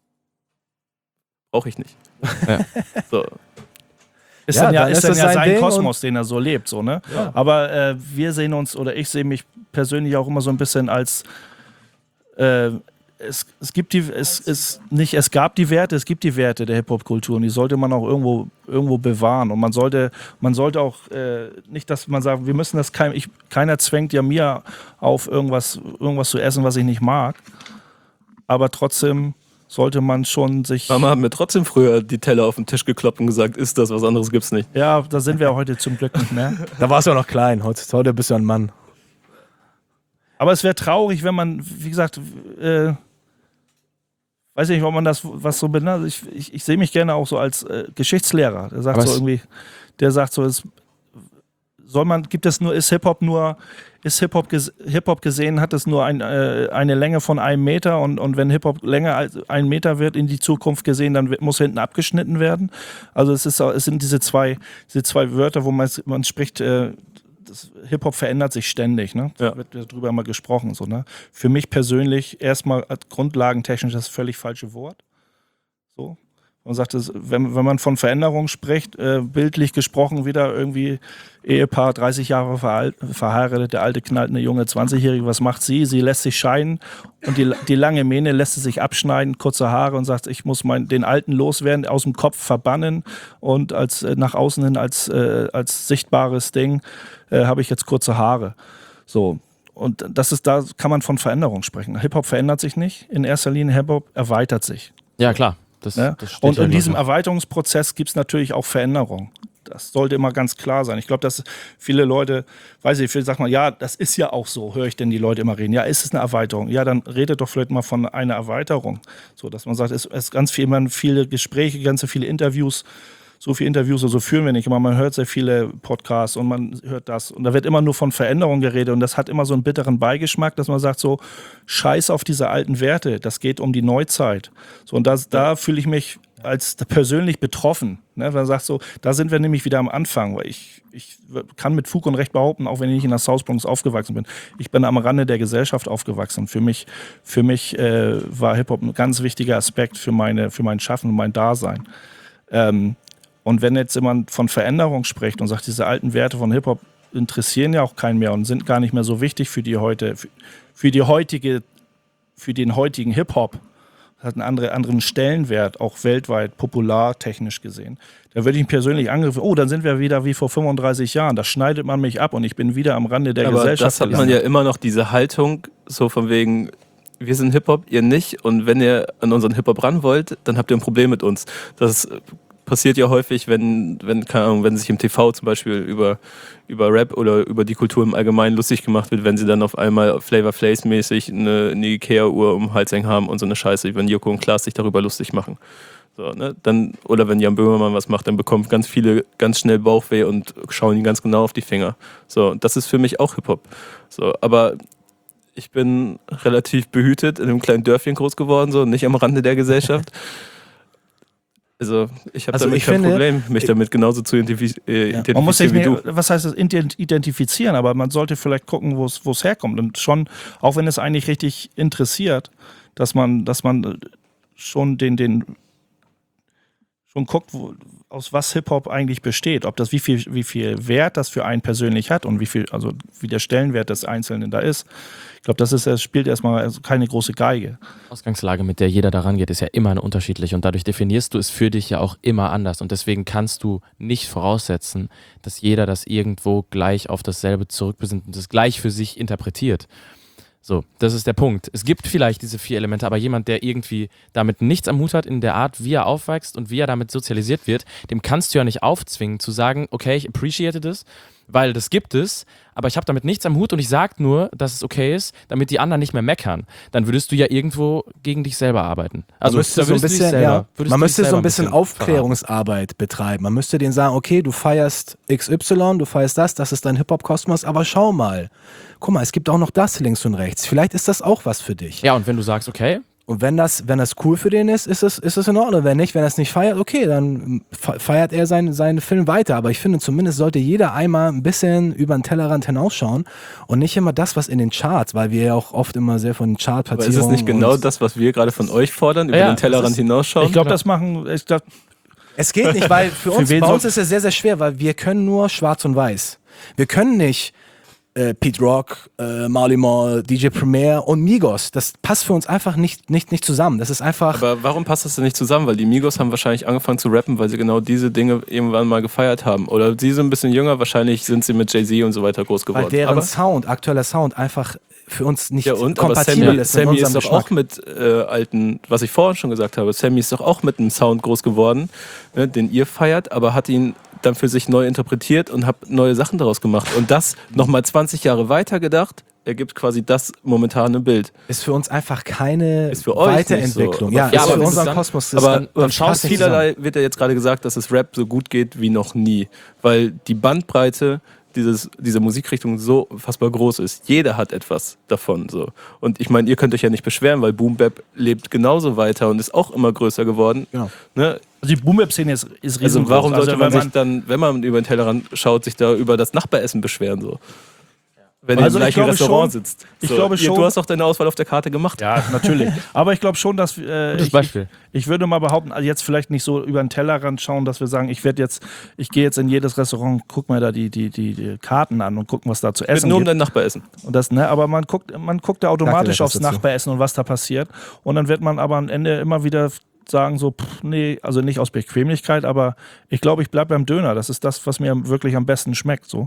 Speaker 6: brauche ich nicht.
Speaker 3: Ja.
Speaker 6: So.
Speaker 5: Ist
Speaker 4: Ja,
Speaker 5: dann ja,
Speaker 4: dann
Speaker 5: ist
Speaker 4: ist
Speaker 5: dann
Speaker 4: das
Speaker 5: ja
Speaker 4: sein
Speaker 5: sein
Speaker 4: Ding
Speaker 5: Kosmos, den er so lebt, so, ne?
Speaker 4: Ja.
Speaker 5: Aber äh, wir sehen uns, oder ich sehe mich persönlich auch immer so ein bisschen als äh, es, es gibt die, es, es nicht, es gab die Werte, es gibt die Werte der Hip-Hop-Kultur und die sollte man auch irgendwo, irgendwo bewahren. Und man sollte, man sollte auch äh, nicht, dass man sagt, wir müssen das kein, ich, keiner zwängt ja mir auf, irgendwas, irgendwas zu essen, was ich nicht mag. Aber trotzdem sollte man schon sich.
Speaker 6: Mama hat mir trotzdem früher die Teller auf den Tisch gekloppt und gesagt, ist das, was anderes gibt's nicht.
Speaker 5: Ja, da sind wir heute zum Glück nicht mehr.
Speaker 4: Da warst du ja noch klein. Heute, heute bist du ein Mann.
Speaker 5: Aber es wäre traurig, wenn man, wie gesagt, äh, weiß nicht, ob man das was so benannt. Ich, ich, ich sehe mich gerne auch so als äh, Geschichtslehrer. Der sagt
Speaker 3: Aber
Speaker 5: so
Speaker 3: es-
Speaker 5: irgendwie, der sagt so, es soll man, gibt es nur, ist Hip-Hop nur, ist Hip-Hop ges, Hip-Hop gesehen, hat es nur ein, äh, eine Länge von einem Meter und, und wenn Hip-Hop länger als ein Meter wird in die Zukunft gesehen, dann wird, muss hinten abgeschnitten werden. Also es ist, es sind diese zwei, diese zwei Wörter, wo man, man spricht, äh, das Hip-Hop verändert sich ständig, ne? Da
Speaker 6: Ja.
Speaker 5: wird darüber immer gesprochen. So, ne? Für mich persönlich erstmal als grundlagentechnisch das völlig falsche Wort. So. Man sagt, das, wenn, wenn man von Veränderung spricht, äh, bildlich gesprochen wieder irgendwie Ehepaar, dreißig Jahre verhal- verheiratet, der Alte knallt eine junge zwanzigjährige, was macht sie? Sie lässt sich scheiden und die, die lange Mähne lässt sie sich abschneiden, kurze Haare und sagt, ich muss mein, den Alten loswerden, aus dem Kopf verbannen und als äh, nach außen hin als, äh, als sichtbares Ding äh, habe ich jetzt kurze Haare. So. Und das ist, da kann man von Veränderung sprechen. Hip-Hop verändert sich nicht, in erster Linie Hip-Hop erweitert sich.
Speaker 3: Ja, klar. Das,
Speaker 5: Ja?
Speaker 3: das steht
Speaker 5: Und
Speaker 3: ja
Speaker 5: in diesem
Speaker 3: glaub
Speaker 5: Erweiterungsprozess gibt es natürlich auch Veränderungen. Das sollte immer ganz klar sein. Ich glaube, dass viele Leute, weiß ich, viele sagen mal, ja, das ist ja auch so, höre ich denn die Leute immer reden. Ja, ist es eine Erweiterung? Ja, dann redet doch vielleicht mal von einer Erweiterung. So, dass man sagt, es ist ganz viel, man viele Gespräche, ganz viele Interviews, so viele Interviews, also führen wir nicht immer. Man hört sehr viele Podcasts und man hört das. Und da wird immer nur von Veränderung geredet. Und das hat immer so einen bitteren Beigeschmack, dass man sagt so, scheiß auf diese alten Werte. Das geht um die Neuzeit. So, und das, da fühle ich mich als persönlich betroffen. Ne? Wenn man sagt so, da sind wir nämlich wieder am Anfang. Weil ich, ich kann mit Fug und Recht behaupten, auch wenn ich nicht in der South Bronx aufgewachsen bin, ich bin am Rande der Gesellschaft aufgewachsen. Für mich, für mich äh, war Hip-Hop ein ganz wichtiger Aspekt für, meine, für mein Schaffen und mein Dasein. Ähm, Und wenn jetzt jemand von Veränderung spricht und sagt, diese alten Werte von Hip-Hop interessieren ja auch keinen mehr und sind gar nicht mehr so wichtig für die heute, für die heutige, für den heutigen Hip-Hop, hat einen andere, anderen Stellenwert, auch weltweit, popular, technisch gesehen. Da würde ich ihn persönlich angegriffen, oh, dann sind wir wieder wie vor fünfunddreißig Jahren, da schneidet man mich ab und ich bin wieder am Rande der
Speaker 6: Aber
Speaker 5: Gesellschaft.
Speaker 6: das hat man ja immer noch, diese Haltung, so von wegen, wir sind Hip-Hop, ihr nicht, und wenn ihr an unseren Hip-Hop ran wollt, dann habt ihr ein Problem mit uns. Das passiert ja häufig, wenn, wenn, keine Ahnung, wenn sich im T V zum Beispiel über, über Rap oder über die Kultur im Allgemeinen lustig gemacht wird, wenn sie dann auf einmal Flavor Flays mäßig eine, eine Ikea-Uhr um den Hals hängen haben und so eine Scheiße, wenn Joko und Klaas sich darüber lustig machen. So, ne? Dann, oder wenn Jan Böhmermann was macht, dann bekommen ganz viele ganz schnell Bauchweh und schauen ihn ganz genau auf die Finger. So, das ist für mich auch Hip-Hop. So, aber ich bin relativ behütet in einem kleinen Dörfchen groß geworden, so nicht am Rande der Gesellschaft. Also ich habe
Speaker 4: Also
Speaker 6: damit
Speaker 4: ich
Speaker 6: kein
Speaker 4: finde,
Speaker 6: Problem, mich damit genauso zu identifiz äh,
Speaker 4: Ja.
Speaker 6: identifizieren
Speaker 5: Man muss sich
Speaker 6: wie
Speaker 5: nicht,
Speaker 6: du.
Speaker 5: was heißt das, identifizieren, aber man sollte vielleicht gucken, wo es herkommt. Und schon, auch wenn es eigentlich richtig interessiert, dass man, dass man schon den, den schon guckt, wo, aus was Hip-Hop eigentlich besteht, ob das wie viel, wie viel Wert das für einen persönlich hat und wie viel, also wie der Stellenwert des Einzelnen da ist. Ich glaube, das ist, das spielt erstmal keine große Geige.
Speaker 3: Die Ausgangslage, mit der jeder daran geht, ist ja immer eine unterschiedliche und dadurch definierst du es für dich ja auch immer anders und deswegen kannst du nicht voraussetzen, dass jeder das irgendwo gleich auf dasselbe zurückbesinnt und das gleich für sich interpretiert. So, das ist der Punkt. Es gibt vielleicht diese vier Elemente, aber jemand, der irgendwie damit nichts am Hut hat in der Art, wie er aufwächst und wie er damit sozialisiert wird, dem kannst du ja nicht aufzwingen zu sagen, okay, ich appreciate das, weil das gibt es, aber ich habe damit nichts am Hut und ich sage nur, dass es okay ist, damit die anderen nicht mehr meckern. Dann würdest du ja irgendwo gegen dich selber arbeiten. Also
Speaker 4: man müsste
Speaker 3: da
Speaker 4: so ein
Speaker 3: würdest du dich
Speaker 4: bisschen,
Speaker 3: selber-
Speaker 4: ja,
Speaker 3: würdest
Speaker 4: man
Speaker 3: du dich
Speaker 4: müsste so
Speaker 3: selber
Speaker 4: ein bisschen
Speaker 3: verraten.
Speaker 4: Aufklärungsarbeit betreiben. Man müsste denen sagen, okay, du feierst X Y, du feierst das, das ist dein Hip-Hop-Kosmos, aber schau mal, guck mal, es gibt auch noch das links und rechts. Vielleicht ist das auch was für dich.
Speaker 3: Ja, und wenn du sagst, okay,
Speaker 4: Und wenn das, wenn das cool für den ist, ist es, ist es in Ordnung. Wenn nicht, wenn er es nicht feiert, okay, dann feiert er seinen, seinen Film weiter. Aber ich finde, zumindest sollte jeder einmal ein bisschen über den Tellerrand hinausschauen und nicht immer das, was in den Charts, weil wir ja auch oft immer sehr von
Speaker 6: Aber
Speaker 4: Chartplatzierungen...
Speaker 6: ist es nicht genau
Speaker 4: und-
Speaker 6: das, was wir gerade von euch fordern, über
Speaker 3: Ja,
Speaker 6: den Tellerrand
Speaker 3: das ist-
Speaker 6: hinausschauen?
Speaker 5: Ich glaube, das machen, ich glaub,
Speaker 4: Es geht nicht, weil für uns,
Speaker 5: wen
Speaker 4: bei uns
Speaker 5: soll-
Speaker 4: ist es sehr, sehr schwer, weil wir können nur schwarz und weiß. Wir können nicht äh, Pete Rock, äh, Marley Marl, D J Premier und Migos. Das passt für uns einfach nicht, nicht, nicht zusammen. Das ist einfach...
Speaker 6: Aber warum passt das denn nicht zusammen? Weil die Migos haben wahrscheinlich angefangen zu rappen, weil sie genau diese Dinge irgendwann mal gefeiert haben. Oder sie sind ein bisschen jünger, wahrscheinlich sind sie mit Jay-Z und so weiter groß geworden.
Speaker 4: weil deren
Speaker 6: aber,
Speaker 4: Sound, aktueller Sound einfach für uns nicht
Speaker 6: ja und, aber
Speaker 4: kompatibel
Speaker 6: Sammy,
Speaker 4: ist mit
Speaker 6: Sammy ist
Speaker 4: unserem
Speaker 6: doch
Speaker 4: Geschmack.
Speaker 6: auch mit äh, alten, was ich vorhin schon gesagt habe, Sammy ist doch auch mit einem Sound groß geworden, ne, den ihr feiert, aber hat ihn dann für sich neu interpretiert und habt neue Sachen daraus gemacht. Und das nochmal zwanzig Jahre weiter gedacht, ergibt quasi das momentane Bild.
Speaker 4: Ist für uns einfach keine
Speaker 6: Ist für euch
Speaker 4: Weiterentwicklung.
Speaker 6: nicht so.
Speaker 4: Ja,
Speaker 6: Aber-
Speaker 4: ist
Speaker 3: Ja, aber
Speaker 4: für
Speaker 3: wenn
Speaker 4: unseren
Speaker 3: es dann-
Speaker 4: Kosmos. das
Speaker 6: Aber
Speaker 4: dann-
Speaker 6: dann
Speaker 4: das
Speaker 6: schaut
Speaker 4: passt nicht
Speaker 6: vielerlei, wird ja jetzt gerade gesagt, dass es Rap so gut geht wie noch nie. Weil die Bandbreite dieses, dieser Musikrichtung so unfassbar groß ist. Jeder hat etwas davon. So. Und ich meine, ihr könnt euch ja nicht beschweren, weil Boom Bap lebt genauso weiter und ist auch immer größer geworden.
Speaker 4: Genau.
Speaker 6: Ne?
Speaker 5: also die Boom-Bap-Szene ist, ist riesengroß.
Speaker 6: Also warum sollte
Speaker 5: Also
Speaker 6: man
Speaker 5: wenn
Speaker 6: sich dann, wenn man über den Tellerrand schaut, sich da über das Nachbaressen beschweren? So? Wenn
Speaker 5: Also
Speaker 6: du im
Speaker 5: ich
Speaker 6: gleichen
Speaker 5: glaube
Speaker 6: Restaurant
Speaker 5: schon-
Speaker 6: sitzt.
Speaker 5: ich glaube
Speaker 6: ihr-
Speaker 5: schon-
Speaker 6: Du hast auch deine Auswahl auf der Karte gemacht.
Speaker 5: Ja, natürlich. Aber ich glaube schon, dass äh,
Speaker 3: Gutes
Speaker 5: ich,
Speaker 3: Beispiel.
Speaker 5: ich würde mal behaupten, also jetzt vielleicht nicht so über den Tellerrand schauen, dass wir sagen, ich werde jetzt, ich gehe jetzt in jedes Restaurant, guck mir da die, die, die, die Karten an und gucken, was da zu
Speaker 6: Ich will
Speaker 5: essen
Speaker 6: nur um
Speaker 5: gibt.
Speaker 6: deinen Nachbar essen.
Speaker 5: Und das, ne, aber man guckt, man guckt da automatisch
Speaker 4: Sagt dir
Speaker 5: aufs
Speaker 4: das dazu?
Speaker 5: Nachbaressen und was da passiert. Und dann wird man aber am Ende immer wieder sagen, so, pff, nee, also nicht aus Bequemlichkeit, aber ich glaube, ich bleibe beim Döner. Das ist das, was mir wirklich am besten schmeckt. So.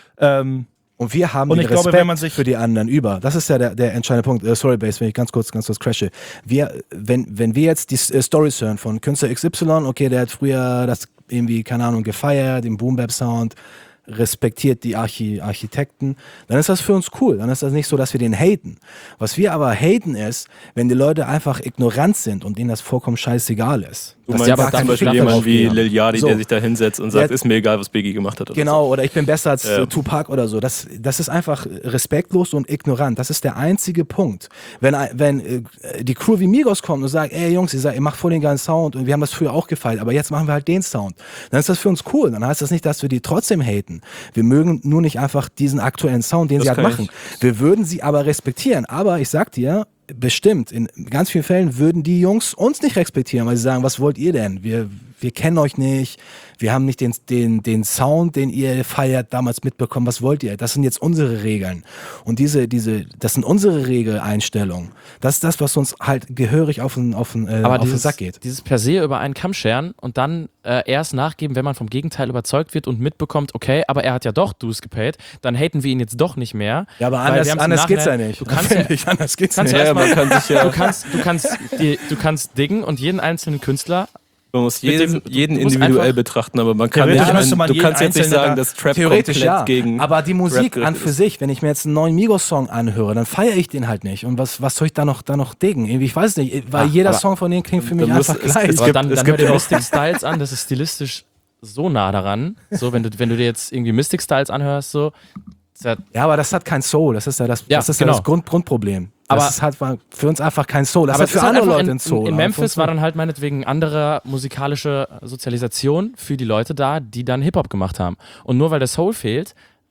Speaker 5: Ähm,
Speaker 4: Und wir haben
Speaker 5: Und
Speaker 4: den
Speaker 5: ich glaube,
Speaker 4: Respekt
Speaker 5: wenn man sich-
Speaker 4: für die anderen über. Das ist ja der, der entscheidende Punkt. Äh, sorry, Base, wenn ich ganz kurz, ganz kurz crashe. Wir, wenn, wenn wir jetzt die äh, Stories hören von Künstler X Y, okay, der hat früher das irgendwie, keine Ahnung, gefeiert, den Boom-Bap-Sound, respektiert die Archi Architekten, dann ist das für uns cool. Dann ist das nicht so, dass wir den haten. Was wir aber haten ist, wenn die Leute einfach ignorant sind und denen das vollkommen scheißegal ist.
Speaker 6: Du
Speaker 4: Dass
Speaker 6: meinst
Speaker 4: die
Speaker 3: aber
Speaker 4: gar
Speaker 6: zum
Speaker 4: keinen
Speaker 6: Beispiel
Speaker 4: Fick
Speaker 6: jemand
Speaker 4: darauf
Speaker 6: wie
Speaker 4: geben.
Speaker 6: Lil Yachty,
Speaker 4: So.
Speaker 6: der sich da hinsetzt und sagt,
Speaker 4: Der-
Speaker 6: ist mir egal, was Biggie gemacht hat. Oder
Speaker 4: Genau, oder ich bin besser als
Speaker 6: Ja.
Speaker 4: äh, Tupac oder so. Das, das ist einfach respektlos und ignorant. Das ist der einzige Punkt. Wenn, ein- wenn äh, die Crew wie Migos kommt und sagt, ey Jungs, ihr, sagt, ihr macht voll den geilen Sound und wir haben das früher auch gefeiert, aber jetzt machen wir halt den Sound, dann ist das für uns cool. Dann heißt das nicht, dass wir die trotzdem haten. Wir mögen nur nicht einfach diesen aktuellen Sound, den
Speaker 6: Das
Speaker 4: sie halt
Speaker 6: kann
Speaker 4: machen. Wir würden sie aber respektieren. Aber ich sag dir, bestimmt, in ganz vielen Fällen würden die Jungs uns nicht respektieren, weil sie sagen, was wollt ihr denn? Wir, wir kennen euch nicht, wir haben nicht den, den, den Sound, den ihr feiert, damals mitbekommen, was wollt ihr? Das sind jetzt unsere Regeln. Und diese, diese, das sind unsere Regeleinstellungen. Das ist das, was uns halt gehörig auf den, auf den, äh,
Speaker 3: Aber
Speaker 4: auf den
Speaker 3: dieses,
Speaker 4: Sack geht.
Speaker 3: dieses per se über einen Kamm scheren und dann äh, erst nachgeben, wenn man vom Gegenteil überzeugt wird und mitbekommt, okay, aber er hat ja doch Dues gepaid, dann haten wir ihn jetzt doch nicht mehr.
Speaker 4: Ja, aber
Speaker 3: weil
Speaker 4: anders,
Speaker 3: wir haben's im
Speaker 4: anders geht's ja
Speaker 3: Nachhinein-
Speaker 4: nicht.
Speaker 3: Du kannst ja,
Speaker 4: Finde ich, anders geht's
Speaker 3: kannst
Speaker 4: nicht.
Speaker 3: ja
Speaker 6: Ja,
Speaker 3: erstmal,
Speaker 6: man kann sich ja,
Speaker 3: du kannst, du kannst, die, du kannst diggen und jeden einzelnen Künstler.
Speaker 6: man muss
Speaker 3: mit
Speaker 6: jeden,
Speaker 3: dem- du-
Speaker 6: jeden
Speaker 3: du musst
Speaker 6: individuell
Speaker 3: einfach-
Speaker 6: betrachten, aber man kann
Speaker 5: Theoretisch
Speaker 6: nicht,
Speaker 5: müsste
Speaker 6: ein,
Speaker 5: man
Speaker 6: du
Speaker 5: jeden
Speaker 6: kannst jetzt nicht
Speaker 5: Einzelnen
Speaker 6: sagen,
Speaker 5: da-
Speaker 6: dass Trap
Speaker 4: Theoretisch
Speaker 6: komplett
Speaker 4: ja,
Speaker 6: gegen
Speaker 4: aber die Musik
Speaker 6: Rap
Speaker 4: an für
Speaker 6: ist.
Speaker 4: sich, wenn ich mir jetzt einen neuen Migos-Song anhöre, dann feiere ich den halt nicht. Und was, was soll ich da noch, da noch diggen? Irgendwie, ich weiß nicht, weil
Speaker 3: Ach,
Speaker 4: jeder
Speaker 3: aber-
Speaker 4: Song von denen klingt für mich
Speaker 6: Da muss-
Speaker 4: einfach
Speaker 6: es-
Speaker 4: gleich.
Speaker 6: es
Speaker 3: Aber
Speaker 6: gibt-
Speaker 3: dann,
Speaker 6: es
Speaker 3: dann
Speaker 6: gibt
Speaker 3: hör dir
Speaker 6: auch-
Speaker 3: Mystic Styles an, das ist stilistisch so nah daran. So, wenn du, wenn du dir jetzt irgendwie Mystic Styles anhörst, so. Ist ja,
Speaker 4: Ja, aber das hat kein Soul. Das ist ja das,
Speaker 3: Ja,
Speaker 4: das, ist
Speaker 3: genau.
Speaker 4: ja das Grund, Grundproblem. Das
Speaker 3: Aber-
Speaker 4: ist halt war für uns einfach kein Soul. Das
Speaker 3: aber
Speaker 4: hat
Speaker 3: es
Speaker 4: für
Speaker 3: ist halt
Speaker 4: andere
Speaker 3: einfach
Speaker 4: Leute
Speaker 3: in,
Speaker 4: ein Soul.
Speaker 3: in, in
Speaker 4: aber für
Speaker 3: Memphis
Speaker 4: uns
Speaker 3: war
Speaker 4: nicht.
Speaker 3: dann halt meinetwegen andere musikalische Sozialisation für die Leute da, die dann Hip-Hop gemacht haben. Und nur weil der Soul fehlt,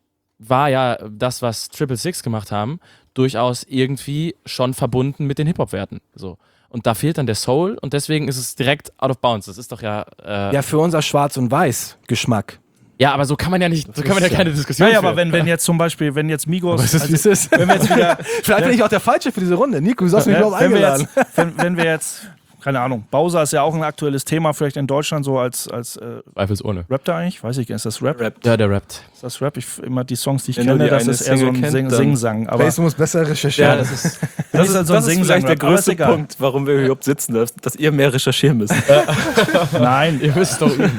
Speaker 3: war ja das, was Triple Six gemacht haben, durchaus irgendwie schon verbunden mit den Hip-Hop-Werten. So. Und da fehlt dann der Soul und deswegen ist es direkt out of bounds. Das ist doch ja. Äh,
Speaker 4: Ja, für unser Schwarz- und Weiß-Geschmack.
Speaker 3: ja, aber so kann man ja nicht, so kann man ja
Speaker 4: ist ja-
Speaker 3: keine Diskussion
Speaker 5: naja,
Speaker 3: führen.
Speaker 5: aber wenn, wenn jetzt zum Beispiel, wenn jetzt Migos.
Speaker 4: es ist,
Speaker 5: also,
Speaker 4: wie es ist.
Speaker 5: wenn wir jetzt wieder.
Speaker 4: Vielleicht bin ich auch der Falsche für diese Runde. Nico, du hast mich
Speaker 5: Ja,
Speaker 4: überhaupt
Speaker 5: wenn, wir
Speaker 4: eingeladen.
Speaker 5: jetzt, wenn, wenn wir jetzt, keine Ahnung, Bowser ist ja auch ein aktuelles Thema, vielleicht in Deutschland so als, als äh,
Speaker 3: Zweifelsohne.
Speaker 5: Rappt er eigentlich? Weiß ich, ist das Rap?
Speaker 6: Rap.
Speaker 3: Ja, der rappt.
Speaker 5: Ist das Rap? Ich, immer die Songs, die ich
Speaker 6: Wenn nur
Speaker 5: kenne,
Speaker 6: die
Speaker 5: das
Speaker 6: eine
Speaker 5: ist eher so
Speaker 6: Single
Speaker 5: ein
Speaker 6: kennt,
Speaker 5: Sing
Speaker 6: dann-
Speaker 5: Singsang. Aber
Speaker 4: Face muss besser recherchieren.
Speaker 3: Ja, das ist.
Speaker 5: das,
Speaker 6: Das
Speaker 5: ist halt
Speaker 6: ist,
Speaker 5: so ein
Speaker 6: das ist
Speaker 5: Singsang.
Speaker 6: vielleicht der
Speaker 5: aber ist
Speaker 6: größte
Speaker 5: egal.
Speaker 6: Punkt, warum wir hier überhaupt sitzen, dass, dass ihr mehr recherchieren müsst.
Speaker 5: Nein,
Speaker 3: Ihr müsst doch üben.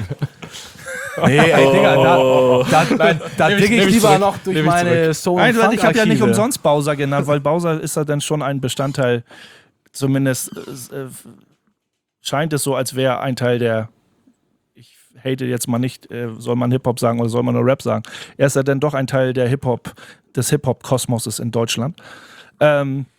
Speaker 4: Nee, ey, Digga,
Speaker 6: Oh.
Speaker 4: da, da, da, da
Speaker 3: Nehm ich-
Speaker 4: digge
Speaker 3: nehm
Speaker 4: ich
Speaker 3: ich
Speaker 4: lieber
Speaker 3: zurück.
Speaker 4: noch durch
Speaker 3: Nehm ich
Speaker 4: meine Soul-
Speaker 5: Nein,
Speaker 4: und
Speaker 5: weil ich habe ja nicht
Speaker 4: Funk-Archive.
Speaker 5: umsonst Bowser genannt, weil Bowser ist ja dann schon ein Bestandteil, zumindest äh, scheint es so, als wäre ein Teil der, ich hate jetzt mal nicht, äh, soll man Hip-Hop sagen oder soll man nur Rap sagen, er ist ja dann doch ein Teil der Hip-Hop, des Hip-Hop-Kosmoses in Deutschland. Ähm,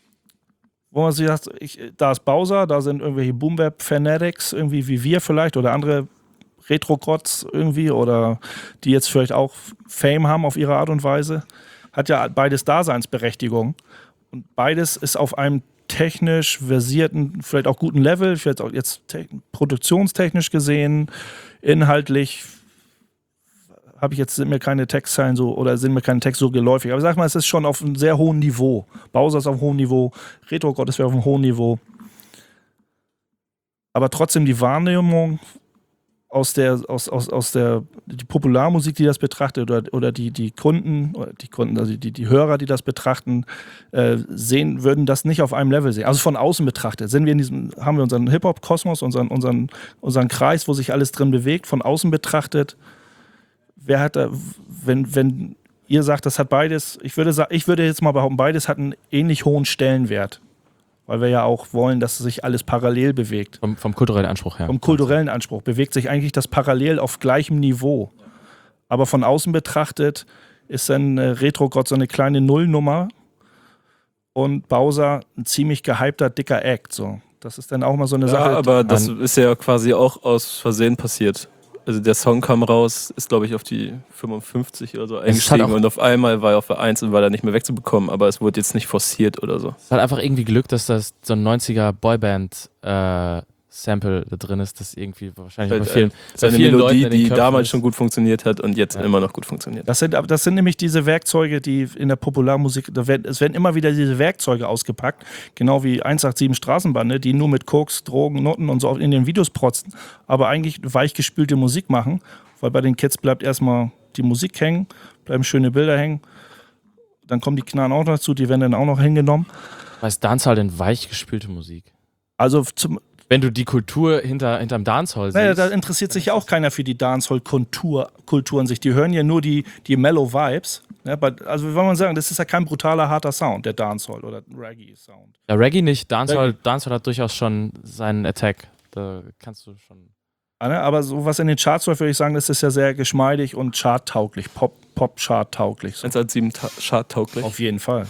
Speaker 5: wo man sich sagt, ich, da ist Bowser, da sind irgendwelche Boom-Bap-Fanatics, irgendwie wie wir vielleicht oder andere Retro-Grotz irgendwie oder die jetzt vielleicht auch Fame haben auf ihre Art und Weise. Hat ja beides Daseinsberechtigung. Und beides ist auf einem technisch versierten, vielleicht auch guten Level, vielleicht auch jetzt te- produktionstechnisch gesehen, inhaltlich habe ich jetzt, sind mir keine Textzeilen so oder sind mir keine Texte so geläufig. Aber sag mal, es ist schon auf einem sehr hohen Niveau. Bowser ist auf einem hohen Niveau, Retro-Gott ist auf einem hohen Niveau. Aber trotzdem die Wahrnehmung aus der, aus, aus, aus der die Popularmusik, die das betrachtet, oder, oder die, die Kunden, oder die Kunden, also die, die Hörer, die das betrachten, äh, sehen, würden das nicht auf einem Level sehen. Also von außen betrachtet. Sind wir in diesem, haben wir unseren Hip-Hop-Kosmos, unseren, unseren, unseren Kreis, wo sich alles drin bewegt, von außen betrachtet. Wer hat da, wenn, wenn ihr sagt, das hat beides, ich würde, sa- ich würde jetzt mal behaupten, beides hat einen ähnlich hohen Stellenwert. Weil wir ja auch wollen, dass sich alles parallel bewegt.
Speaker 3: Vom, vom kulturellen Anspruch her.
Speaker 5: Vom kulturellen Anspruch bewegt sich eigentlich das parallel auf gleichem Niveau. Aber von außen betrachtet ist dann äh, Retro-Gott so eine kleine Nullnummer und Bowser ein ziemlich gehypter, dicker Act. So. Das ist dann auch mal so eine
Speaker 6: Ja,
Speaker 5: Sache.
Speaker 6: aber das ist ja quasi auch aus Versehen passiert. Also der Song kam raus, ist glaube ich auf die fünfundfünfzig oder so
Speaker 3: ist halt
Speaker 6: eingestiegen
Speaker 3: auch-
Speaker 6: und auf einmal war er auf der eins und war da nicht mehr wegzubekommen, aber es wurde jetzt nicht forciert oder so.
Speaker 3: Es ist halt einfach irgendwie Glück, dass das so ein neunziger Boyband äh, Sample da drin ist, das irgendwie wahrscheinlich
Speaker 6: Halt,
Speaker 3: bei vielen,
Speaker 6: äh,
Speaker 3: bei
Speaker 6: seine
Speaker 3: vielen Leuten
Speaker 6: Melodie,
Speaker 3: in den
Speaker 6: die
Speaker 3: Köpfen
Speaker 6: damals
Speaker 3: ist.
Speaker 6: schon gut funktioniert hat und jetzt
Speaker 3: Ja.
Speaker 6: immer noch gut funktioniert.
Speaker 5: Das sind, das sind nämlich diese Werkzeuge, die in der Popularmusik, da werden, es werden immer wieder diese Werkzeuge ausgepackt, genau wie eins acht sieben Straßenbande, die nur mit Koks, Drogen, Noten und so in den Videos protzen, aber eigentlich weichgespülte Musik machen, weil bei den Kids bleibt erstmal die Musik hängen, bleiben schöne Bilder hängen, dann kommen die Knarren auch noch dazu, die werden dann auch noch hingenommen.
Speaker 3: Was ist Dancehall denn weichgespülte Musik?
Speaker 5: Also zum,
Speaker 3: Wenn du die Kultur hinter, hinterm Dancehall
Speaker 5: naja,
Speaker 3: siehst.
Speaker 5: da interessiert sich ja auch keiner für die Dancehall-Kultur Kultur an sich. Die hören ja nur die, die Mellow Vibes. Ja, but, also wie soll man sagen, das ist ja kein brutaler, harter Sound, der Dancehall oder Reggae-Sound.
Speaker 3: Ja, Reggae nicht. Dancehall,
Speaker 5: Reggae.
Speaker 3: Dancehall hat durchaus schon seinen Attack. Da kannst du schon.
Speaker 5: Ja, ne? Aber so was in den Charts läuft, würde ich sagen, das ist ja sehr geschmeidig und charttauglich, Pop, Pop-Chart-tauglich. So.
Speaker 6: eins acht sieben ta- charttauglich.
Speaker 5: Auf jeden Fall.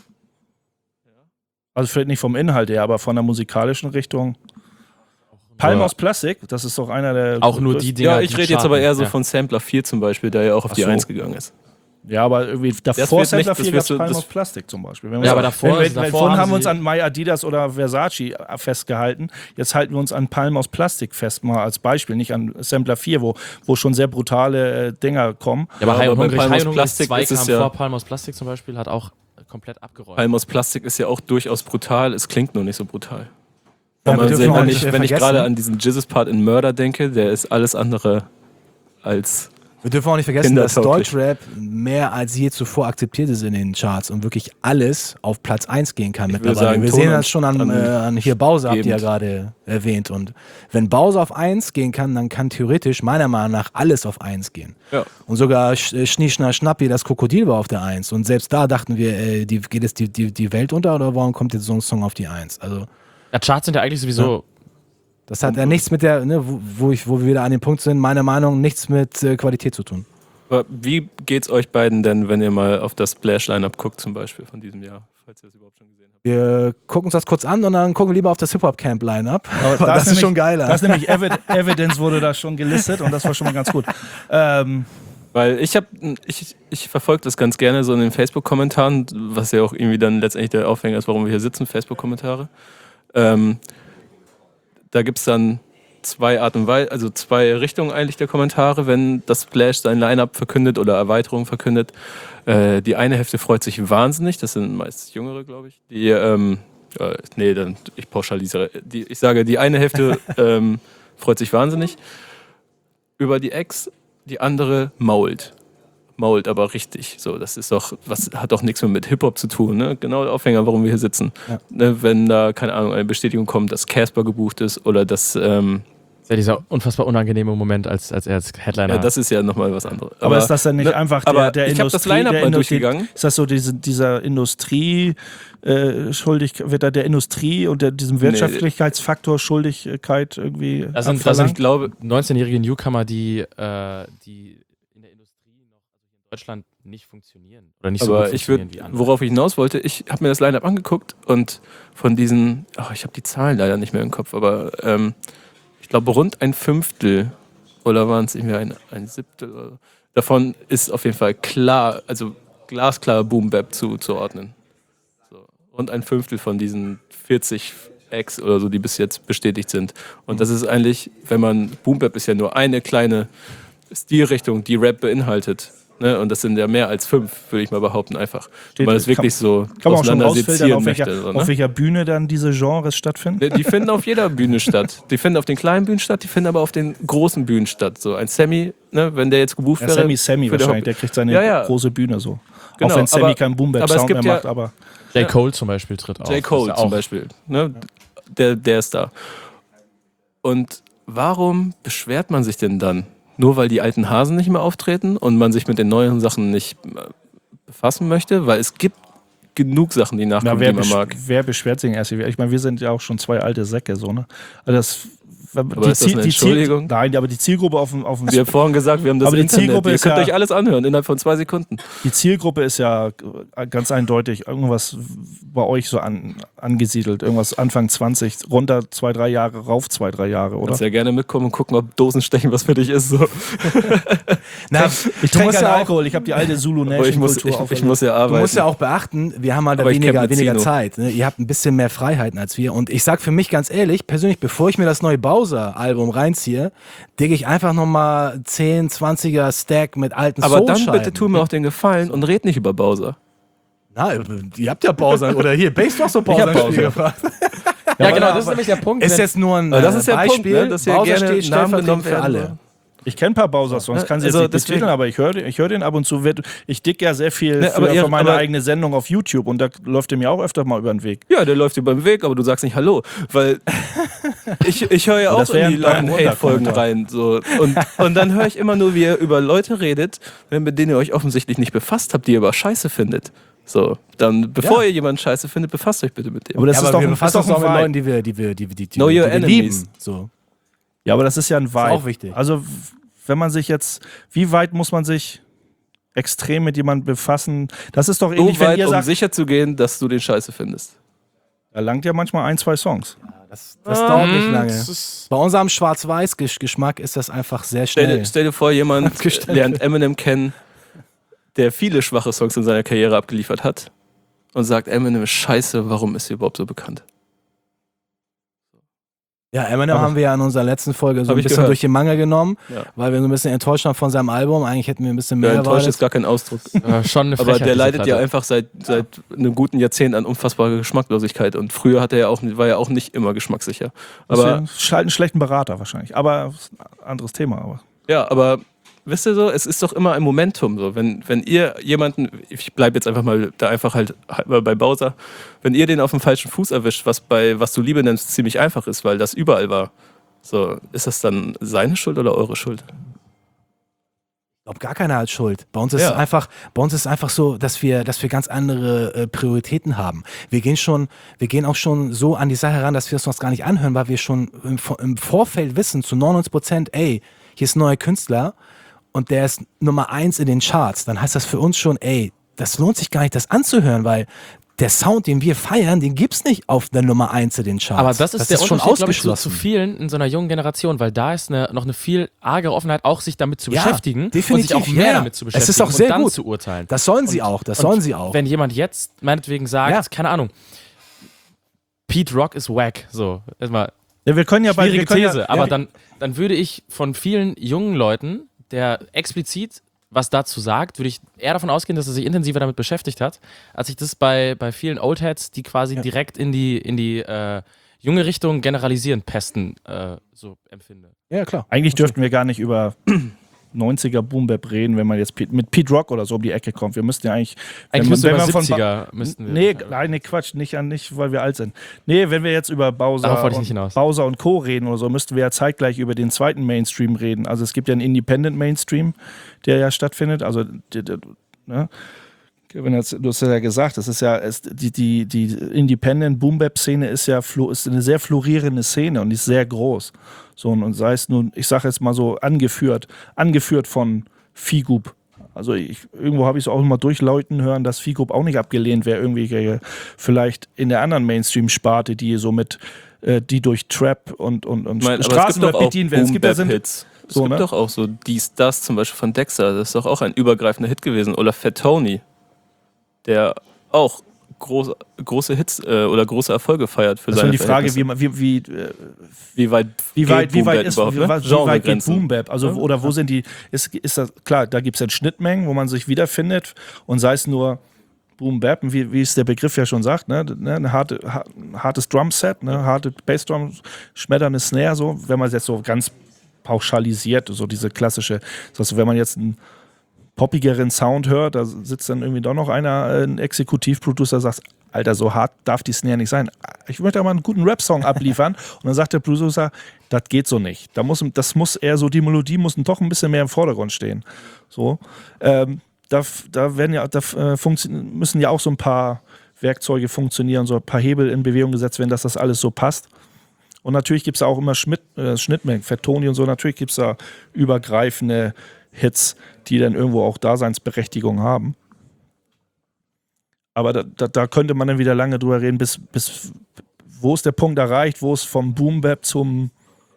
Speaker 5: Also vielleicht nicht vom Inhalt her, aber von der musikalischen Richtung. Palm
Speaker 3: Nur-
Speaker 5: aus Plastik, das ist doch einer der...
Speaker 3: Auch nur die Dinger.
Speaker 6: Ja, ich
Speaker 3: die
Speaker 6: rede jetzt aber
Speaker 3: charten.
Speaker 6: eher so
Speaker 3: Ja.
Speaker 6: von Sampler vier zum Beispiel, der ja auch auf
Speaker 5: Ach
Speaker 6: die
Speaker 5: so.
Speaker 6: eins gegangen ist.
Speaker 5: Ja, aber irgendwie davor
Speaker 6: wird nicht-
Speaker 5: Sampler
Speaker 6: das
Speaker 5: vier
Speaker 6: wird
Speaker 5: gab es
Speaker 6: so-
Speaker 5: Palm
Speaker 6: das-
Speaker 5: aus Plastik zum Beispiel. Wenn
Speaker 3: Ja,
Speaker 5: wir
Speaker 3: aber
Speaker 5: sagen-
Speaker 3: davor-
Speaker 5: wenn, wenn,
Speaker 3: davor
Speaker 5: vorhin
Speaker 3: haben
Speaker 5: haben wir uns
Speaker 3: sie-
Speaker 5: an My Adidas oder Versace festgehalten. Jetzt halten wir uns an Palm aus Plastik fest, mal als Beispiel, nicht an Sampler vier, wo, wo schon sehr brutale äh, Dinger kommen.
Speaker 3: Ja, aber
Speaker 6: Ja,
Speaker 3: High
Speaker 6: aber
Speaker 3: und
Speaker 6: bei
Speaker 3: Hungrig,
Speaker 6: Palm
Speaker 3: High
Speaker 6: aus
Speaker 3: und Hungrig
Speaker 6: Plastik
Speaker 3: zwei
Speaker 6: ist es
Speaker 3: kam
Speaker 6: ja-
Speaker 3: vor, Palm aus Plastik zum Beispiel hat auch komplett abgeräumt.
Speaker 6: Palm aus Plastik ist ja auch durchaus brutal, es klingt nur nicht so brutal.
Speaker 4: Ja,
Speaker 6: Wenn,
Speaker 4: wir
Speaker 6: man,
Speaker 4: dürfen
Speaker 6: wenn,
Speaker 4: auch
Speaker 6: wenn
Speaker 4: nicht,
Speaker 6: ich,
Speaker 4: äh,
Speaker 6: wenn ich
Speaker 4: vergessen-
Speaker 6: gerade an diesen Jizzes-Part in Murder denke, der ist alles andere als...
Speaker 4: Wir dürfen auch nicht vergessen, dass
Speaker 6: Kindertauglich.
Speaker 4: Deutschrap mehr als je zuvor akzeptiert ist in den Charts und wirklich alles auf Platz eins gehen kann
Speaker 6: Ich würde
Speaker 4: mittlerweile.
Speaker 6: sagen,
Speaker 4: Wir
Speaker 6: Ton
Speaker 4: sehen
Speaker 6: an-
Speaker 4: das schon an,
Speaker 6: an-
Speaker 4: äh, an hier Bowser, habt ihr ja
Speaker 6: gebend.
Speaker 4: gerade erwähnt. Und wenn Bowser auf eins gehen kann, dann kann theoretisch meiner Meinung nach alles auf eins gehen.
Speaker 6: Ja.
Speaker 4: Und sogar Sch äh, Schnie, Schna, Schnappi, das Krokodil war auf der eins. Und selbst da dachten wir, äh, die, geht es die, die, die Welt unter oder warum kommt jetzt so ein Song auf die eins? Also
Speaker 3: Ja, Charts sind ja eigentlich sowieso.
Speaker 4: das hat ja nichts mit der, ne, wo, wo, ich, wo wir wieder an dem Punkt sind, meiner Meinung nach nichts mit äh, Qualität zu tun.
Speaker 6: Aber wie geht's euch beiden denn, wenn ihr mal auf das Splash-Line-Up guckt zum Beispiel von diesem Jahr, falls ihr das überhaupt schon gesehen habt?
Speaker 4: Wir gucken uns das kurz an und dann gucken wir lieber auf das Hip-Hop-Camp-Line-Up.
Speaker 5: Aber
Speaker 4: Das,
Speaker 5: das
Speaker 4: ist
Speaker 5: nämlich-
Speaker 4: schon geiler.
Speaker 5: Das ist nämlich Evid Evidence wurde da schon gelistet und das war schon mal ganz gut. Ähm,
Speaker 6: Weil ich habe, ich, ich verfolge das ganz gerne so in den Facebook-Kommentaren, was ja auch irgendwie dann letztendlich der Aufhänger ist, warum wir hier sitzen, Facebook-Kommentare. Ähm, da gibt es dann zwei Art und Weise, also zwei Richtungen eigentlich der Kommentare, wenn das Splash sein Line-Up verkündet oder Erweiterung verkündet. Äh, die eine Hälfte freut sich wahnsinnig, das sind meist Jüngere, glaube ich. Die, ähm, äh, nee, dann, ich pauschalisiere. Die, ich sage, die eine Hälfte ähm, freut sich wahnsinnig über die Ex, die andere mault. Mault aber richtig. So, das ist doch, was hat doch nichts mehr mit Hip-Hop zu tun. Ne? Genau der Aufhänger, warum wir hier sitzen.
Speaker 4: Ja.
Speaker 6: Ne, wenn da, keine Ahnung, eine Bestätigung kommt, dass Casper gebucht ist oder dass. Ähm,
Speaker 3: Das ist ja dieser unfassbar unangenehme Moment, als, als er als Headliner.
Speaker 6: ja, das ist ja nochmal was anderes.
Speaker 5: aber, ist das dann nicht
Speaker 6: ne,
Speaker 5: einfach
Speaker 6: aber
Speaker 5: der, der
Speaker 6: ich habe das
Speaker 5: Industrie?
Speaker 6: Line-Up
Speaker 5: der
Speaker 6: mal
Speaker 5: Industrie-
Speaker 6: durchgegangen.
Speaker 5: Ist das so diese, dieser Industrie äh, schuldig, wird da der Industrie und der, diesem Wirtschaftlichkeitsfaktor Schuldigkeit irgendwie
Speaker 3: Das sind- das
Speaker 5: abverlangt?
Speaker 6: Ich glaube,
Speaker 3: neunzehnjährige Newcomer, die, äh, die in der Industrie noch also hier in Deutschland nicht funktionieren. Oder nicht so
Speaker 6: aber
Speaker 3: gut
Speaker 6: ich
Speaker 3: funktionieren
Speaker 6: würde,
Speaker 3: wie andere.
Speaker 6: worauf ich hinaus wollte, ich habe mir das Line-Up angeguckt und von diesen, ach, ich habe die Zahlen leider nicht mehr im Kopf, aber ähm, ich glaube rund ein Fünftel oder waren es irgendwie ein, ein Siebtel oder so, davon ist auf jeden Fall klar, also glasklar Boom-Bap zuzuordnen. So. Rund ein Fünftel von diesen vierzig Acts oder so, die bis jetzt bestätigt sind. Und das ist eigentlich, wenn man, Boom-Bap ist ja nur eine kleine Stilrichtung, die Rap beinhaltet. Ne? Und das sind ja mehr als fünf, würde ich mal behaupten, einfach. Wenn man das wirklich so
Speaker 5: Kann man auch schon rausfiltern,
Speaker 6: auseinandersezieren
Speaker 5: auf welcher,
Speaker 6: möchte. So,
Speaker 5: auf
Speaker 6: ne?
Speaker 5: welcher Bühne dann diese Genres stattfinden?
Speaker 6: Die- Die finden auf jeder Bühne statt. Die finden auf den kleinen Bühnen statt, die finden aber auf den großen Bühnen statt. So ein Sammy, ne, wenn der jetzt gebucht
Speaker 5: Ja,
Speaker 6: wäre.
Speaker 5: Sammy Sammy
Speaker 6: für der
Speaker 5: wahrscheinlich, der
Speaker 6: Haupt-
Speaker 5: kriegt seine
Speaker 6: Ja, ja.
Speaker 5: große Bühne so.
Speaker 6: Genau,
Speaker 5: auch wenn Sammy
Speaker 6: aber-
Speaker 5: keinen
Speaker 6: aber es
Speaker 5: Boom-Bap-Sound mehr
Speaker 6: gibt ja-
Speaker 5: macht, aber
Speaker 3: J. Cole zum Beispiel tritt auf.
Speaker 6: J. Cole
Speaker 3: Das ist ja
Speaker 6: zum
Speaker 3: auch-
Speaker 6: Beispiel. Ne? Der, der ist da. Und warum beschwert man sich denn dann? Nur weil die alten Hasen nicht mehr auftreten und man sich mit den neuen Sachen nicht äh, befassen möchte? Weil es gibt genug Sachen, die
Speaker 5: na,
Speaker 6: nachkommen,
Speaker 5: wer,
Speaker 6: die man
Speaker 5: besch
Speaker 6: mag.
Speaker 5: wer beschwert sich erst? Ich meine, wir sind ja auch schon zwei alte Säcke, so, ne? Also das
Speaker 6: Aber
Speaker 5: die,
Speaker 6: ist das eine
Speaker 5: die Ziel-
Speaker 6: Entschuldigung?
Speaker 5: Nein, aber die Zielgruppe auf dem, auf dem
Speaker 6: Wir haben vorhin gesagt, wir haben das
Speaker 5: Aber die
Speaker 6: Internet.
Speaker 5: Zielgruppe
Speaker 6: Ihr
Speaker 5: ist
Speaker 6: könnt
Speaker 5: ja-
Speaker 6: euch alles anhören innerhalb von zwei Sekunden.
Speaker 5: Die Zielgruppe ist ja ganz eindeutig irgendwas bei euch so an, angesiedelt. Irgendwas Anfang zwanzig, runter zwei, drei Jahre, rauf zwei, drei Jahre, oder?
Speaker 6: Kannst ja gerne mitkommen und gucken, ob Dosenstechen was für dich ist. So.
Speaker 4: Na,
Speaker 5: Ich
Speaker 4: du
Speaker 5: trinke
Speaker 4: musst
Speaker 5: keinen
Speaker 4: ja auch,
Speaker 5: Alkohol, ich habe die alte Zulu
Speaker 6: Aber ich muss,
Speaker 5: Nation
Speaker 6: ich,
Speaker 5: Kultur
Speaker 6: ich muss ja
Speaker 4: du
Speaker 6: arbeiten.
Speaker 4: musst ja auch beachten, wir haben halt
Speaker 6: Aber ich
Speaker 4: weniger,
Speaker 6: kenn mit
Speaker 4: weniger
Speaker 6: Zino.
Speaker 4: Zeit. Ne? Ihr habt ein bisschen mehr Freiheiten als wir. Und ich sag für mich ganz ehrlich, persönlich, bevor ich mir das neue Bowser-Album reinziehe, digge ich einfach nochmal zehn, zwanziger Stack mit alten
Speaker 6: Aber dann
Speaker 4: Soul-Scheiben.
Speaker 6: bitte tu mir auch den Gefallen und red nicht über Bowser.
Speaker 4: Na, ihr habt ja Bowser. Oder hier, Bass doch so Bowser.
Speaker 6: hab Bowser.
Speaker 4: gefragt.
Speaker 3: Ja,
Speaker 5: aber-
Speaker 3: genau, das
Speaker 5: aber-
Speaker 3: ist nämlich der Punkt.
Speaker 4: Ist
Speaker 3: wenn-
Speaker 4: jetzt nur ein
Speaker 6: Aber das
Speaker 4: äh,
Speaker 6: ist der Punkt,
Speaker 4: Beispiel.
Speaker 6: ne, dass hier
Speaker 4: Bowser
Speaker 6: gerne
Speaker 4: steht
Speaker 6: Namen
Speaker 4: stellvertretend
Speaker 6: genommen
Speaker 4: für
Speaker 6: werden.
Speaker 4: alle.
Speaker 5: Ich kenne ein paar Bowser-Songs,
Speaker 6: Ja,
Speaker 5: kann sie
Speaker 6: also
Speaker 5: jetzt nicht
Speaker 6: deswegen-
Speaker 5: betiteln, aber ich höre ich hör den ab und zu. Ich dick ja sehr viel
Speaker 6: Ne, aber
Speaker 5: für,
Speaker 6: ihr-
Speaker 5: für meine
Speaker 6: aber-
Speaker 5: eigene Sendung auf YouTube und da läuft der mir auch öfter mal über den Weg.
Speaker 6: Ja, der läuft dir beim Weg, aber du sagst nicht Hallo, weil ich, ich höre ja
Speaker 5: Das
Speaker 6: auch
Speaker 5: wär
Speaker 6: in die
Speaker 5: ein
Speaker 6: Love Hate-Folgen
Speaker 5: Kommentar.
Speaker 6: rein. So. Und, und dann höre ich immer nur, wie ihr über Leute redet, mit denen ihr euch offensichtlich nicht befasst habt, die ihr aber scheiße findet. So, dann, bevor
Speaker 4: Ja.
Speaker 6: ihr jemanden scheiße findet, befasst euch bitte mit dem.
Speaker 5: Aber das
Speaker 4: Ja,
Speaker 5: ist
Speaker 4: aber
Speaker 5: doch
Speaker 4: wir
Speaker 5: ein,
Speaker 4: befassen
Speaker 5: ist
Speaker 4: uns
Speaker 5: doch
Speaker 4: auch
Speaker 5: ein
Speaker 4: mit
Speaker 5: Vibe.
Speaker 4: Leuten, die wir, die wir, die, die, die,
Speaker 6: Know
Speaker 4: die
Speaker 6: your
Speaker 4: wir
Speaker 6: enemies.
Speaker 4: lieben. So.
Speaker 5: Ja, aber das ist ja ein Vibe.
Speaker 4: auch wichtig.
Speaker 5: Also, w- wenn man sich jetzt, wie weit muss man sich extrem mit jemandem befassen? Das ist doch
Speaker 6: So
Speaker 5: ähnlich, wenn
Speaker 6: weit,
Speaker 5: ihr
Speaker 6: um
Speaker 5: sagt,
Speaker 6: sicher zu gehen, dass du den scheiße findest.
Speaker 5: erlangt ja manchmal ein, zwei Songs.
Speaker 4: Das, das dauert nicht
Speaker 3: Mhm,
Speaker 4: lange.
Speaker 3: das ist-
Speaker 4: Bei unserem Schwarz-Weiß-Geschmack ist das einfach sehr
Speaker 6: Stell,
Speaker 4: schnell.
Speaker 6: dir- stell dir vor, jemand
Speaker 4: Abgestellt.
Speaker 6: lernt Eminem kennen, der viele schwache Songs in seiner Karriere abgeliefert hat und sagt, Eminem ist scheiße, warum ist er überhaupt so bekannt?
Speaker 4: Ja, Eminem
Speaker 5: Aber-
Speaker 4: haben wir ja in unserer letzten Folge so
Speaker 6: Hab
Speaker 4: ein
Speaker 6: ich
Speaker 4: bisschen
Speaker 6: gehört.
Speaker 4: durch den Mangel genommen,
Speaker 6: Ja.
Speaker 4: weil wir so ein bisschen enttäuscht waren von seinem Album. Eigentlich hätten wir ein bisschen mehr
Speaker 6: Ja, enttäuscht
Speaker 4: erwartet.
Speaker 6: ist gar kein Ausdruck.
Speaker 3: äh, schon eine
Speaker 6: Aber
Speaker 3: Frechheit,
Speaker 6: der
Speaker 3: diese
Speaker 6: leidet ja
Speaker 3: Platte.
Speaker 6: einfach seit, seit einem guten Jahrzehnt an unfassbarer Geschmacklosigkeit. Und früher hat er ja auch, war er auch nicht immer geschmackssicher. Aber
Speaker 5: Deswegen halt einen schlechten Berater wahrscheinlich. Aber ist ein anderes Thema. Aber.
Speaker 6: ja, aber wisst ihr so, es ist doch immer ein Momentum. So. Wenn, wenn ihr jemanden, ich bleibe jetzt einfach mal da einfach halt bei Bowser, wenn ihr den auf dem falschen Fuß erwischt, was bei was du Liebe nennst, ziemlich einfach ist, weil das überall war. So, ist das dann seine Schuld oder eure Schuld?
Speaker 4: Ich glaube, gar keiner hat Schuld. Bei uns ist
Speaker 6: Ja.
Speaker 4: es einfach, bei uns ist es einfach so, dass wir, dass wir ganz andere äh, Prioritäten haben. Wir gehen schon, wir gehen auch schon so an die Sache heran, dass wir es uns gar nicht anhören, weil wir schon im, Vor- im Vorfeld wissen, zu neunundneunzig Prozent, ey, hier ist ein neuer Künstler und der ist Nummer eins in den Charts. Dann heißt das für uns schon, ey, das lohnt sich gar nicht, das anzuhören, weil der Sound, den wir feiern, den gibt's nicht auf der Nummer eins in den Charts.
Speaker 3: Aber das ist der
Speaker 4: schon
Speaker 3: Unterschied, glaube ich, zu, zu
Speaker 4: ausgeschlossen.
Speaker 3: vielen in so einer jungen Generation, weil da ist eine, noch eine viel argere Offenheit, auch sich damit zu
Speaker 4: Ja,
Speaker 3: beschäftigen
Speaker 4: definitiv,
Speaker 3: und sich auch mehr
Speaker 4: ja.
Speaker 3: damit zu
Speaker 4: Es
Speaker 3: beschäftigen
Speaker 4: ist auch sehr
Speaker 3: und dann
Speaker 4: gut.
Speaker 3: zu urteilen.
Speaker 4: Das sollen sie auch, das
Speaker 3: Und
Speaker 4: sollen sie auch.
Speaker 3: Wenn jemand jetzt meinetwegen sagt,
Speaker 4: Ja.
Speaker 3: keine Ahnung, Pete Rock ist wack, so, erstmal
Speaker 5: Ja, wir können ja bei
Speaker 3: schwierige
Speaker 5: wir können
Speaker 3: These,
Speaker 5: ja,
Speaker 3: aber
Speaker 5: ja,
Speaker 3: dann, dann würde ich von vielen jungen Leuten, der explizit was dazu sagt, würde ich eher davon ausgehen, dass er sich intensiver damit beschäftigt hat, als ich das bei, bei vielen Oldheads, die quasi
Speaker 4: Ja.
Speaker 3: direkt in die, in die äh, junge Richtung generalisierend pesten, äh, so empfinde.
Speaker 4: Ja, klar.
Speaker 5: Eigentlich dürften wir gar nicht über neunziger Boom Bap reden, wenn man jetzt Pete- mit Pete Rock oder so um die Ecke kommt. Wir müssten ja eigentlich.
Speaker 3: Eigentlich
Speaker 5: wenn
Speaker 3: müsste
Speaker 5: man,
Speaker 3: über
Speaker 5: wenn man von Ba-
Speaker 3: siebziger müssten wir.
Speaker 5: Nee, nein, nee, Quatsch, nicht, an, nicht, weil wir alt sind. Nee, wenn wir jetzt über Bowser,
Speaker 3: Darauf wollte ich nicht
Speaker 5: und,
Speaker 3: hinaus.
Speaker 5: Bowser und Co. reden oder so, müssten wir ja zeitgleich über den zweiten Mainstream reden. Also es gibt ja einen Independent Mainstream, der ja stattfindet. Also, die, die, ne? Kevin, hast- du hast ja gesagt, das ist ja, es, die, die, die Independent Boom Bap Szene ist ja flo- ist eine sehr florierende Szene und die ist sehr groß. So, und, und sei es nun, ich sage jetzt mal so, angeführt, angeführt von Figup. Also ich, irgendwo habe ich es auch immer durchläuten hören, dass Figup auch nicht abgelehnt wäre, irgendwie vielleicht in der anderen Mainstream-Sparte, die so mit, äh, die durch Trap und, und, und
Speaker 6: Ich meine, aber es gibt
Speaker 5: Straßenrap
Speaker 6: doch auch
Speaker 5: bedient werden. Es gibt ja sind,
Speaker 6: Boom-Bap-Hits. Es
Speaker 5: so,
Speaker 6: gibt
Speaker 5: ne?
Speaker 6: doch auch so dies, das, zum Beispiel von Dexter. Das ist doch auch ein übergreifender Hit gewesen. Oder Fat Tony, der auch groß, große Hits äh, oder große Erfolge feiert für
Speaker 5: das ist
Speaker 6: seine
Speaker 5: die Frage,
Speaker 6: Verhältnisse.
Speaker 5: wie, wie, wie, äh,
Speaker 6: wie weit,
Speaker 5: Wie weit,
Speaker 6: geht
Speaker 5: wie weit
Speaker 6: Boom-Bap
Speaker 5: ist,
Speaker 6: überhaupt,
Speaker 5: wie,
Speaker 6: ne?
Speaker 5: weit- wie weit geht
Speaker 6: Genregrenzen.
Speaker 5: Boom Bap? Also,
Speaker 6: Ja.
Speaker 5: oder wo sind die, ist, ist das, klar, da gibt es dann Schnittmengen, wo man sich wiederfindet und sei es nur Boom Bap, wie, wie es der Begriff ja schon sagt, ne, ne, ein, harte, ha- ein hartes Drumset, ne, harte Bassdrum, schmetternde Snare, so, wenn man es jetzt so ganz pauschalisiert, so diese klassische, also wenn man jetzt einen poppigeren Sound hört, da sitzt dann irgendwie doch noch einer, äh, ein Exekutivproducer, sagt, Alter, so hart darf die Snare nicht sein. Ich möchte aber einen guten Rap-Song abliefern. Und dann sagt der Producer, das geht so nicht. Da muss, das muss eher so, die Melodie muss doch ein bisschen mehr im Vordergrund stehen. So, ähm, da, da, werden ja, da äh, funktio- müssen ja auch so ein paar Werkzeuge funktionieren, so ein paar Hebel in Bewegung gesetzt werden, dass das alles so passt. Und natürlich gibt es auch immer Schmidt, äh, Schnittmengen, Fettoni und so. Natürlich gibt es da übergreifende Hits, die dann irgendwo auch Daseinsberechtigung haben. Aber da, da, da könnte man dann wieder lange drüber reden, bis, bis wo ist der Punkt erreicht, wo es vom Boom-Bap zum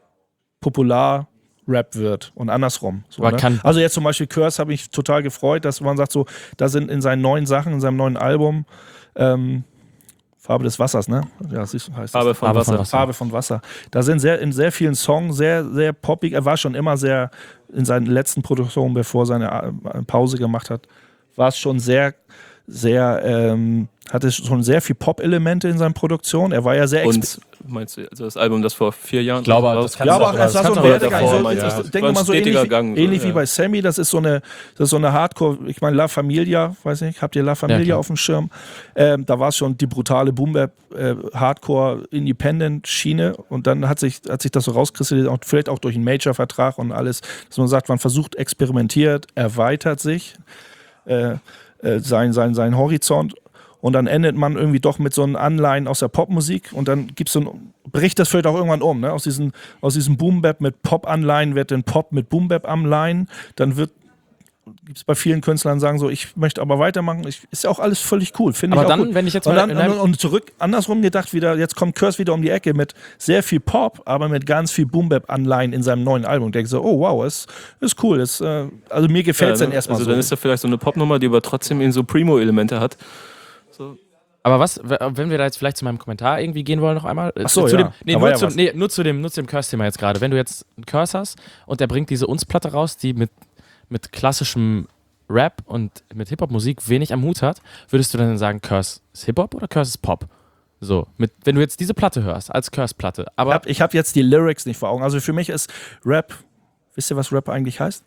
Speaker 5: Popular-Rap wird und andersrum. So, ne? Also jetzt zum Beispiel Curse habe ich total gefreut, dass man sagt so, da sind in seinen neuen Sachen, in seinem neuen Album ähm, Farbe des Wassers, ne? Ja, das ist, heißt
Speaker 6: Farbe
Speaker 5: das.
Speaker 6: von
Speaker 5: Farbe
Speaker 6: Wasser.
Speaker 5: Von Wasser. Farbe von Wasser. Da sind sehr, in sehr vielen Songs sehr, sehr poppig. Er war schon immer sehr, in seinen letzten Produktionen, bevor er seine Pause gemacht hat, war es schon sehr, sehr, ähm, hatte schon sehr viel Pop-Elemente in seinen Produktionen. Er war ja sehr
Speaker 6: Und meinst du, also das Album, das vor vier Jahren
Speaker 3: ich glaube,
Speaker 6: raus-
Speaker 3: das kann
Speaker 5: ja, aber
Speaker 3: das
Speaker 5: es war so ein
Speaker 6: auch
Speaker 5: Werdegang.
Speaker 6: davor,
Speaker 5: So,
Speaker 6: mein,
Speaker 5: ja.
Speaker 6: ja.
Speaker 5: Ich denke
Speaker 6: War ein
Speaker 5: mal so
Speaker 6: stetiger
Speaker 5: ähnlich,
Speaker 6: Gang, so,
Speaker 5: ähnlich
Speaker 6: ja.
Speaker 5: wie bei Sammy. Das ist so eine, das ist so eine Hardcore, ich meine La Familia, weiß nicht, habt ihr La Familia
Speaker 3: klar.
Speaker 5: auf dem Schirm? Ähm, da war es schon die brutale Boom-Bap, äh, Hardcore, Independent-Schiene und dann hat sich, hat sich das so rauskristallisiert, auch, vielleicht auch durch einen Major-Vertrag und alles, dass man sagt, man versucht, experimentiert, erweitert sich äh, äh, sein, sein, sein Horizont. Und dann endet man irgendwie doch mit so einem Anleihen aus der Popmusik und dann gibt's so ein, bricht das vielleicht auch irgendwann um. Ne? Aus, diesen, aus diesem Boom-Bap mit Pop-Anleihen wird dann Pop mit Boom-Bap-Anleihen. Dann wird gibt es bei vielen Künstlern sagen so, ich möchte aber weitermachen. Ich, ist ja auch alles völlig cool, finde ich
Speaker 3: Aber
Speaker 5: auch
Speaker 3: dann,
Speaker 5: gut.
Speaker 3: wenn ich jetzt
Speaker 5: und,
Speaker 3: mal
Speaker 5: dann,
Speaker 3: in einem-
Speaker 5: und, und zurück, andersrum gedacht wieder, jetzt kommt Curse wieder um die Ecke mit sehr viel Pop, aber mit ganz viel Boom-Bap-Anleihen in seinem neuen Album. Ich denke so, oh wow, ist, ist cool. Ist, äh, also mir gefällt es
Speaker 6: Ja,
Speaker 5: dann
Speaker 6: ne?
Speaker 5: erstmal
Speaker 6: Also
Speaker 5: so.
Speaker 6: dann ist da vielleicht so eine Popnummer, die aber trotzdem eben so Primo-Elemente hat. So.
Speaker 3: Aber was, wenn wir da jetzt vielleicht zu meinem Kommentar irgendwie gehen wollen noch einmal?
Speaker 5: Ach so,
Speaker 3: zu
Speaker 5: ja.
Speaker 3: dem, nee,
Speaker 5: Da war
Speaker 3: nur,
Speaker 5: ja
Speaker 3: zu,
Speaker 5: was.
Speaker 3: nee, nur zu dem, nur zu dem Curse-Thema jetzt gerade. Wenn du jetzt einen Curse hast und der bringt diese Uns-Platte raus, die mit, mit klassischem Rap und mit Hip-Hop-Musik wenig am Hut hat, würdest du dann sagen, Curse ist Hip-Hop oder Curse ist Pop? So, mit, wenn du jetzt diese Platte hörst, als Curse-Platte. Aber
Speaker 5: Ich habe ich hab jetzt die Lyrics nicht vor Augen. Also für mich ist Rap, wisst ihr, was Rap eigentlich heißt?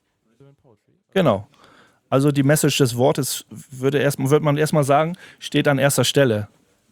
Speaker 5: Genau. Also die Message des Wortes würde, erst, würde man erstmal sagen, steht an erster Stelle.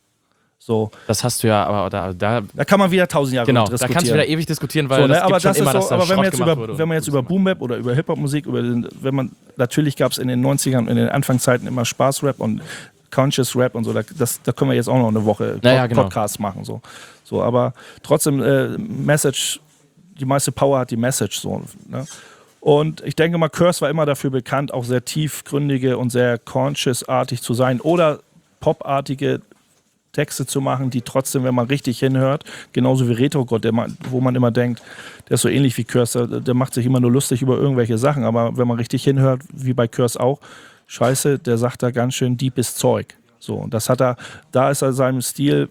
Speaker 5: So.
Speaker 3: das hast du ja, aber da, da
Speaker 5: Da kann man wieder tausend Jahre
Speaker 3: genau,
Speaker 5: drüber
Speaker 3: da
Speaker 5: diskutieren.
Speaker 3: kannst du wieder ewig diskutieren, weil
Speaker 5: So, ne,
Speaker 3: das
Speaker 5: aber
Speaker 3: gibt schon
Speaker 5: das
Speaker 3: immer,
Speaker 5: ist
Speaker 3: dass
Speaker 5: so,
Speaker 3: da
Speaker 5: aber wenn
Speaker 3: Schrott
Speaker 5: man jetzt
Speaker 3: gemacht
Speaker 5: über,
Speaker 3: wurde
Speaker 5: wenn man
Speaker 3: und
Speaker 5: jetzt
Speaker 3: so
Speaker 5: über
Speaker 3: gemacht.
Speaker 5: Boom-Bap oder über Hip-Hop-Musik, über den, wenn man, natürlich gab es in den neunzigern, in den Anfangszeiten immer Spaß-Rap und Conscious Rap und so, da, das, da können wir jetzt auch noch eine Woche Pod
Speaker 3: Naja, genau.
Speaker 5: Podcasts machen. So. So, aber trotzdem, äh, Message, die meiste Power hat die Message. So, ne? Und ich denke mal, Curse war immer dafür bekannt, auch sehr tiefgründige und sehr conscious-artig zu sein oder popartige Texte zu machen, die trotzdem, wenn man richtig hinhört, genauso wie Retro-Gott, der man, wo man immer denkt, der ist so ähnlich wie Curse, der, der macht sich immer nur lustig über irgendwelche Sachen, aber wenn man richtig hinhört, wie bei Curse auch, scheiße, der sagt da ganz schön deepes Zeug. So, und das hat er, da ist er seinem Stil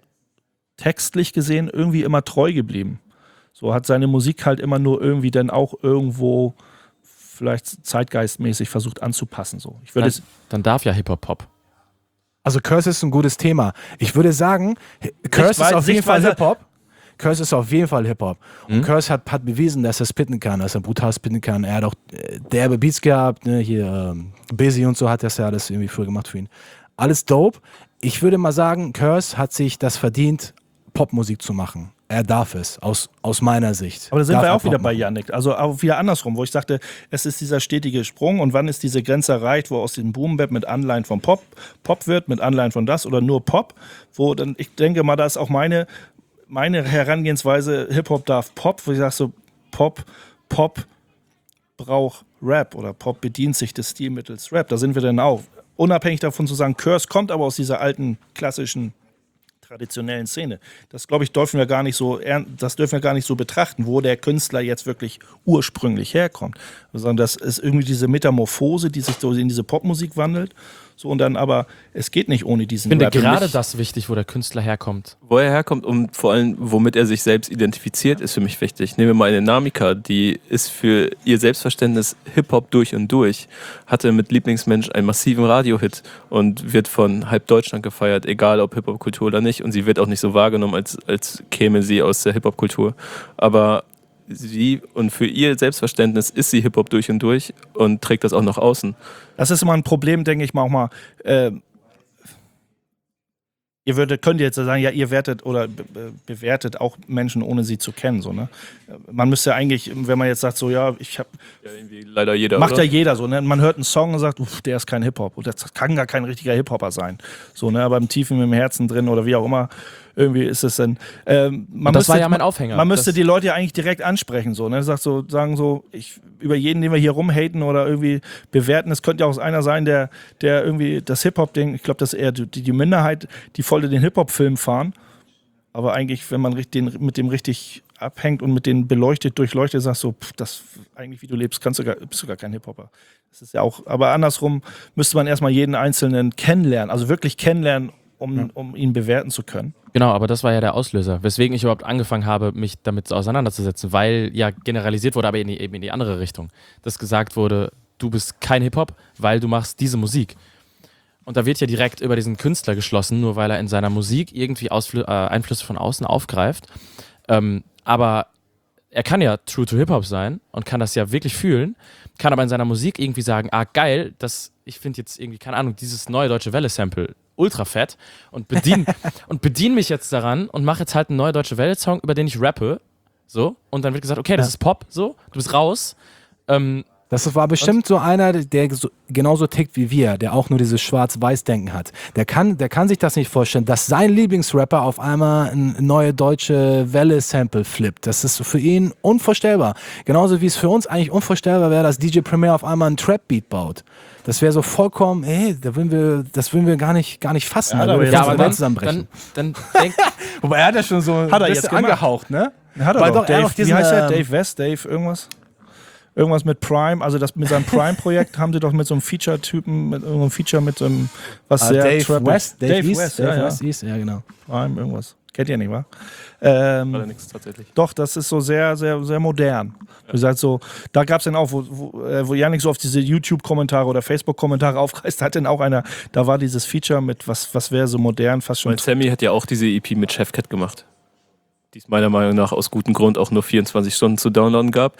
Speaker 5: textlich gesehen irgendwie immer treu geblieben. So hat seine Musik halt immer nur irgendwie dann auch irgendwo vielleicht zeitgeistmäßig versucht anzupassen. So. Ich würde
Speaker 3: dann,
Speaker 5: es
Speaker 3: dann darf ja Hip-Hop Pop.
Speaker 4: Also Curse ist ein gutes Thema. Ich würde sagen, Curse ist
Speaker 5: Sichtweise-
Speaker 4: auf jeden Fall
Speaker 5: Sichtweise-
Speaker 4: Hip-Hop. Curse ist auf jeden Fall Hip-Hop. Und
Speaker 3: Mhm.
Speaker 4: Curse hat, hat bewiesen, dass er spitten kann, dass er brutal spitten kann. Er hat auch äh, derbe Beats gehabt, ne? Hier ähm, Busy und so hat das ja alles irgendwie früher gemacht für ihn. Alles dope. Ich würde mal sagen, Curse hat sich das verdient, Popmusik zu machen. Er darf es, aus, aus meiner Sicht.
Speaker 5: Aber da sind
Speaker 4: Darf
Speaker 5: wir
Speaker 4: er
Speaker 5: auch wieder
Speaker 4: Pop
Speaker 5: bei
Speaker 4: machen.
Speaker 5: Yannick. Also auch wieder andersrum, wo ich sagte, es ist dieser stetige Sprung und wann ist diese Grenze erreicht, wo aus dem Boom-Bap mit Anleihen von Pop Pop wird, mit Anleihen von das oder nur Pop, wo dann, ich denke mal, da ist auch meine, meine Herangehensweise, Hip-Hop darf Pop, wo ich sage so, Pop, Pop braucht Rap oder Pop bedient sich des Stilmittels Rap. Da sind wir dann auch. Unabhängig davon zu sagen, Curse kommt aber aus dieser alten, klassischen traditionellen Szene. Das, glaube ich, dürfen wir gar nicht so, das dürfen wir gar nicht so betrachten, wo der Künstler jetzt wirklich ursprünglich herkommt. Sondern das ist irgendwie diese Metamorphose, die sich so in diese Popmusik wandelt. So, und dann aber, es geht nicht ohne diesen
Speaker 3: Ich finde
Speaker 5: Rap.
Speaker 3: gerade
Speaker 5: Nicht-
Speaker 3: das wichtig, wo der Künstler herkommt.
Speaker 6: Wo er herkommt und vor allem, womit er sich selbst identifiziert, ist für mich wichtig. Nehmen wir mal eine Namika, die ist für ihr Selbstverständnis Hip-Hop durch und durch, hatte mit Lieblingsmensch einen massiven Radiohit und wird von halb Deutschland gefeiert, egal ob Hip-Hop-Kultur oder nicht. Und sie wird auch nicht so wahrgenommen, als, als käme sie aus der Hip-Hop-Kultur. Aber sie und für ihr Selbstverständnis ist sie Hip-Hop durch und durch und trägt das auch nach außen.
Speaker 5: Das ist immer ein Problem, denke ich mal auch mal. Äh, ihr würdet, könnt jetzt sagen, ja, ihr wertet oder be be bewertet auch Menschen, ohne sie zu kennen. So, ne? Man müsste eigentlich, wenn man jetzt sagt, so, ja, ich habe.
Speaker 6: Ja, irgendwie leider jeder,
Speaker 5: Macht
Speaker 6: oder?
Speaker 5: ja jeder so, ne? Man hört einen Song und sagt, uff, der ist kein Hip-Hop. Und das kann gar kein richtiger Hip-Hopper sein. So, ne? Aber im Tiefen im Herzen drin oder wie auch immer, irgendwie ist es dann. Ähm, man
Speaker 3: Und das
Speaker 5: müsste,
Speaker 3: war ja mein Aufhänger.
Speaker 5: Man müsste
Speaker 3: das,
Speaker 5: die Leute ja eigentlich direkt ansprechen, so, ne? Sagt so, sagen so, ich, über jeden, den wir hier rumhaten oder irgendwie bewerten, es könnte ja auch einer sein, der, der irgendwie das Hip-Hop-Ding, ich glaube, das ist eher die, die Minderheit, die voll den Hip-Hop-Film fahren. Aber eigentlich, wenn man den, mit dem richtig abhängt und mit denen beleuchtet, durchleuchtet, sagst du, pff, das eigentlich, wie du lebst, kannst du gar, bist du gar kein Hip-Hopper. Das ist ja auch, aber andersrum müsste man erstmal jeden Einzelnen kennenlernen, also wirklich kennenlernen, um, ja. um ihn bewerten zu können.
Speaker 3: Genau, aber das war ja der Auslöser, weswegen ich überhaupt angefangen habe, mich damit auseinanderzusetzen, weil ja generalisiert wurde, aber in die, eben in die andere Richtung, dass gesagt wurde, du bist kein Hip-Hop, weil du machst diese Musik. Und da wird ja direkt über diesen Künstler geschlossen, nur weil er in seiner Musik irgendwie Ausfl- äh, Einflüsse von außen aufgreift. Ähm, aber er kann ja true to Hip-Hop sein und kann das ja wirklich fühlen, kann aber in seiner Musik irgendwie sagen, ah geil, das, ich finde jetzt irgendwie, keine Ahnung, dieses neue Deutsche Welle-Sample ultra fett und bediene und bedien mich jetzt daran und mache jetzt halt einen neuen Deutsche Welle-Song, über den ich rappe. So, und dann wird gesagt, okay, das
Speaker 4: Ja.
Speaker 3: ist Pop, so, du bist raus. Ähm,
Speaker 4: Das war bestimmt so einer, der so, genauso tickt wie wir, der auch nur dieses Schwarz-Weiß-Denken hat. Der kann, der kann sich das nicht vorstellen, dass sein Lieblingsrapper auf einmal ein neue Deutsche Welle-Sample flippt. Das ist für ihn unvorstellbar. Genauso wie es für uns eigentlich unvorstellbar wäre, dass D J Premier auf einmal einen Trap-Beat baut. Das wäre so vollkommen, ey, da würden wir, das würden wir gar nicht, gar nicht fassen.
Speaker 5: Ja,
Speaker 4: da
Speaker 5: aber
Speaker 4: würden wir
Speaker 5: jetzt-
Speaker 3: ja,
Speaker 4: fast
Speaker 3: aber dann,
Speaker 4: zusammenbrechen.
Speaker 3: dann, dann denk,
Speaker 4: Wobei er hat ja schon so ein
Speaker 5: Hat er
Speaker 4: bisschen
Speaker 5: jetzt gemacht.
Speaker 4: angehaucht, ne?
Speaker 5: Hat er
Speaker 4: Weil
Speaker 5: doch,
Speaker 4: doch er
Speaker 5: Dave,
Speaker 4: noch diesen,
Speaker 5: wie heißt der?
Speaker 4: ähm,
Speaker 5: Dave West, Dave irgendwas? Irgendwas mit Prime, also das mit seinem Prime-Projekt haben sie doch mit so einem Feature-Typen, mit irgendeinem Feature mit so einem, was
Speaker 4: Ah,
Speaker 5: sehr
Speaker 4: Dave
Speaker 5: trappig-
Speaker 4: West, Dave,
Speaker 5: Dave
Speaker 4: East,
Speaker 5: West,
Speaker 4: Dave
Speaker 5: ja, ja.
Speaker 4: West East, ja genau.
Speaker 5: Prime, irgendwas. Kennt ihr nicht, wa? Ähm,
Speaker 6: War da nichts tatsächlich.
Speaker 5: Doch, das ist so sehr, sehr, sehr modern. Wie gesagt, so, da gab es dann auch, wo, wo, äh, wo Yannick so auf diese YouTube-Kommentare oder Facebook-Kommentare aufreißt, hat dann auch einer, da war dieses Feature mit, was, was wäre so modern, fast schon.
Speaker 6: Weil Sammy hat ja auch diese E P mit Chefcat gemacht. Die es meiner Meinung nach aus gutem Grund auch nur vierundzwanzig Stunden zu downloaden gab.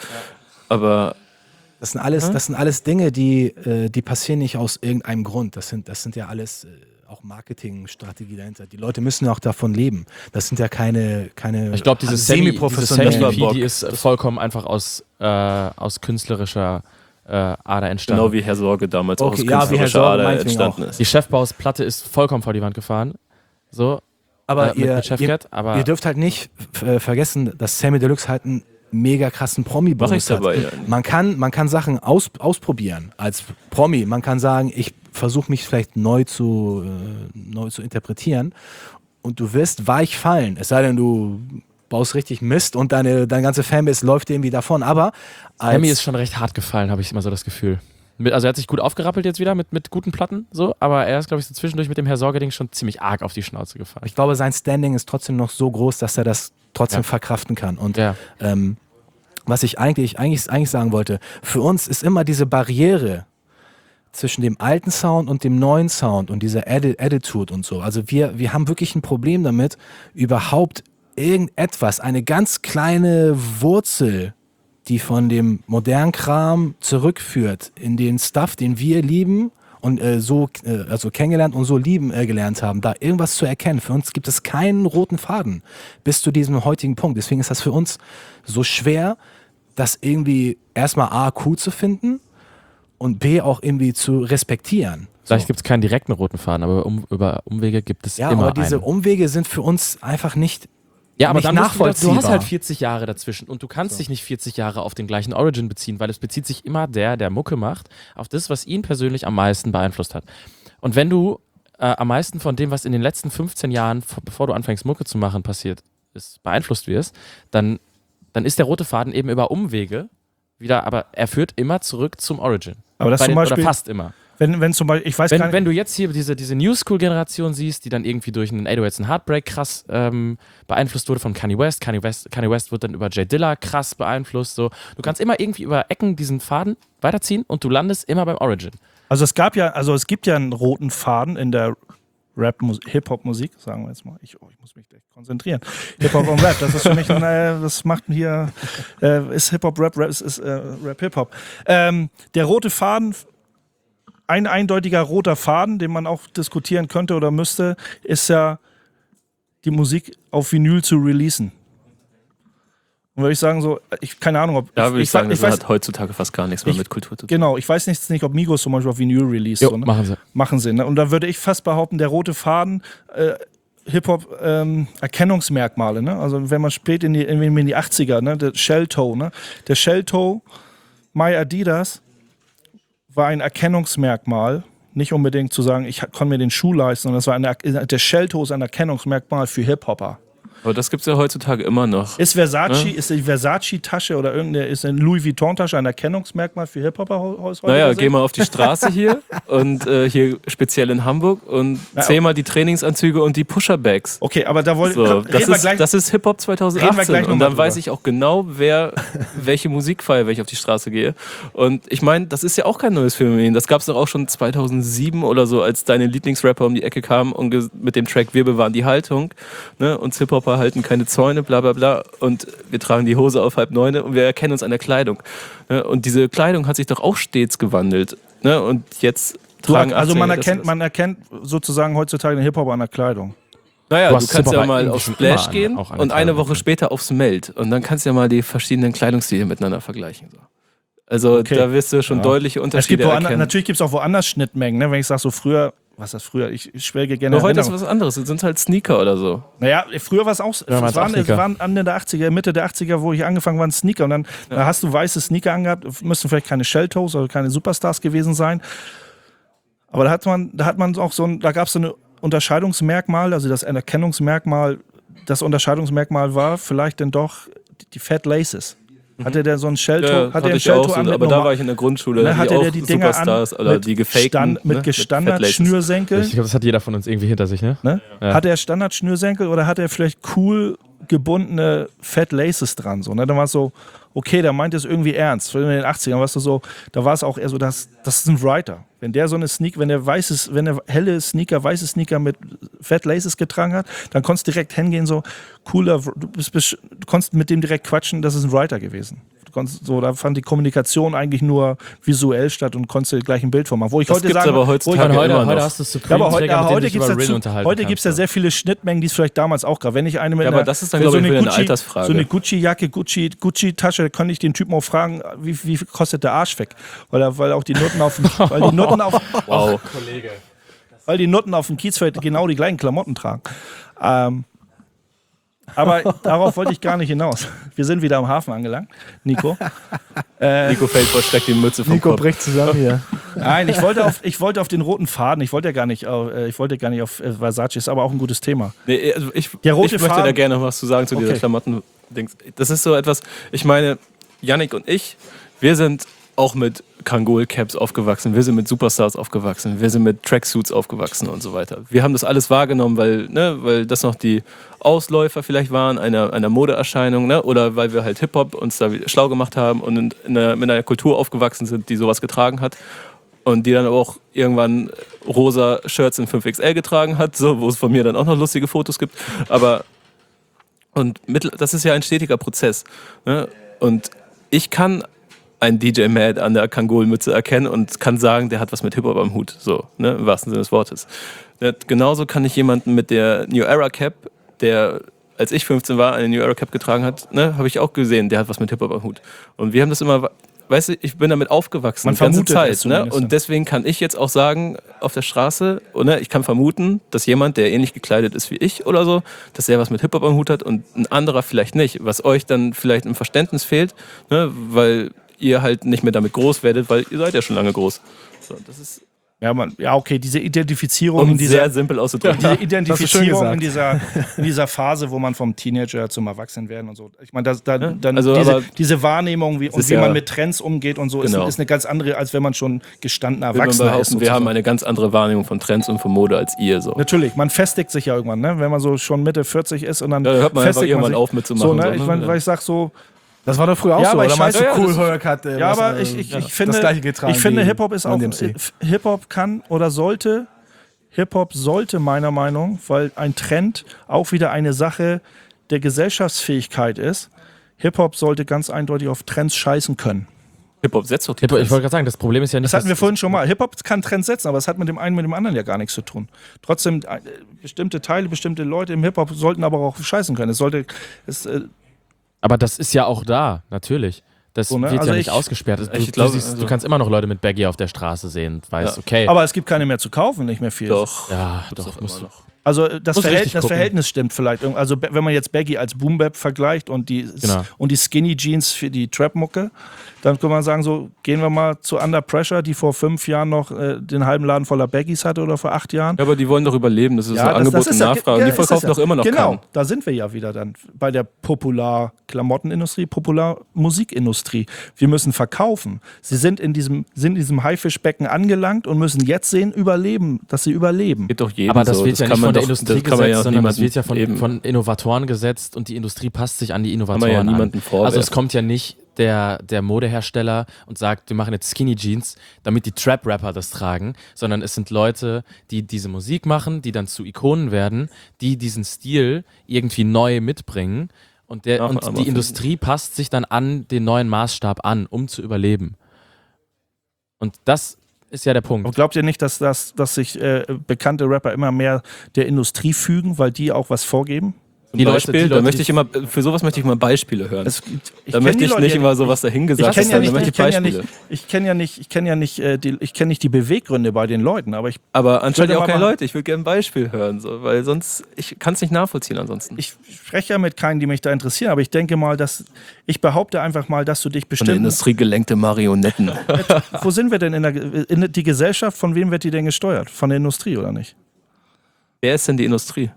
Speaker 6: Aber
Speaker 4: Das sind alles, das sind alles Dinge, die, äh, die passieren nicht aus irgendeinem Grund. Das sind, das sind ja alles äh, auch Marketingstrategie dahinter. Die Leute müssen ja auch davon leben. Das sind ja keine, keine
Speaker 3: ich glaube, diese Sammy- diese
Speaker 4: semi-professionellen.
Speaker 3: Sammy-E P,
Speaker 6: Bock.
Speaker 3: die ist vollkommen einfach aus, äh, aus künstlerischer äh, Ader entstanden.
Speaker 6: genau wie Herr Sorge damals auch
Speaker 4: Okay,
Speaker 6: aus
Speaker 4: ja, wie Herr
Speaker 6: künstlerischer
Speaker 4: Sorge
Speaker 6: Ader
Speaker 4: meinetwegen
Speaker 6: entstanden
Speaker 4: auch.
Speaker 6: ist.
Speaker 3: Die Chefbaus-Platte ist vollkommen vor die Wand gefahren. So,
Speaker 4: Aber
Speaker 3: äh, mit,
Speaker 4: ihr,
Speaker 3: mit Chefcat,
Speaker 4: ihr,
Speaker 3: aber
Speaker 4: ihr dürft halt nicht äh, vergessen, dass Sammy Deluxe halt einen mega krassen
Speaker 6: Mach
Speaker 4: Promi-Bonus
Speaker 6: ich
Speaker 4: hat.
Speaker 6: dabei, ja.
Speaker 4: Man kann, man kann Sachen aus, ausprobieren als Promi. Man kann sagen, ich versuche mich vielleicht neu zu, äh, neu zu interpretieren und du wirst weich fallen. Es sei denn, du baust richtig Mist und deine, deine ganze Fanbase läuft irgendwie davon. Aber als,
Speaker 3: Sammy ist schon recht hart gefallen, habe ich immer so das Gefühl. Mit, also er hat sich gut aufgerappelt jetzt wieder mit, mit guten Platten, so, aber er ist, glaube ich, so zwischendurch mit dem Herr Sorge-Ding schon ziemlich arg auf die Schnauze gefallen.
Speaker 4: ich glaube, sein Standing ist trotzdem noch so groß, dass er das trotzdem
Speaker 3: Ja.
Speaker 4: verkraften kann. Und
Speaker 3: Ja.
Speaker 4: ähm, was ich eigentlich, eigentlich, eigentlich sagen wollte, für uns ist immer diese Barriere zwischen dem alten Sound und dem neuen Sound und dieser Atti- Attitude und so. Also wir, wir haben wirklich ein Problem damit, überhaupt irgendetwas, eine ganz kleine Wurzel, die von dem modernen Kram zurückführt in den Stuff, den wir lieben und äh, so äh, also kennengelernt und so lieben äh, gelernt haben, da irgendwas zu erkennen. Für uns gibt es keinen roten Faden bis zu diesem heutigen Punkt. Deswegen ist das für uns so schwer, das irgendwie erstmal A, cool zu finden und B, auch irgendwie zu respektieren.
Speaker 3: Vielleicht gibt es keinen direkten roten Faden, aber um, über Umwege gibt es
Speaker 4: Ja,
Speaker 3: immer
Speaker 4: aber diese
Speaker 3: einen.
Speaker 4: Umwege sind für uns einfach nicht.
Speaker 3: Ja, aber
Speaker 4: nicht
Speaker 3: dann musst du, wieder- du hast
Speaker 4: nachvollziehbar.
Speaker 3: halt vierzig Jahre dazwischen und du kannst dich nicht vierzig Jahre auf den gleichen Origin beziehen, weil es bezieht sich immer der, der Mucke macht, auf das, was ihn persönlich am meisten beeinflusst hat. Und wenn du äh, am meisten von dem, was in den letzten fünfzehn Jahren, v- bevor du anfängst Mucke zu machen, passiert ist, beeinflusst wirst, dann, dann ist der rote Faden eben über Umwege wieder, aber er führt immer zurück zum Origin.
Speaker 5: Aber das
Speaker 3: Bei
Speaker 5: zum
Speaker 3: den,
Speaker 5: Beispiel,
Speaker 3: oder fast immer.
Speaker 5: wenn, wenn zum Beispiel, ich weiß gar
Speaker 3: Wenn,
Speaker 5: nicht,
Speaker 3: wenn du jetzt hier diese, diese New School-Generation siehst, die dann irgendwie durch einen acht oh eight and Heartbreak krass ähm, beeinflusst wurde von Kanye West. Kanye West, Kanye West wird dann über Jay Dilla krass beeinflusst. So. Du kannst immer irgendwie über Ecken diesen Faden weiterziehen und du landest immer beim Origin.
Speaker 5: also es gab ja, also es gibt ja einen roten Faden in der Rap, Hip-Hop-Musik, sagen wir jetzt mal. Ich, oh, ich muss mich echt konzentrieren. Hip-Hop und Rap, das ist für mich, ein, äh, das macht hier, äh, ist Hip-Hop, Rap, Rap, ist, ist äh, Rap, Hip-Hop. Ähm, der rote Faden, ein eindeutiger roter Faden, den man auch diskutieren könnte oder müsste, ist ja, die Musik auf Vinyl zu releasen. Und würde ich sagen, so, ich keine Ahnung, ob.
Speaker 6: Da würde ich,
Speaker 5: ich,
Speaker 6: sagen,
Speaker 5: ich
Speaker 6: das
Speaker 5: weiß,
Speaker 6: hat heutzutage fast gar nichts mehr
Speaker 5: ich-
Speaker 6: mit Kultur zu tun.
Speaker 5: genau, ich weiß nicht, nicht, ob Migos zum Beispiel auf Vinyl release.
Speaker 3: Jo,
Speaker 5: so, ne?
Speaker 3: machen sie.
Speaker 5: Machen sie. Ne? Und da würde ich fast behaupten, der rote Faden, äh, Hip-Hop-Erkennungsmerkmale. Ähm, ne? Also wenn man spät in die, in, in die achtziger, ne? Der Shell-Toe, ne? Der Shell-Toe, My Adidas, war ein Erkennungsmerkmal. Nicht unbedingt zu sagen, ich konnte mir den Schuh leisten, sondern das war eine, der Shell-Toe ist ein Erkennungsmerkmal für Hip-Hopper.
Speaker 6: Aber das gibt es ja heutzutage immer noch.
Speaker 5: Ist Versace,
Speaker 6: Ne?
Speaker 5: ist die Versace-Tasche oder irgendeine, ist eine Louis Vuitton-Tasche ein Erkennungsmerkmal für Hip-Hopper heute?
Speaker 6: Naja, geh mal auf die Straße hier und äh, hier speziell in Hamburg und
Speaker 5: Ja,
Speaker 6: zähl mal die Trainingsanzüge und die Pusher-Bags.
Speaker 5: Okay, aber da wollte
Speaker 6: So,
Speaker 5: reden
Speaker 6: das,
Speaker 5: wir
Speaker 6: ist,
Speaker 5: gleich.
Speaker 6: das ist Hip-Hop zwanzig
Speaker 5: Reden wir
Speaker 6: achtzehn
Speaker 5: gleich noch
Speaker 6: und
Speaker 5: mal
Speaker 6: dann
Speaker 5: drüber.
Speaker 6: weiß ich auch genau, wer welche Musik feiert, wenn ich auf die Straße gehe. Und ich meine, das ist ja auch kein neues Phänomen. Das gab es doch auch schon zweitausendsieben oder so, als deine Lieblingsrapper um die Ecke kamen und ge- mit dem Track Wir bewahren die Haltung. Ne? Uns Hip-Hopper halten keine Zäune, bla bla bla. Und wir tragen die Hose auf halb neune und wir erkennen uns an der Kleidung. Ne? Und diese Kleidung hat sich doch auch stets gewandelt. Ne? Und jetzt
Speaker 5: Du,
Speaker 6: tragen
Speaker 5: also man
Speaker 6: achtzehnjährige das-
Speaker 5: erkennt, man erkennt sozusagen heutzutage den Hip-Hop an der Kleidung.
Speaker 6: Naja,
Speaker 3: Du
Speaker 6: du,
Speaker 3: hast
Speaker 6: kannst ja
Speaker 3: Hip-Hop
Speaker 6: mal
Speaker 3: eigentlich
Speaker 6: auf
Speaker 3: schon
Speaker 6: Splash
Speaker 3: immer an-
Speaker 6: gehen
Speaker 3: auch an der
Speaker 6: und eine
Speaker 3: Kleidung,
Speaker 6: Woche
Speaker 3: ne?
Speaker 6: später aufs Meld. Und dann kannst du ja mal die verschiedenen Kleidungsstile miteinander vergleichen. So. Also
Speaker 5: Okay.
Speaker 6: da wirst du schon
Speaker 5: Ja.
Speaker 6: deutliche
Speaker 5: Es
Speaker 6: Unterschiede
Speaker 5: gibt woanders,
Speaker 6: erkennen.
Speaker 5: natürlich gibt es auch woanders Schnittmengen, ne? Wenn ich sage so früher, was ist das früher? Ich, ich schwelge gerne
Speaker 6: Aber heute ist
Speaker 5: Erinnerungen.
Speaker 6: was anderes. Es sind halt Sneaker oder so.
Speaker 5: Naja, früher war es auch,
Speaker 3: Ja,
Speaker 5: es waren, es
Speaker 3: Sneaker.
Speaker 5: waren Ende der achtziger, Mitte der achtziger, wo ich angefangen waren Sneaker und dann da hast du weiße Sneaker angehabt, müssten vielleicht keine Shell-Toes oder keine Superstars gewesen sein. Aber da hat man, da hat man auch so ein, da gab es so ein Unterscheidungsmerkmal, also das Erkennungsmerkmal, das Unterscheidungsmerkmal war vielleicht denn doch die, die Fat Laces. Hatte der so einen Shell-Toe?
Speaker 6: Ja,
Speaker 5: hat
Speaker 6: hatte
Speaker 5: der einen
Speaker 6: ich auch
Speaker 5: Shell-Toe
Speaker 6: so,
Speaker 5: an mit
Speaker 6: aber da
Speaker 5: normal-
Speaker 6: war ich in der Grundschule.
Speaker 5: Ne,
Speaker 6: die
Speaker 5: hatte
Speaker 6: auch
Speaker 5: der die Dinger
Speaker 6: Superstars
Speaker 5: an
Speaker 6: oder
Speaker 5: mit
Speaker 6: die gefakten.
Speaker 5: Stand, mit
Speaker 6: ne?
Speaker 5: Gestandard-Schnürsenkel?
Speaker 3: Ich glaube, das hat jeder von uns irgendwie hinter sich, ne?
Speaker 5: Ne?
Speaker 3: Ja.
Speaker 5: Hat er Standard-Schnürsenkel oder hat er vielleicht cool gebundene Fat Laces dran? So, ne? Dann war es so, okay, der meint es irgendwie ernst. In den achtzigern warst du so, da war es auch eher so, das, das ist ein Writer. Wenn der so eine Sneaker, wenn der weißes, wenn der helle Sneaker, weiße Sneaker mit Fat Laces getragen hat, dann konntest du direkt hingehen, so cooler, du, bist, du konntest mit dem direkt quatschen, das ist ein Writer gewesen. Du konntest, so, da fand die Kommunikation eigentlich nur visuell statt und konntest dir gleich ein Bild von machen. Wo ich
Speaker 6: Das
Speaker 5: heute
Speaker 6: gibt's
Speaker 5: sagen,
Speaker 6: aber
Speaker 5: wo ich,
Speaker 6: heutzutage
Speaker 3: heute,
Speaker 6: immer
Speaker 3: heute
Speaker 6: noch.
Speaker 3: hast du Supreme
Speaker 5: ja, aber heute,
Speaker 3: Träger,
Speaker 5: ja,
Speaker 3: mit denen
Speaker 5: heute
Speaker 3: du dich
Speaker 5: gibt es
Speaker 3: über Rin
Speaker 5: ja,
Speaker 3: unterhalten
Speaker 5: heute gibt's ja
Speaker 3: kannst,
Speaker 5: sehr viele Schnittmengen, die es vielleicht damals auch gab. Wenn ich eine mit
Speaker 6: Ja,
Speaker 5: einer,
Speaker 6: aber das ist dann,
Speaker 5: wenn
Speaker 6: glaube
Speaker 5: so
Speaker 6: ich,
Speaker 5: eine
Speaker 6: wieder eine
Speaker 5: Gucci,
Speaker 6: Altersfrage.
Speaker 5: so eine Gucci-Jacke, Gucci, Gucci-Tasche, kann ich den Typen auch fragen, wie, wie viel kostet der Arsch weg? Weil, er, weil auch die Nutten auf dem, weil die Nutten auf,
Speaker 6: Wow.
Speaker 5: weil die Nutten auf dem Kiezfeld genau die gleichen Klamotten tragen. Ähm, aber darauf wollte ich gar nicht hinaus. Wir sind wieder am Hafen angelangt, Nico. Äh,
Speaker 6: Nico fällt vor Schreck die Mütze vom
Speaker 4: Nico
Speaker 6: Kopf.
Speaker 4: bricht zusammen hier.
Speaker 5: Nein, ich wollte auf, ich wollte auf den roten Faden. Ich wollte ja gar nicht, auf, äh, ich wollte gar nicht auf äh, Versace. Ist aber auch ein gutes Thema.
Speaker 6: Nee, also ich,
Speaker 5: Der rote
Speaker 6: ich möchte
Speaker 5: Faden-
Speaker 6: da gerne noch was zu sagen zu dieser
Speaker 5: Okay.
Speaker 6: Klamotten-Dings. Das ist so etwas, ich meine, Yannick und ich, wir sind auch mit Kangol-Caps aufgewachsen, wir sind mit Superstars aufgewachsen, wir sind mit Tracksuits aufgewachsen und so weiter. Wir haben das alles wahrgenommen, weil, ne, weil das noch die Ausläufer vielleicht waren einer, einer Modeerscheinung, ne, oder weil wir halt Hip-Hop uns da schlau gemacht haben und in, in einer, mit einer Kultur aufgewachsen sind, die sowas getragen hat. Und die dann aber auch irgendwann rosa Shirts in fünf X L getragen hat, so, wo es von mir dann auch noch lustige Fotos gibt. Aber und mittel, das ist ja ein stetiger Prozess. Ne? Und ich kann einen D J Mad an der Kangol-Mütze erkennen und kann sagen, der hat was mit Hip-Hop am Hut, so, ne? Im wahrsten Sinne des Wortes. Ne? Genauso kann ich jemanden mit der New Era Cap, der, als ich fünfzehn war, eine New Era Cap getragen hat, ne? Habe ich auch gesehen, der hat was mit Hip-Hop am Hut. Und wir haben das immer, weißt du, ich bin damit aufgewachsen,
Speaker 5: Man
Speaker 6: die ganze
Speaker 5: vermutet
Speaker 6: Zeit.
Speaker 5: es
Speaker 6: Ne?
Speaker 5: zumindest, ja.
Speaker 6: Und deswegen kann ich jetzt auch sagen, auf der Straße, oder ich kann vermuten, dass jemand, der ähnlich gekleidet ist wie ich oder so, dass der was mit Hip-Hop am Hut hat und ein anderer vielleicht nicht. Was euch dann vielleicht im Verständnis fehlt, ne? Weil ihr halt nicht mehr damit groß werdet, weil ihr seid ja schon lange groß. So, das ist
Speaker 5: Ja, man, ja, okay, diese Identifizierung
Speaker 6: um
Speaker 5: in dieser,
Speaker 6: sehr simpel auszudrücken.
Speaker 5: diese
Speaker 4: Hast du schön
Speaker 5: Identifizierung
Speaker 4: gesagt.
Speaker 5: in dieser, in dieser Phase, wo man vom Teenager zum Erwachsenwerden und so. Ich meine, das, da,
Speaker 6: Ja,
Speaker 5: dann
Speaker 6: also
Speaker 5: diese,
Speaker 6: aber
Speaker 5: diese Wahrnehmung wie, und
Speaker 6: ist
Speaker 5: wie
Speaker 6: ja-
Speaker 5: man mit Trends umgeht und so,
Speaker 6: Genau.
Speaker 5: ist, ist eine ganz andere, als wenn man schon gestandener
Speaker 6: Will man
Speaker 5: Erwachsener ist.
Speaker 6: behaupten, wir
Speaker 5: sozusagen.
Speaker 6: haben eine ganz andere Wahrnehmung von Trends und von Mode als ihr. So.
Speaker 5: Natürlich, man festigt sich ja irgendwann, ne? Wenn man so schon Mitte vierzig ist und dann
Speaker 6: Ja, da hört man einfach
Speaker 5: festigt
Speaker 6: irgendwann
Speaker 5: sich.
Speaker 6: auf mitzumachen.
Speaker 5: So, ne?
Speaker 6: so,
Speaker 5: Ich
Speaker 6: ne?
Speaker 5: meine,
Speaker 6: Ja.
Speaker 5: weil ich sag so,
Speaker 4: Das war doch früher auch
Speaker 5: Ja,
Speaker 4: so.
Speaker 5: aber
Speaker 4: Oder
Speaker 5: ich
Speaker 4: meinst du,
Speaker 5: scheiße,
Speaker 4: Cool
Speaker 6: das ist-
Speaker 4: Herc hat äh,
Speaker 5: ja,
Speaker 4: was,
Speaker 5: aber
Speaker 4: äh,
Speaker 5: ich, ich,
Speaker 4: ja,
Speaker 5: ich finde,
Speaker 4: das gleiche getragen.
Speaker 5: ich finde
Speaker 4: wie
Speaker 5: Hip-Hop ist auch,
Speaker 4: Run D M C.
Speaker 5: Hip-Hop kann oder sollte, Hip-Hop sollte meiner Meinung, weil ein Trend auch wieder eine Sache der Gesellschaftsfähigkeit ist. Hip-Hop sollte ganz eindeutig auf Trends scheißen können.
Speaker 6: Hip-Hop setzt doch die
Speaker 3: Hip-Hop, ich
Speaker 6: Trends.
Speaker 3: wollte gerade sagen, das Problem ist ja nicht,
Speaker 5: Das hatten wir
Speaker 3: dass-
Speaker 5: vorhin schon mal. Hip-Hop kann Trends setzen, aber es hat mit dem einen mit dem anderen ja gar nichts zu tun. Trotzdem, äh, bestimmte Teile, bestimmte Leute im Hip-Hop sollten aber auch scheißen können. Es sollte, es, äh,
Speaker 3: Aber das ist ja auch da, natürlich. Das
Speaker 5: So, ne?
Speaker 3: wird
Speaker 5: Also
Speaker 3: ja nicht
Speaker 5: ich-
Speaker 3: ausgesperrt. Du,
Speaker 6: ich
Speaker 3: du,
Speaker 6: glaube,
Speaker 3: siehst,
Speaker 6: also-
Speaker 3: du kannst immer noch Leute mit Baggy auf der Straße sehen. Weißt,
Speaker 6: Ja.
Speaker 3: okay.
Speaker 5: aber es gibt keine mehr zu kaufen, nicht mehr viel.
Speaker 6: Doch.
Speaker 3: ja,
Speaker 6: Gibt's
Speaker 3: doch,
Speaker 6: doch
Speaker 3: musst
Speaker 6: immer
Speaker 3: du.
Speaker 6: noch.
Speaker 5: Also das,
Speaker 3: Muss
Speaker 5: Verhält
Speaker 3: richtig
Speaker 5: das
Speaker 3: gucken.
Speaker 5: Verhältnis stimmt vielleicht. Also be- wenn man jetzt Baggy als Boom Bap vergleicht und die,
Speaker 3: Genau.
Speaker 5: und die Skinny Jeans für die Trap-Mucke, dann kann man sagen, so gehen wir mal zu Under Pressure, die vor fünf Jahren noch äh, den halben Laden voller Baggies hatte oder vor acht Jahren.
Speaker 6: Ja, aber die wollen doch überleben. Das ist so
Speaker 5: das-
Speaker 6: Angebot
Speaker 5: das
Speaker 6: und
Speaker 5: ist ja-
Speaker 6: Nachfrage.
Speaker 5: ja,
Speaker 6: und die
Speaker 5: ist
Speaker 6: verkaufen
Speaker 5: das ja.
Speaker 6: doch immer noch
Speaker 5: Genau,
Speaker 6: Kannen.
Speaker 5: da sind wir ja wieder dann bei der Popular-Klamottenindustrie, Popular-Musikindustrie. Wir müssen verkaufen. Sie sind in diesem, sind in diesem Haifischbecken angelangt und müssen jetzt sehen, überleben, dass sie überleben.
Speaker 6: Geht doch jedem
Speaker 3: Aber das
Speaker 6: so.
Speaker 3: wird ja
Speaker 6: kann
Speaker 3: nicht
Speaker 6: man
Speaker 3: von der
Speaker 6: doch-
Speaker 3: Industrie
Speaker 6: das kann man ja
Speaker 3: gesetzt,
Speaker 6: auch
Speaker 3: sondern das
Speaker 6: niemandem
Speaker 3: wird ja von,
Speaker 6: eben-
Speaker 3: von Innovatoren gesetzt und die Industrie passt sich an die
Speaker 6: Kann
Speaker 3: Innovatoren
Speaker 6: man ja
Speaker 3: an.
Speaker 6: niemandem vorwerfen.
Speaker 3: Also es kommt ja nicht der, der Modehersteller und sagt, wir machen jetzt Skinny Jeans, damit die Trap-Rapper das tragen, sondern es sind Leute, die diese Musik machen, die dann zu Ikonen werden, die diesen Stil irgendwie neu mitbringen und, der,
Speaker 6: Nach-
Speaker 3: und
Speaker 6: aber
Speaker 3: die
Speaker 6: für-
Speaker 3: Industrie passt sich dann an den neuen Maßstab an, um zu überleben. Und das ist ja der Punkt.
Speaker 5: Und glaubt ihr nicht, dass, das, dass sich äh, bekannte Rapper immer mehr der Industrie fügen, weil die auch was vorgeben?
Speaker 6: Zum
Speaker 3: Die Leute-
Speaker 6: Beispiel,
Speaker 3: die
Speaker 6: da
Speaker 3: Leute,
Speaker 6: möchte
Speaker 3: die-
Speaker 6: ich immer, für sowas möchte ich mal Beispiele hören.
Speaker 5: Es gibt- ich
Speaker 6: da
Speaker 5: kenn
Speaker 6: möchte
Speaker 5: die
Speaker 6: ich
Speaker 5: Leute
Speaker 6: nicht
Speaker 5: ja
Speaker 6: immer so, was
Speaker 5: Ich
Speaker 6: dahingesagt
Speaker 5: kenne
Speaker 6: ist,
Speaker 5: ja
Speaker 6: sondern
Speaker 5: nicht,
Speaker 6: da möchte
Speaker 5: ich
Speaker 6: ich
Speaker 5: kenn ja
Speaker 6: Beispiele.
Speaker 5: nicht, ich kenn ja nicht, ich kenn ja nicht, äh, die, ich kenn nicht die Beweggründe bei den Leuten, aber ich,
Speaker 6: Aber anscheinend
Speaker 5: Würde
Speaker 6: auch
Speaker 5: mal
Speaker 6: keine
Speaker 5: machen.
Speaker 6: Leute. Ich will gerne ein Beispiel hören, so, weil sonst, ich kann es nicht nachvollziehen ansonsten.
Speaker 5: ich spreche ja mit keinen, die mich da interessieren, aber ich denke mal, dass, ich behaupte einfach mal, dass du dich
Speaker 6: Von der
Speaker 5: bestimmt,
Speaker 6: Industrie gelenkte Marionetten.
Speaker 5: wo sind wir denn in der, in die Gesellschaft, von wem wird die denn gesteuert? Von der Industrie oder nicht?
Speaker 6: Wer ist denn die Industrie?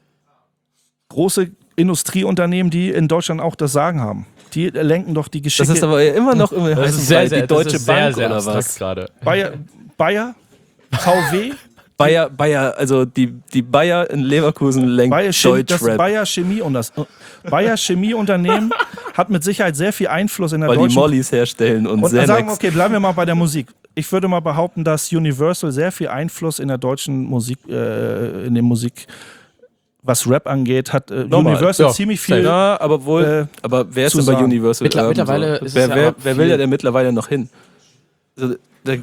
Speaker 5: Große Industrieunternehmen, die in Deutschland auch das Sagen haben. Die lenken doch die
Speaker 6: Das
Speaker 5: Geschicke.
Speaker 6: ist aber immer noch im heißen Brei die Deutsche Bank oder was?
Speaker 3: gerade.
Speaker 5: Bayer, Bayer, V W,
Speaker 6: Bayer, Bayer, also die, die Bayer in Leverkusen lenkt
Speaker 5: Bayer, Chemie, das
Speaker 6: Deutschrap,
Speaker 5: Bayer Chemie und das Bayer Chemieunternehmen hat mit Sicherheit sehr viel Einfluss in der
Speaker 6: weil die
Speaker 5: deutschen
Speaker 6: Mollys herstellen und,
Speaker 5: und dann sagen wir,
Speaker 6: Xanax.
Speaker 5: okay, bleiben wir mal bei der Musik. Ich würde mal behaupten, dass Universal sehr viel Einfluss in der deutschen Musik, äh, in der Musik, was Rap angeht, hat äh,
Speaker 6: Normal.
Speaker 5: Universal
Speaker 3: Ja,
Speaker 5: ziemlich viel.
Speaker 6: Ja, aber wohl,
Speaker 5: äh,
Speaker 6: aber wer ist
Speaker 5: zu
Speaker 6: denn bei
Speaker 5: sagen.
Speaker 6: Universal?
Speaker 3: Mittler-
Speaker 6: Urban
Speaker 3: mittlerweile
Speaker 6: so?
Speaker 3: ist es
Speaker 6: wer,
Speaker 3: ja
Speaker 6: wer,
Speaker 3: aber
Speaker 6: wer will
Speaker 3: viel-
Speaker 6: ja denn mittlerweile noch hin? Also, der,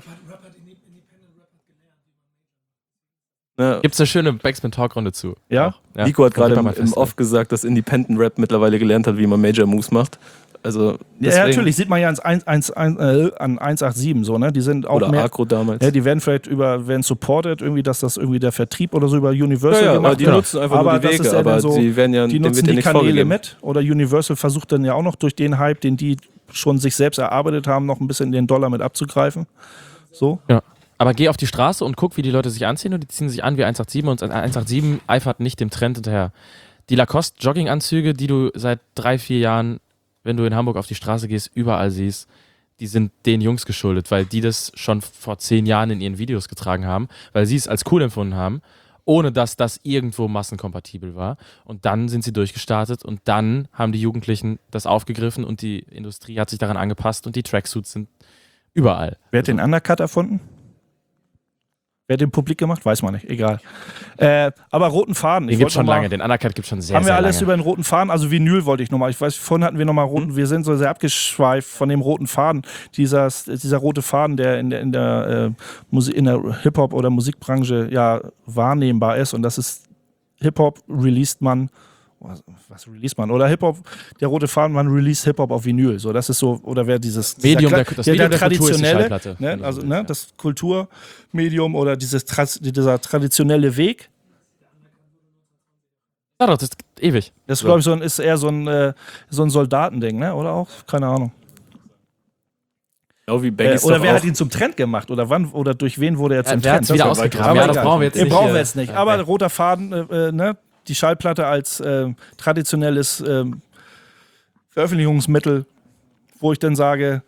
Speaker 6: ja,
Speaker 3: Gibt es eine schöne Backspin-Talk-Runde zu.
Speaker 5: Ja?
Speaker 3: Ja,
Speaker 6: Nico hat
Speaker 3: vom
Speaker 6: gerade im,
Speaker 3: Hip-Hop
Speaker 6: im
Speaker 3: Festival.
Speaker 6: Off gesagt, dass Independent Rap mittlerweile gelernt hat, wie man Major Moves macht. Also
Speaker 5: Ja,
Speaker 6: deswegen,
Speaker 5: ja, natürlich, sieht man ja ans eins, eins, eins, äh, an eins acht sieben so, ne? Die sind auch
Speaker 6: Oder
Speaker 5: mehr.
Speaker 6: Agro damals.
Speaker 5: Ja, die werden vielleicht über, werden supported, irgendwie, dass das irgendwie der Vertrieb oder so über Universal
Speaker 6: ja, ja, aber
Speaker 5: gemacht
Speaker 6: die
Speaker 5: wird.
Speaker 6: nutzen einfach
Speaker 5: Aber
Speaker 6: nur die
Speaker 5: das
Speaker 6: Wege,
Speaker 5: ist ja
Speaker 6: aber
Speaker 5: dann so,
Speaker 6: die werden ja,
Speaker 5: Die
Speaker 6: denen
Speaker 5: nutzen
Speaker 6: wird ja
Speaker 5: die
Speaker 6: nichts
Speaker 5: Kanäle
Speaker 6: vorgegeben.
Speaker 5: mit. Oder Universal versucht dann ja auch noch durch den Hype, den die schon sich selbst erarbeitet haben, noch ein bisschen den Dollar mit abzugreifen. So.
Speaker 3: Ja. Aber geh auf die Straße und guck, wie die Leute sich anziehen und die ziehen sich an wie eins acht sieben und eins acht sieben eifert nicht dem Trend hinterher. Die Lacoste-Jogginganzüge, die du seit drei, vier Jahren, wenn du in Hamburg auf die Straße gehst, überall siehst, die sind den Jungs geschuldet, weil die das schon vor zehn Jahren in ihren Videos getragen haben, weil sie es als cool empfunden haben, ohne dass das irgendwo massenkompatibel war. Und dann sind sie durchgestartet und dann haben die Jugendlichen das aufgegriffen und die Industrie hat sich daran angepasst und die Tracksuits sind überall.
Speaker 5: Wer hat den Undercut erfunden? Wer hat den publik gemacht? Weiß man nicht, egal. Äh, aber roten Faden.
Speaker 3: Den
Speaker 5: ich
Speaker 3: gibt
Speaker 5: wollte
Speaker 3: schon
Speaker 5: noch mal-
Speaker 3: lange, den Undercut gibt schon sehr,
Speaker 5: haben wir
Speaker 3: sehr
Speaker 5: alles
Speaker 3: lange.
Speaker 5: über den roten Faden, also Vinyl wollte ich nochmal. Ich weiß, vorhin hatten wir nochmal roten, wir sind so sehr abgeschweift von dem roten Faden. Dieser, dieser rote Faden, der in der, in der, äh, Musik, in der Hip-Hop- oder Musikbranche ja wahrnehmbar ist. Und das ist Hip-Hop released man, was, was released man? Oder Hip-Hop, der rote Faden, man released Hip-Hop auf Vinyl. So, das ist so, oder wer dieses
Speaker 3: Medium
Speaker 5: dieser,
Speaker 3: der, das
Speaker 5: der,
Speaker 3: Medium
Speaker 5: der
Speaker 3: der Kultur ist die
Speaker 5: traditionelle,
Speaker 3: Schallplatte. wenn
Speaker 5: ne,
Speaker 3: du
Speaker 5: also
Speaker 3: so
Speaker 5: ne,
Speaker 3: willst,
Speaker 5: das Kulturmedium oder dieses, Tra- dieser traditionelle Weg.
Speaker 3: ja. Ja, doch, das ist ewig.
Speaker 5: Das
Speaker 6: So.
Speaker 5: glaube ich so ein, ist eher so ein, äh, so ein Soldatending, ne? Oder auch? Keine Ahnung.
Speaker 6: Genau wie
Speaker 5: Äh,
Speaker 6: Baggies
Speaker 5: oder
Speaker 6: doch
Speaker 5: wer
Speaker 6: auch.
Speaker 5: hat ihn zum Trend gemacht? Oder wann oder durch wen wurde er zum
Speaker 3: Äh, wer
Speaker 5: Trend?
Speaker 3: hat's wieder
Speaker 5: Das-
Speaker 3: ausgegraben?
Speaker 5: aber
Speaker 3: Ja, das
Speaker 5: egal.
Speaker 3: brauchen wir jetzt
Speaker 5: Den
Speaker 3: nicht,
Speaker 5: brauchen wir
Speaker 3: äh,
Speaker 5: jetzt nicht.
Speaker 3: äh,
Speaker 5: Aber
Speaker 3: äh.
Speaker 5: roter Faden, äh, ne? Die Schallplatte als äh, traditionelles ähm, Veröffentlichungsmittel, wo ich dann sage,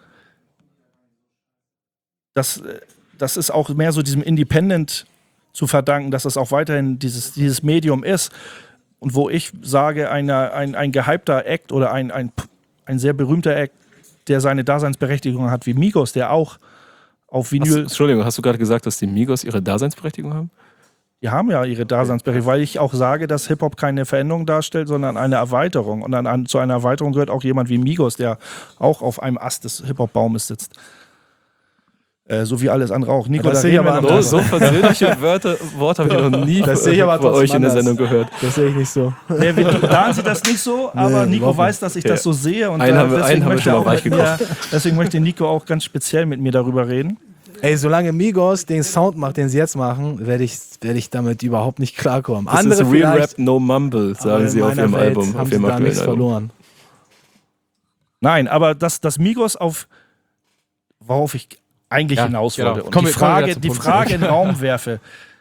Speaker 5: das, äh, das ist auch mehr so diesem Independent zu verdanken, dass das auch weiterhin dieses, dieses Medium ist. Und wo ich sage, eine, ein, ein gehypter Act oder ein, ein, ein sehr berühmter Act, der seine Daseinsberechtigung hat, wie Migos, der auch auf
Speaker 6: Hast,
Speaker 5: Vinyl,
Speaker 6: Entschuldigung, hast du gerade gesagt, dass die Migos ihre Daseinsberechtigung haben?
Speaker 5: die haben ja ihre Daseinsberechtigung, weil ich auch sage, dass Hip-Hop keine Veränderung darstellt, sondern eine Erweiterung. Und dann an, zu einer Erweiterung gehört auch jemand wie Migos, der auch auf einem Ast des Hip-Hop-Baumes sitzt. Äh, so wie alles andere auch. Nico,
Speaker 2: Ja, das
Speaker 5: da
Speaker 2: sehe ich
Speaker 5: reden wir
Speaker 2: aber
Speaker 5: noch
Speaker 2: anders.
Speaker 6: So, so persönliche Wörter, Worte habe ich noch nie
Speaker 2: Das sehe ich aber
Speaker 6: bei
Speaker 2: trotzdem
Speaker 6: euch in der
Speaker 2: anders.
Speaker 6: Sendung gehört.
Speaker 2: Das sehe ich nicht so.
Speaker 5: Nee, wir, Dan sieht das nicht so, aber
Speaker 2: Nee,
Speaker 5: Nico
Speaker 2: überhaupt
Speaker 5: weiß, dass ich das so sehe. Und
Speaker 6: Einen
Speaker 5: da-
Speaker 6: haben wir-
Speaker 5: deswegen
Speaker 6: einen haben wir
Speaker 5: möchte
Speaker 6: schon mal
Speaker 5: auch mit
Speaker 6: weich
Speaker 5: mir, deswegen möchte Nico auch ganz speziell mit mir darüber reden.
Speaker 4: Ey, solange Migos den Sound macht, den sie jetzt machen, werde ich, werd ich damit überhaupt nicht klarkommen.
Speaker 6: Das
Speaker 4: Andere
Speaker 6: ist Real
Speaker 4: vielleicht,
Speaker 6: Rap, No Mumble,
Speaker 4: aber
Speaker 6: sagen
Speaker 4: in
Speaker 6: sie auf
Speaker 4: meiner
Speaker 6: ihrem
Speaker 4: Welt
Speaker 6: Album.
Speaker 4: haben
Speaker 6: Auf
Speaker 4: sie
Speaker 6: ihrem
Speaker 4: da
Speaker 6: aktuellen
Speaker 4: nichts
Speaker 6: Album.
Speaker 4: verloren.
Speaker 5: Nein, aber dass das Migos auf, worauf ich eigentlich
Speaker 3: Ja,
Speaker 5: hinaus
Speaker 3: genau.
Speaker 5: wollte und
Speaker 3: Kommen
Speaker 5: die
Speaker 3: wir- kommen wir
Speaker 5: Frage,
Speaker 3: wieder zum
Speaker 5: die
Speaker 3: Punkt
Speaker 5: Frage in den Raum werfe,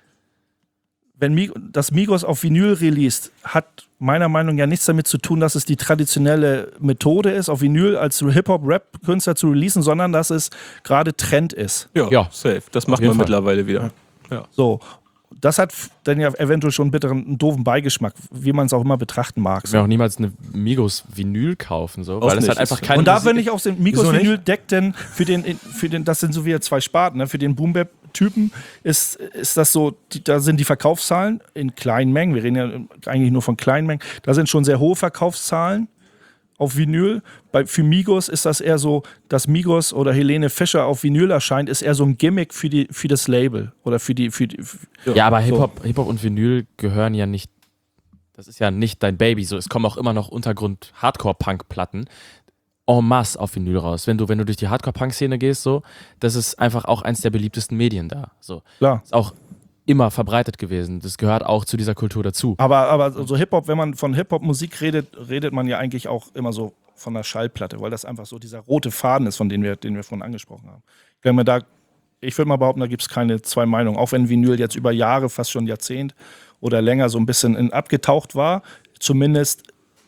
Speaker 5: wenn Mi- das Migos auf Vinyl released, hat meiner Meinung nach ja nichts damit zu tun, dass es die traditionelle Methode ist, auf Vinyl als Hip-Hop-Rap-Künstler zu releasen, sondern dass es gerade Trend ist.
Speaker 6: Ja,
Speaker 3: Ja.
Speaker 6: safe. Das macht
Speaker 3: jeden
Speaker 6: man
Speaker 3: Fall.
Speaker 6: mittlerweile wieder.
Speaker 5: So. Das hat f- dann ja eventuell schon einen bitteren, einen doofen Beigeschmack, wie man es auch immer betrachten mag.
Speaker 3: Ich will auch niemals eine Migos-Vinyl kaufen, so, weil es
Speaker 6: nicht.
Speaker 3: halt einfach keine
Speaker 5: Und da
Speaker 3: Musik
Speaker 5: finde ich auch, den Migos
Speaker 4: Wieso nicht?
Speaker 5: Vinyl deckt denn für den, für den, das sind so wieder zwei Sparten, ne? Für den Boom-Bap-Typen ist, ist das so, die, da sind die Verkaufszahlen in kleinen Mengen, wir reden ja eigentlich nur von kleinen Mengen, da sind schon sehr hohe Verkaufszahlen auf Vinyl. Bei, für Migos ist das eher so, dass Migos oder Helene Fischer auf Vinyl erscheint, ist eher so ein Gimmick für, die, für das Label oder für die, für die für
Speaker 3: Ja, aber
Speaker 5: so.
Speaker 3: Hip-Hop Hip-Hop und Vinyl gehören ja nicht, das ist ja nicht dein Baby. So, es kommen auch immer noch Untergrund-Hardcore-Punk-Platten en masse auf Vinyl raus. Wenn du, wenn du durch die Hardcore-Punk-Szene gehst, so, das ist einfach auch eins der beliebtesten Medien da. So.
Speaker 5: Klar.
Speaker 3: Ist auch immer verbreitet gewesen. Das gehört auch zu dieser Kultur dazu.
Speaker 5: Aber, aber so Hip-Hop, wenn man von Hip-Hop-Musik redet, redet man ja eigentlich auch immer so von der Schallplatte, weil das einfach so dieser rote Faden ist, von dem wir, den wir vorhin angesprochen haben. Wenn man da, ich würde mal behaupten, da gibt es keine zwei Meinungen. Auch wenn Vinyl jetzt über Jahre, fast schon Jahrzehnt oder länger so ein bisschen in, abgetaucht war, zumindest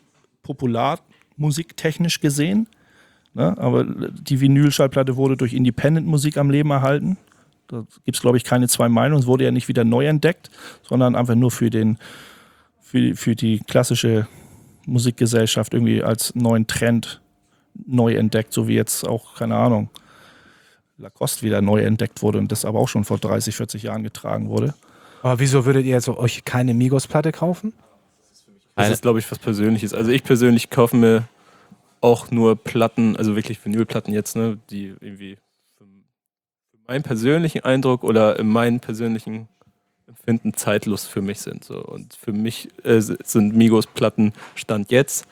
Speaker 5: popularmusiktechnisch gesehen. Ne? Aber die Vinyl-Schallplatte wurde durch Independent-Musik am Leben erhalten. Da gibt es, glaube ich, keine zwei Meinungen. Es wurde ja nicht wieder neu entdeckt, sondern einfach nur für, den, für, die, für die klassische Musikgesellschaft irgendwie als neuen Trend neu entdeckt, so wie jetzt auch, keine Ahnung, Lacoste wieder neu entdeckt wurde und das aber auch schon vor dreißig, vierzig Jahren getragen wurde.
Speaker 4: Aber wieso würdet ihr jetzt euch keine Migos-Platte kaufen?
Speaker 6: Das
Speaker 3: Eine-
Speaker 6: ist, glaube ich, was Persönliches. Also ich persönlich kaufe mir auch nur Platten, also wirklich Vinylplatten jetzt, ne, die irgendwie für meinen persönlichen Eindruck oder in meinen persönlichen Empfinden zeitlos für mich sind. So. Und für mich äh, sind Migos-Platten Stand jetzt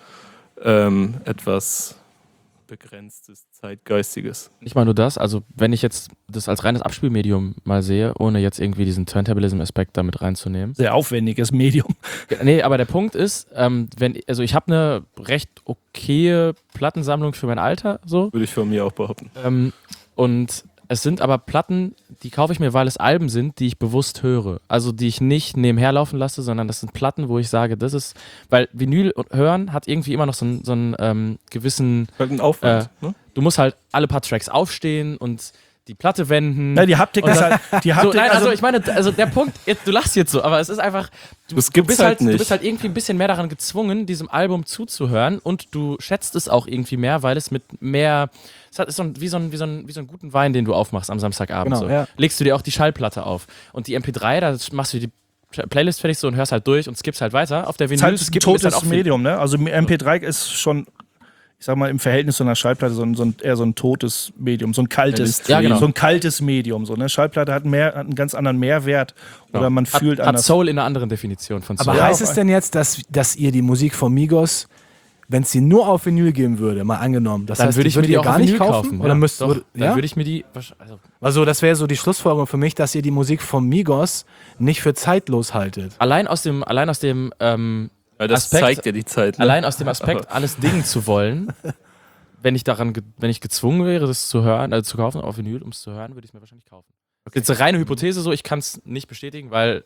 Speaker 6: ähm, etwas Begrenztes, Zeitgeistiges.
Speaker 3: Nicht mal nur das, also wenn ich jetzt das als reines Abspielmedium mal sehe, ohne jetzt irgendwie diesen Turntablism-Aspekt damit reinzunehmen.
Speaker 5: Sehr aufwendiges Medium.
Speaker 3: Nee, aber der Punkt ist, ähm, wenn, also ich habe eine recht okaye Plattensammlung für mein Alter, so.
Speaker 6: Würde ich von mir auch behaupten.
Speaker 3: Ähm, und es sind aber Platten, die kaufe ich mir, weil es Alben sind, die ich bewusst höre. Also die ich nicht nebenher laufen lasse, sondern das sind Platten, wo ich sage, das ist, weil Vinyl hören hat irgendwie immer noch so einen, so einen ähm, gewissen,
Speaker 6: Halt ein Aufwand. ne?
Speaker 3: du musst halt alle paar Tracks aufstehen und die Platte wenden.
Speaker 5: Ja, die Haptik
Speaker 3: Und
Speaker 5: ist
Speaker 3: dann-
Speaker 5: halt. Die
Speaker 3: So,
Speaker 5: Haptik,
Speaker 3: nein, also ich meine, also der Punkt, jetzt, du lachst jetzt so, aber es ist einfach, du,
Speaker 6: Das
Speaker 3: du,
Speaker 6: gibt's
Speaker 3: bist
Speaker 6: halt
Speaker 3: halt, du
Speaker 6: nicht.
Speaker 3: bist halt irgendwie ein bisschen mehr daran gezwungen, diesem Album zuzuhören und du schätzt es auch irgendwie mehr, weil es mit mehr, es hat- ist so ein, wie, so ein, wie, so ein, wie so einen guten Wein, den du aufmachst am Samstagabend.
Speaker 4: Genau,
Speaker 3: so.
Speaker 4: ja.
Speaker 3: Legst du dir auch die Schallplatte auf und die M P drei, da machst du die Playlist fertig so und hörst halt durch und skippst halt weiter. Auf der
Speaker 5: ist
Speaker 3: Vinyl
Speaker 5: halt ein
Speaker 3: skippen ist
Speaker 5: totes
Speaker 3: halt auch viel-
Speaker 5: Medium, ne? Also M P drei ist schon, ich sag mal, im Verhältnis zu einer Schallplatte so ein, so ein, eher so ein totes Medium, so ein kaltes,
Speaker 3: Ja, genau.
Speaker 5: so ein kaltes Medium. So, ne? Schallplatte hat, mehr, hat einen ganz anderen Mehrwert oder man
Speaker 3: hat,
Speaker 5: fühlt
Speaker 3: hat
Speaker 5: anders.
Speaker 3: Soul in einer anderen Definition von Soul.
Speaker 4: Aber
Speaker 5: Ja,
Speaker 4: heißt
Speaker 5: auf
Speaker 4: es denn jetzt, dass, dass ihr die Musik von Migos, wenn es sie nur auf Vinyl geben würde, mal angenommen, das
Speaker 3: dann
Speaker 4: heißt,
Speaker 3: würde ich mir
Speaker 4: würdet
Speaker 3: die
Speaker 4: ihr
Speaker 3: auch
Speaker 4: gar
Speaker 3: auf
Speaker 4: nicht
Speaker 3: Vinyl
Speaker 4: kaufen?
Speaker 3: kaufen.
Speaker 4: Oder
Speaker 3: ja,
Speaker 4: müsst,
Speaker 3: doch,
Speaker 4: würd-
Speaker 3: dann
Speaker 4: ja?
Speaker 3: würde ich mir die, also,
Speaker 4: Also das wäre so die Schlussfolgerung für mich, dass ihr die Musik von Migos nicht für zeitlos haltet.
Speaker 3: allein aus dem, allein aus dem ähm,
Speaker 6: Weil das
Speaker 3: Aspekt-
Speaker 6: zeigt ja die Zeit. Ne?
Speaker 3: Allein aus dem Aspekt, alles dingen zu wollen, wenn ich daran, ge- wenn ich gezwungen wäre, das zu hören, also zu kaufen auf Vinyl, um es zu hören, würde ich es mir wahrscheinlich kaufen. Das ist jetzt eine reine Hypothese so, ich kann es nicht bestätigen, weil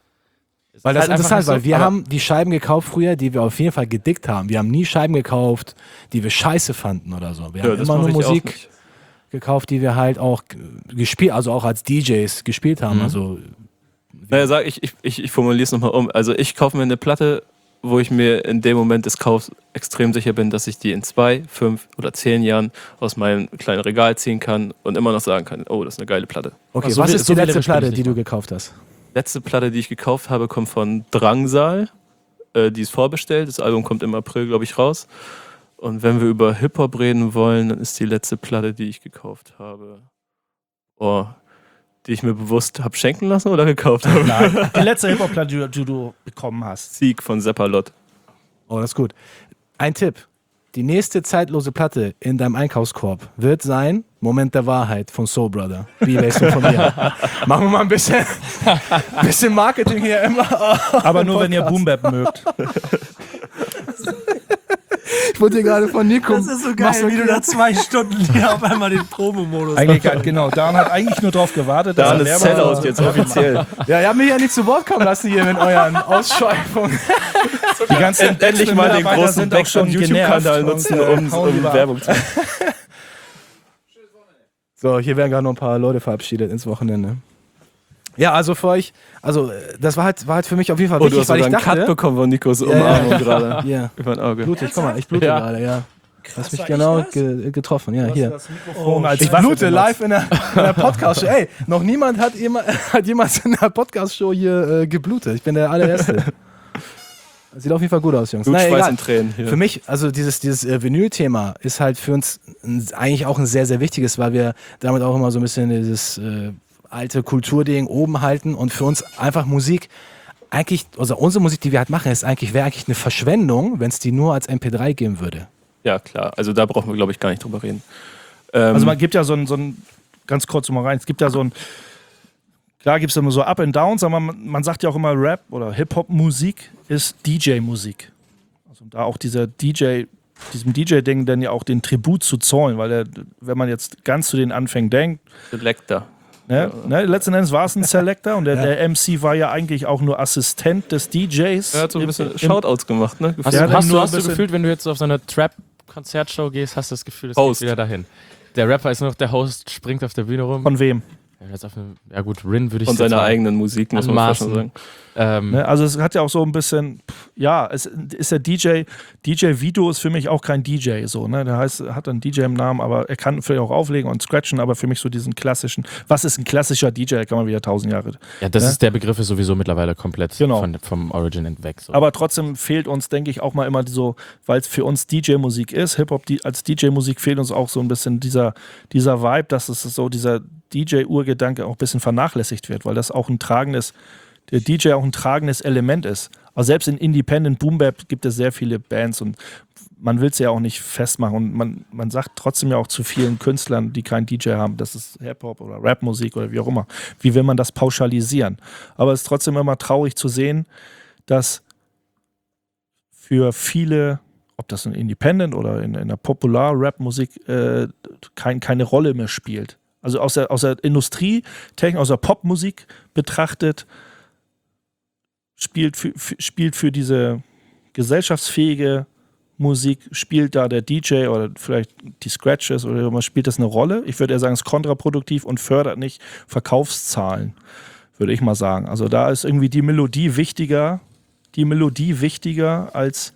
Speaker 3: es
Speaker 4: Weil
Speaker 3: ist
Speaker 4: das
Speaker 3: halt
Speaker 4: ist
Speaker 3: einfach
Speaker 4: interessant,
Speaker 3: nicht so,
Speaker 4: weil wir
Speaker 3: aber
Speaker 4: haben die Scheiben gekauft früher, die wir auf jeden Fall gedickt haben. Wir haben nie Scheiben gekauft, die wir scheiße fanden oder so. Wir
Speaker 6: Ja,
Speaker 4: haben
Speaker 6: das
Speaker 4: immer nur
Speaker 6: mache ich auch
Speaker 4: Musik
Speaker 6: nicht.
Speaker 4: gekauft, die wir halt auch g- gespielt, also auch als D Js gespielt haben.
Speaker 3: Mhm.
Speaker 4: Also
Speaker 6: Naja, sag ich, ich, ich, ich formuliere es nochmal um. Also ich kaufe mir eine Platte, wo ich mir in dem Moment des Kaufs extrem sicher bin, dass ich die in zwei, fünf oder zehn Jahren aus meinem kleinen Regal ziehen kann und immer noch sagen kann, oh, das ist eine geile Platte.
Speaker 4: okay,
Speaker 3: Also so
Speaker 4: was
Speaker 3: will-
Speaker 4: ist
Speaker 3: so
Speaker 4: die letzte
Speaker 3: wählerisch bin
Speaker 4: Platte,
Speaker 3: ich
Speaker 4: die
Speaker 3: nicht.
Speaker 4: du gekauft hast?
Speaker 6: Letzte Platte, die ich gekauft habe, kommt von Drangsal. Äh, die ist vorbestellt. Das Album kommt im April, glaube ich, raus. Und wenn wir über Hip-Hop reden wollen, dann ist die letzte Platte, die ich gekauft habe, oh, die ich mir bewusst habe schenken lassen oder gekauft habe.
Speaker 5: Nein, die letzte Hip-Hop-Platte, die, die du bekommen hast.
Speaker 6: Sieg von Seppalot.
Speaker 4: Oh, das ist gut. Ein Tipp. Die nächste zeitlose Platte in deinem Einkaufskorb wird sein Moment der Wahrheit von Soul Brother. B-Bass von mir. Machen wir mal ein bisschen, bisschen Marketing hier immer.
Speaker 5: Aber nur, wenn ihr Boom Bap mögt.
Speaker 4: Ich wurde hier gerade von Nico.
Speaker 1: Das ist so geil, wie du nach zwei Stunden hier auf einmal den Promo-Modus
Speaker 5: Eigentlich, hat- genau, Dan hat eigentlich nur drauf gewartet, dass
Speaker 6: Da
Speaker 5: er
Speaker 6: ist
Speaker 5: Werbung-
Speaker 6: Sellout jetzt offiziell.
Speaker 4: Ja, ihr habt mich ja nicht zu Wort kommen lassen hier mit euren Ausschweifungen.
Speaker 5: Die ganzen
Speaker 6: Endlich mal den
Speaker 5: Mitarbeiter
Speaker 6: großen
Speaker 5: sind auch schon
Speaker 6: YouTube-Kanal
Speaker 5: genervt
Speaker 6: nutzen,
Speaker 5: und, äh,
Speaker 6: um,
Speaker 5: hauen
Speaker 6: um
Speaker 5: lieber ab.
Speaker 6: Werbung zu machen.
Speaker 4: So, hier werden gerade noch ein paar Leute verabschiedet ins Wochenende. Ja, also für euch, also äh, das war halt, war halt für mich auf jeden Fall
Speaker 6: Oh, du
Speaker 4: wichtig,
Speaker 6: hast
Speaker 4: weil
Speaker 6: sogar
Speaker 4: ich
Speaker 6: einen
Speaker 4: dachte...
Speaker 6: Cut bekommen von Nikos
Speaker 4: ja,
Speaker 6: Umarmung
Speaker 4: ja.
Speaker 6: gerade.
Speaker 4: Ja,
Speaker 6: Über ein Auge.
Speaker 4: blutig, guck mal, ich blute
Speaker 3: Ja.
Speaker 4: gerade, ja. Du hast mich
Speaker 1: war
Speaker 4: genau
Speaker 1: ich das?
Speaker 4: ge getroffen, ja, hier.
Speaker 5: Das Mikrofon
Speaker 1: Oh,
Speaker 5: als
Speaker 4: Ich
Speaker 5: Waffe
Speaker 4: blute
Speaker 5: benutzt.
Speaker 4: live in der, in der Podcast-Show. Ey, noch niemand hat, jema, hat jemals in der Podcast-Show hier äh, geblutet. Ich bin der allererste. Sieht auf jeden Fall gut aus, Jungs.
Speaker 6: Blut,
Speaker 4: Naja,
Speaker 6: Schweiß
Speaker 4: egal.
Speaker 6: und Tränen. Hier.
Speaker 4: Für mich, also dieses, dieses äh, Vinyl-Thema ist halt für uns ein, eigentlich auch ein sehr, sehr wichtiges, weil wir damit auch immer so ein bisschen dieses äh, alte Kulturding oben halten und für uns einfach Musik eigentlich, also unsere Musik, die wir halt machen, ist eigentlich, wäre eigentlich eine Verschwendung, wenn es die nur als M P drei geben würde.
Speaker 6: Ja, klar. Also da brauchen wir, glaube ich, gar nicht drüber reden. Ähm,
Speaker 5: Also man gibt ja so ein, so ein ganz kurz mal rein, es gibt ja so ein, klar gibt es immer so Up and Downs, aber man, man sagt ja auch immer Rap oder Hip-Hop-Musik ist D J-Musik. Also da auch dieser D J, diesem D J-Ding dann ja auch den Tribut zu zollen, weil er, wenn man jetzt ganz zu den Anfängen denkt,
Speaker 6: Selector.
Speaker 5: ne, ne, letzten Endes war es ein Selector und der,
Speaker 4: Ja.
Speaker 5: der M C war ja eigentlich auch nur Assistent des D Js.
Speaker 6: Er hat so ein
Speaker 5: Im-
Speaker 6: bisschen
Speaker 5: im-
Speaker 6: Shoutouts gemacht, ne?
Speaker 3: Hast,
Speaker 5: Ja,
Speaker 3: du,
Speaker 5: dann
Speaker 3: hast, du,
Speaker 5: nur
Speaker 3: hast
Speaker 5: ein
Speaker 3: du
Speaker 5: bisschen-
Speaker 3: gefühlt, wenn du jetzt auf so eine Trap-Konzertshow gehst, hast du das Gefühl, es
Speaker 6: Host.
Speaker 3: geht wieder dahin. Der Rapper ist nur noch der Host, springt auf der Bühne rum.
Speaker 5: Von wem?
Speaker 3: Ja, jetzt auf eine, ja gut, Rin würde ich
Speaker 6: Von
Speaker 3: jetzt
Speaker 6: seiner
Speaker 3: mal
Speaker 6: eigenen Musik, muss man fast schon sagen.
Speaker 3: anmaßen. Ähm,
Speaker 5: Ne, also es hat ja auch so ein bisschen, pff, ja, es ist der D J, D J Vito ist für mich auch kein D J so, ne? Der heißt, hat einen D J im Namen, aber er kann vielleicht auch auflegen und scratchen, aber für mich so diesen klassischen, was ist ein klassischer D J, da kann man wieder tausend Jahre.
Speaker 3: ja, das
Speaker 5: ne?
Speaker 3: ist der Begriff ist sowieso mittlerweile komplett
Speaker 5: Genau.
Speaker 3: von, vom Origin hinweg. So.
Speaker 5: Aber trotzdem fehlt uns, denke ich, auch mal immer so, weil es für uns D J-Musik ist, Hip-Hop die- als D J-Musik fehlt uns auch so ein bisschen dieser, dieser Vibe, dass es so dieser D J-Urgedanke auch ein bisschen vernachlässigt wird, weil das auch ein tragendes, der D J auch ein tragendes Element ist. Also selbst in Independent Boom Bap gibt es sehr viele Bands und man will es ja auch nicht festmachen und man, man sagt trotzdem ja auch zu vielen Künstlern, die keinen D J haben, das ist Hip-Hop oder Rap-Musik oder wie auch immer. Wie will man das pauschalisieren? Aber es ist trotzdem immer traurig zu sehen, dass für viele, ob das in Independent oder in, in der Popular-Rap-Musik äh, kein, keine Rolle mehr spielt. Also aus der, aus der Industrietechnik, aus der Popmusik betrachtet, spielt für, für, spielt für diese gesellschaftsfähige Musik, spielt da der D J oder vielleicht die Scratches oder was, spielt das eine Rolle? Ich würde eher sagen, es ist kontraproduktiv und fördert nicht Verkaufszahlen, würde ich mal sagen. Also da ist irgendwie die Melodie wichtiger, die Melodie wichtiger als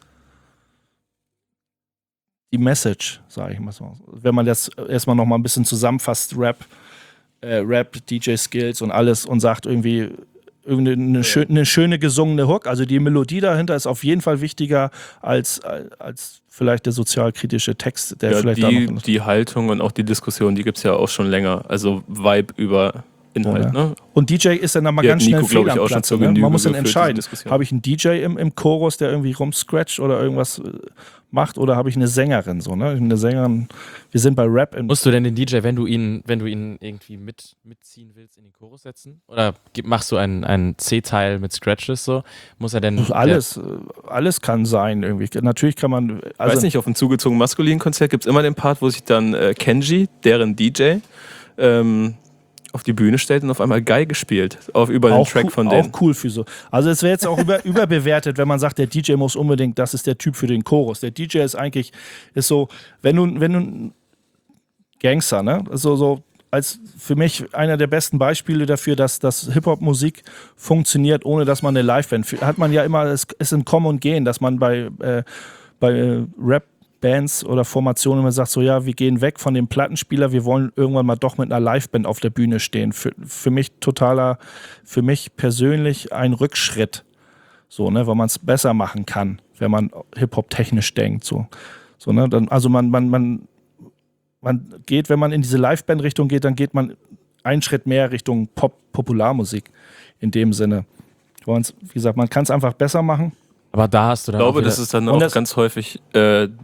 Speaker 5: die Message, sage ich mal so. Wenn man das erstmal noch mal ein bisschen zusammenfasst, Rap, äh, Rap, D J-Skills und alles und sagt irgendwie irgendeine schön, eine schöne gesungene Hook, also die Melodie dahinter ist auf jeden Fall wichtiger als, als vielleicht der sozialkritische Text, der
Speaker 6: Ja,
Speaker 5: vielleicht
Speaker 6: die,
Speaker 5: da noch...
Speaker 6: die Haltung und auch die Diskussion, die gibt es ja auch schon länger. Also Vibe über Inhalt,
Speaker 5: Ja.
Speaker 6: ne?
Speaker 5: Und D J ist dann, dann mal
Speaker 6: Die
Speaker 5: ganz
Speaker 6: hat
Speaker 5: schnell
Speaker 6: Nico,
Speaker 5: fehl
Speaker 6: glaub ich,
Speaker 5: am
Speaker 6: auch schon
Speaker 5: Platz.
Speaker 6: zur
Speaker 5: Ne?
Speaker 6: Genüge
Speaker 5: Man muss dann
Speaker 6: geführt, diese
Speaker 5: entscheiden,
Speaker 6: Diskussion.
Speaker 5: habe ich einen D J im, im Chorus, der irgendwie rumscratcht oder irgendwas äh, macht, oder habe ich eine Sängerin so, ne? Eine Sängerin, wir sind bei Rap im
Speaker 3: Musst du denn den D J, wenn du ihn, wenn du ihn irgendwie mit, mitziehen willst, in den Chorus setzen? Oder gib- machst du einen, einen C-Teil mit Scratches so? Muss er denn.
Speaker 5: alles, äh, alles kann sein irgendwie. Natürlich kann man,
Speaker 6: Ich
Speaker 5: also
Speaker 6: weiß nicht, auf einem zugezogenen maskulinen Konzert gibt es immer den Part, wo sich dann äh, Kenji, deren D J, ähm, auf die Bühne stellt und auf einmal Geige spielt, auf über den
Speaker 5: auch,
Speaker 6: Track
Speaker 5: cool,
Speaker 6: von denen.
Speaker 5: auch cool für so. Also es wäre jetzt auch über, überbewertet, wenn man sagt, der D J muss unbedingt, das ist der Typ für den Chorus. Der D J ist eigentlich, ist so, wenn du, wenn du Gangster, ne? So, so als für mich einer der besten Beispiele dafür, dass, dass Hip-Hop-Musik funktioniert, ohne dass man eine Liveband führt. Hat man ja immer, es ist ein Kommen und Gehen, dass man bei, äh, bei äh, Rap Bands oder Formationen immer sagt, so ja, wir gehen weg von dem Plattenspieler, wir wollen irgendwann mal doch mit einer Liveband auf der Bühne stehen. Für, für mich totaler, für mich persönlich ein Rückschritt, so, ne, weil man es besser machen kann, wenn man Hip-Hop technisch denkt, so. So, ne, dann, also man, man, man, man geht, wenn man in diese Liveband-Richtung geht, dann geht man einen Schritt mehr Richtung Pop-Popularmusik in dem Sinne. Wie gesagt, man kann es einfach besser machen.
Speaker 3: Aber da hast du
Speaker 6: Ich
Speaker 3: dann.
Speaker 6: glaube,
Speaker 3: auch wieder,
Speaker 6: das ist dann
Speaker 5: Und
Speaker 6: auch
Speaker 5: das-
Speaker 6: ganz häufig äh,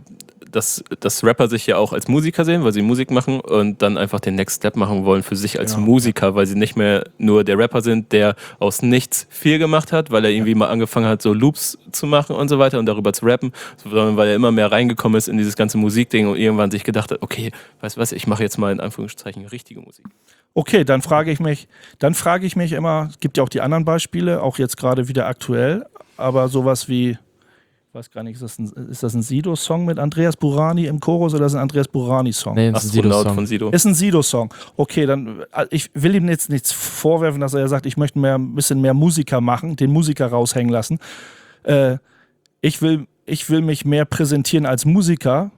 Speaker 6: dass, dass Rapper sich ja auch als Musiker sehen, weil sie Musik machen und dann einfach den Next Step machen wollen für sich als
Speaker 4: Genau.
Speaker 6: Musiker, weil sie nicht mehr nur der Rapper sind, der aus nichts viel gemacht hat, weil er irgendwie mal angefangen hat, so Loops zu machen und so weiter und darüber zu rappen, sondern weil er immer mehr reingekommen ist in dieses ganze Musikding und irgendwann sich gedacht hat, okay, weißt du was, ich mache jetzt mal in Anführungszeichen richtige Musik.
Speaker 5: Okay, dann frage ich mich, dann frage ich mich immer, es gibt ja auch die anderen Beispiele, auch jetzt gerade wieder aktuell, aber sowas wie, ich weiß gar nicht, ist das ein, ist das ein Sido-Song mit Andreas Burani im Chorus oder ist das ein Andreas Burani-Song?
Speaker 3: Nee, das ist ein
Speaker 6: Astronaut
Speaker 3: Sido-Song.
Speaker 6: von Sido.
Speaker 5: Ist ein Sido-Song. Okay, dann, ich will ihm jetzt nichts vorwerfen, dass er sagt, ich möchte mehr, ein bisschen mehr Musiker machen, den Musiker raushängen lassen. Äh, ich will, ich will mich mehr präsentieren als Musiker.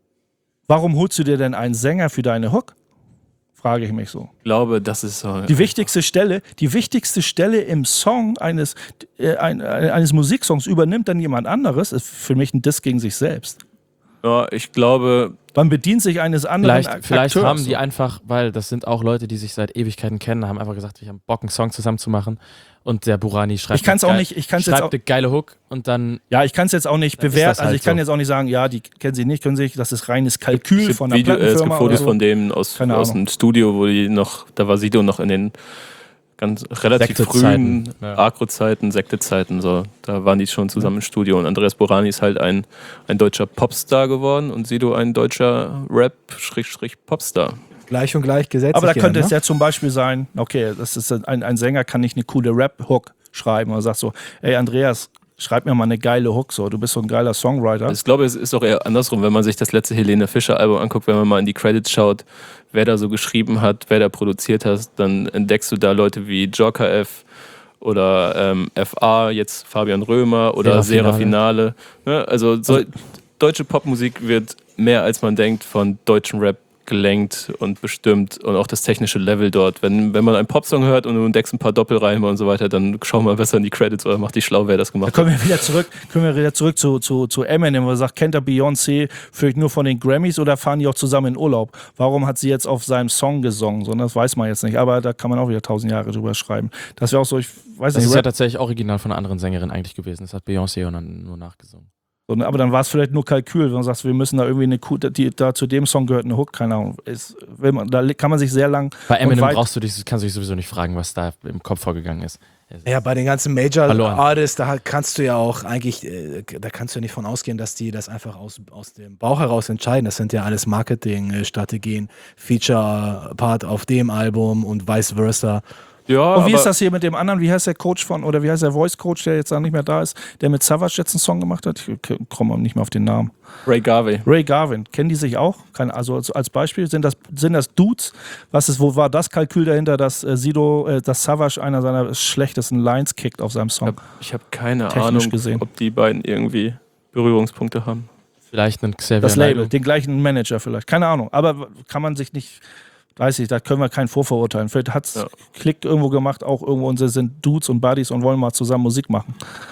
Speaker 5: Warum holst du dir denn einen Sänger für deine Hook? Frage ich mich so.
Speaker 6: Ich glaube, das ist so.
Speaker 5: Die wichtigste Stelle, die wichtigste Stelle im Song eines, äh, ein, eines Musiksongs übernimmt dann jemand anderes, ist für mich ein Diss gegen sich selbst.
Speaker 6: Ja, ich glaube,
Speaker 5: Man bedient sich eines anderen
Speaker 3: Vielleicht, vielleicht
Speaker 5: Akteurs.
Speaker 3: haben die einfach, weil das sind auch Leute, die sich seit Ewigkeiten kennen, haben einfach gesagt, wir haben Bock, einen Song zusammen zu machen. Und der Burani schreibt,
Speaker 5: Ich kann's
Speaker 3: eine
Speaker 5: auch
Speaker 3: geil-
Speaker 5: nicht- ich kann's jetzt
Speaker 3: schreibt
Speaker 5: auch-
Speaker 3: eine geile Hook und dann
Speaker 5: Ja, ich kann es jetzt auch nicht
Speaker 3: Dann ist
Speaker 5: bewerten.
Speaker 3: das halt
Speaker 5: also ich kann
Speaker 3: so.
Speaker 5: jetzt auch nicht sagen, ja, die kennen sie nicht, können sie nicht. Das ist reines Kalkül
Speaker 6: es gibt,
Speaker 5: von der
Speaker 6: Video, äh, es gibt
Speaker 5: Plattenfirma oder
Speaker 6: Fotos
Speaker 5: so.
Speaker 6: von dem aus,
Speaker 5: Keine
Speaker 6: aus
Speaker 5: Ahnung.
Speaker 6: dem Studio, wo die noch, da war Sido noch in den ganz relativ
Speaker 3: Sektezeiten,
Speaker 6: frühen
Speaker 3: ja.
Speaker 6: Agro-Zeiten, Sekte-Zeiten, so. Da waren die schon zusammen im Studio und Andreas Burani ist halt ein, ein deutscher Popstar geworden und Sido ein deutscher Rap-Popstar.
Speaker 4: Gleich und gleich gesetzt.
Speaker 5: Aber da
Speaker 4: sich
Speaker 5: könnte
Speaker 4: ja,
Speaker 5: es ja zum Beispiel sein, okay, das ist ein, ein Sänger kann nicht eine coole Rap-Hook schreiben oder sagt so, ey Andreas, schreib mir mal eine geile Hook, so, du bist so ein geiler Songwriter.
Speaker 6: Ich glaube, es ist auch eher andersrum, wenn man sich das letzte Helene Fischer Album anguckt, wenn man mal in die Credits schaut, wer da so geschrieben hat, wer da produziert hat, dann entdeckst du da Leute wie Joker F oder ähm, F A, jetzt Fabian Römer oder
Speaker 3: Serafinale.
Speaker 6: Serafinale. Ne? Also, so, deutsche Popmusik wird mehr als man denkt von deutschen Rap gelenkt und bestimmt und auch das technische Level dort. Wenn, wenn man einen Popsong hört und du entdeckst ein paar Doppelreime und so weiter, dann schau mal besser in die Credits oder mach dich schlau, wer das
Speaker 5: Da
Speaker 6: gemacht hat.
Speaker 5: können wir wieder zurück, können wir wieder zurück zu, zu, zu Eminem, wo er sagt, kennt er Beyoncé vielleicht nur von den Grammys oder fahren die auch zusammen in Urlaub? Warum hat sie jetzt auf seinem Song gesungen? So, das weiß man jetzt nicht, aber da kann man auch wieder tausend Jahre drüber schreiben. Das wäre auch so, ich weiß
Speaker 3: das
Speaker 5: nicht,
Speaker 3: ist ja
Speaker 5: Rap,
Speaker 3: tatsächlich original von einer anderen Sängerin eigentlich gewesen. Das hat Beyoncé und dann nur nachgesungen.
Speaker 5: so, aber dann war es vielleicht nur Kalkül, wenn man sagt, wir müssen da irgendwie eine Kuh, die, da zu dem Song gehört eine Hook, keine Ahnung. Ist, will man, da kann man sich sehr lang
Speaker 3: Bei Eminem
Speaker 5: weit-
Speaker 3: brauchst du dich, kannst du dich sowieso nicht fragen, was da im Kopf vorgegangen ist.
Speaker 4: Ja, bei den ganzen
Speaker 3: Verloren.
Speaker 4: Major-Artists, da kannst du ja auch eigentlich, äh, da kannst du ja nicht von ausgehen, dass die das einfach aus, aus dem Bauch heraus entscheiden. Das sind ja alles Marketing-Strategien, Feature-Part auf dem Album und vice versa.
Speaker 6: Ja,
Speaker 5: Und wie
Speaker 6: aber
Speaker 5: ist das hier mit dem anderen, wie heißt der Coach von, oder wie heißt der Voice-Coach, der jetzt auch nicht mehr da ist, der mit Savage jetzt einen Song gemacht hat? Ich komme nicht mehr auf den Namen.
Speaker 6: Ray Garvey.
Speaker 5: Ray Garvin, kennen die sich auch? Keine, also als, als Beispiel, sind das, sind das Dudes? Was ist, wo war das Kalkül dahinter, dass äh, Sido, äh, dass Savage einer seiner schlechtesten Lines kickt auf seinem
Speaker 6: Ich
Speaker 5: Song?
Speaker 6: habe ich hab keine
Speaker 5: Technisch
Speaker 6: Ahnung,
Speaker 5: gesehen.
Speaker 6: ob die beiden irgendwie Berührungspunkte haben.
Speaker 3: Vielleicht ein Xavier
Speaker 5: Das Label,
Speaker 3: Naidoo.
Speaker 5: den gleichen Manager vielleicht. Keine Ahnung, aber kann man sich nicht, weiß ich, da können wir keinen vorverurteilen. Vielleicht hat es
Speaker 6: Ja.
Speaker 5: Klick irgendwo gemacht, auch irgendwo, und sie sind Dudes und Buddies und wollen mal zusammen Musik machen.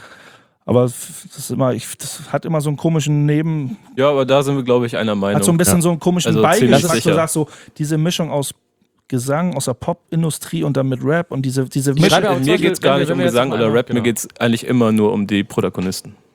Speaker 5: Aber das ist immer, ich, das hat immer so einen komischen Neben,
Speaker 6: Ja, aber da sind wir, glaube ich, einer Meinung.
Speaker 5: hat so ein bisschen so einen komischen
Speaker 6: Also ziemlich
Speaker 5: Beigeschmack. Du
Speaker 6: sicher.
Speaker 5: sagst so, diese Mischung aus Gesang, aus der Popindustrie und dann mit Rap und diese, diese
Speaker 3: Ich
Speaker 5: Mischung.
Speaker 3: schreibe ja auch-
Speaker 6: mir
Speaker 3: zum
Speaker 6: geht es
Speaker 3: Beispiel,
Speaker 6: gar
Speaker 3: wenn
Speaker 6: nicht
Speaker 3: wir-
Speaker 6: um
Speaker 3: wenn wir
Speaker 6: Gesang
Speaker 3: jetzt
Speaker 6: oder
Speaker 3: mal-
Speaker 6: Rap,
Speaker 3: genau.
Speaker 6: mir geht es eigentlich immer nur um die Protagonisten.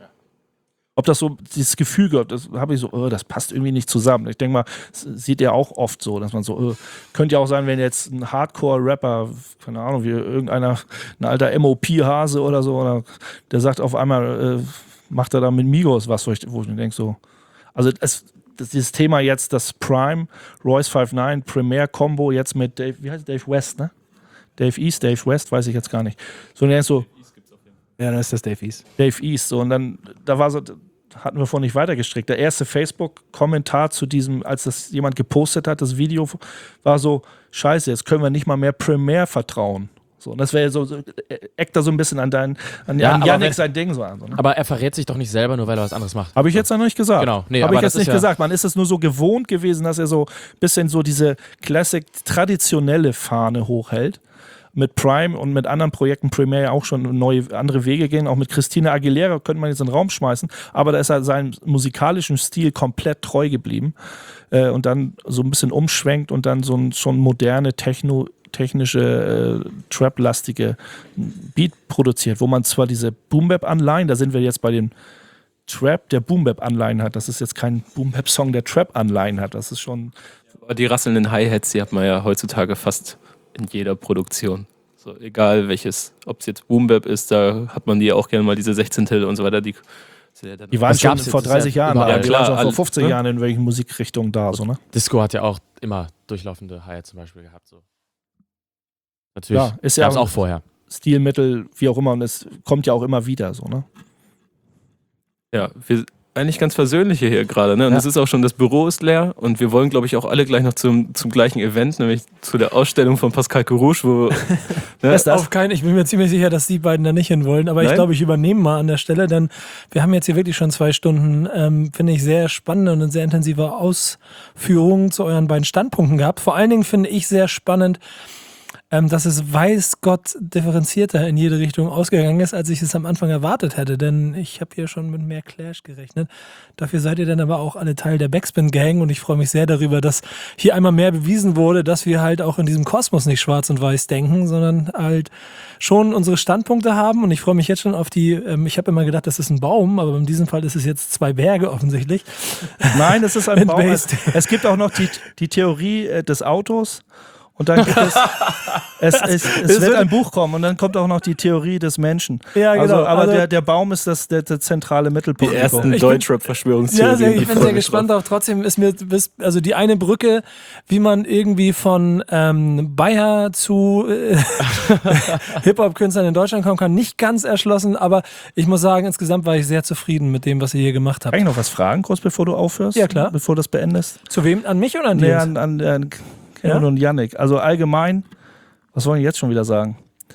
Speaker 5: Ob das so dieses Gefühl gibt, das habe ich so, oh, das passt irgendwie nicht zusammen. Ich denke mal, das sieht ja auch oft so, dass man so, oh, könnte ja auch sein, wenn jetzt ein Hardcore-Rapper, keine Ahnung, wie irgendeiner, ein alter M O P-Hase oder so, oder der sagt auf einmal, äh, macht er da mit Migos was, wo ich, wo ich mir denke so, also es, das, dieses Thema jetzt, das Prime, Royce fünfundneunzig, Premier-Combo jetzt mit Dave, wie heißt Dave West, ne? Dave East, Dave West, weiß ich jetzt gar nicht. So, und der ist so,
Speaker 4: Ja, dann ist das Dave East.
Speaker 5: Dave East. So, und dann, da war so, hatten wir vorhin nicht weitergestrickt. Der erste Facebook-Kommentar zu diesem, als das jemand gepostet hat, das Video, war so: Scheiße, jetzt können wir nicht mal mehr Premiere vertrauen. So, und das wäre so, so äh, eckt da so ein bisschen an dein, an,
Speaker 3: Ja,
Speaker 5: an
Speaker 3: aber
Speaker 5: Yannick
Speaker 3: wenn-
Speaker 5: sein Ding so an. So, ne?
Speaker 3: Aber er verrät sich doch nicht selber, nur weil er was anderes macht.
Speaker 5: Habe ich jetzt noch nicht gesagt.
Speaker 3: Genau. Nee,
Speaker 5: Habe ich
Speaker 3: aber
Speaker 5: jetzt
Speaker 3: das
Speaker 5: nicht
Speaker 3: ist ja-
Speaker 5: gesagt. Man ist es nur so gewohnt gewesen, dass er so ein bisschen so diese Classic, traditionelle Fahne hochhält. Mit Prime und mit anderen Projekten Premiere ja auch schon neue, andere Wege gehen. Auch mit Christina Aguilera könnte man jetzt in den Raum schmeißen. Aber da ist er seinem musikalischen Stil komplett treu geblieben. Äh, und dann so ein bisschen umschwenkt und dann so ein schon moderne Techno, technische, äh, Trap-lastige Beat produziert, wo man zwar diese Boom-Bap-Anleihen, da sind wir jetzt bei den Trap, der Boom-Bap-Anleihen hat. Das ist jetzt kein Boom-Bap-Song, der Trap-Anleihen hat. Das ist schon...
Speaker 6: Die rasselnden Hi-Hats, die hat man ja heutzutage fast in jeder Produktion. So, egal welches, ob es jetzt Boom-Bap ist, da hat man die ja auch gerne mal diese sechzehntel und so weiter. Die,
Speaker 5: die waren schon vor dreißig Jahren da,
Speaker 6: ja,
Speaker 5: die
Speaker 6: klar,
Speaker 5: waren schon vor
Speaker 6: alle,
Speaker 5: fünfzig
Speaker 6: ne?
Speaker 5: Jahren in welchen Musikrichtungen da. So, ne?
Speaker 3: Disco hat ja auch immer durchlaufende Hi-Hat zum Beispiel gehabt. So. Natürlich
Speaker 5: Ja, ist ja
Speaker 3: gab es auch vorher.
Speaker 5: Stilmittel, wie auch immer, und es kommt ja auch immer wieder so, ne?
Speaker 6: Ja, wir eigentlich ganz versöhnliche hier gerade, ne? Und es
Speaker 3: Ja.
Speaker 6: ist auch schon, das Büro ist leer und wir wollen, glaube ich, auch alle gleich noch zum, zum gleichen Event, nämlich zu der Ausstellung von Pascal Carouche, wo ne?
Speaker 5: ist das?
Speaker 2: Auf keinen, ich bin mir ziemlich sicher, dass die beiden da nicht hin wollen, aber ich
Speaker 6: Nein?
Speaker 2: glaube, ich übernehme mal an der Stelle, denn wir haben jetzt hier wirklich schon zwei Stunden, ähm, finde ich, sehr spannende und sehr intensive Ausführungen zu euren beiden Standpunkten gehabt. Vor allen Dingen finde ich sehr spannend, ähm, dass es weiß Gott differenzierter in jede Richtung ausgegangen ist, als ich es am Anfang erwartet hätte, denn ich habe hier schon mit mehr Clash gerechnet. Dafür seid ihr dann aber auch alle Teil der Backspin-Gang und ich freue mich sehr darüber, dass hier einmal mehr bewiesen wurde, dass wir halt auch in diesem Kosmos nicht schwarz und weiß denken, sondern halt schon unsere Standpunkte haben und ich freue mich jetzt schon auf die, ähm, ich habe immer gedacht, das ist ein Baum, aber in diesem Fall ist es jetzt zwei Berge offensichtlich.
Speaker 5: Nein, es ist ein Baum. Es,
Speaker 2: Based.
Speaker 5: es gibt auch noch die, die Theorie äh, des Autos. Und dann gibt es, es, es, es wird ein Buch kommen und dann kommt auch noch die Theorie des Menschen.
Speaker 2: Ja, genau.
Speaker 5: Also, aber
Speaker 2: Also-
Speaker 5: der, der Baum ist das, der, der zentrale Mittelpunkt.
Speaker 6: die ersten
Speaker 2: Ich bin-
Speaker 6: Deutschrap-Verschwörungstheorien.
Speaker 2: Ja, sehr,
Speaker 6: die
Speaker 2: ich bin
Speaker 6: freuen
Speaker 2: sehr
Speaker 6: mich
Speaker 2: gespannt
Speaker 6: drauf.
Speaker 2: drauf. Trotzdem ist mir, bis- also die eine Brücke, wie man irgendwie von ähm, Bayer zu äh, Hip-Hop-Künstlern in Deutschland kommen kann, nicht ganz erschlossen, aber ich muss sagen, insgesamt war ich sehr zufrieden mit dem, was ihr hier gemacht habt.
Speaker 5: Kann ich noch was fragen, kurz bevor du aufhörst?
Speaker 2: Ja, klar.
Speaker 5: Bevor du das beendest?
Speaker 2: Zu wem? An mich oder an
Speaker 5: Nee,
Speaker 2: dir?
Speaker 5: an, an, an Kevin
Speaker 2: Ja?
Speaker 5: und Yannick. Also allgemein, was wollen die jetzt schon wieder sagen?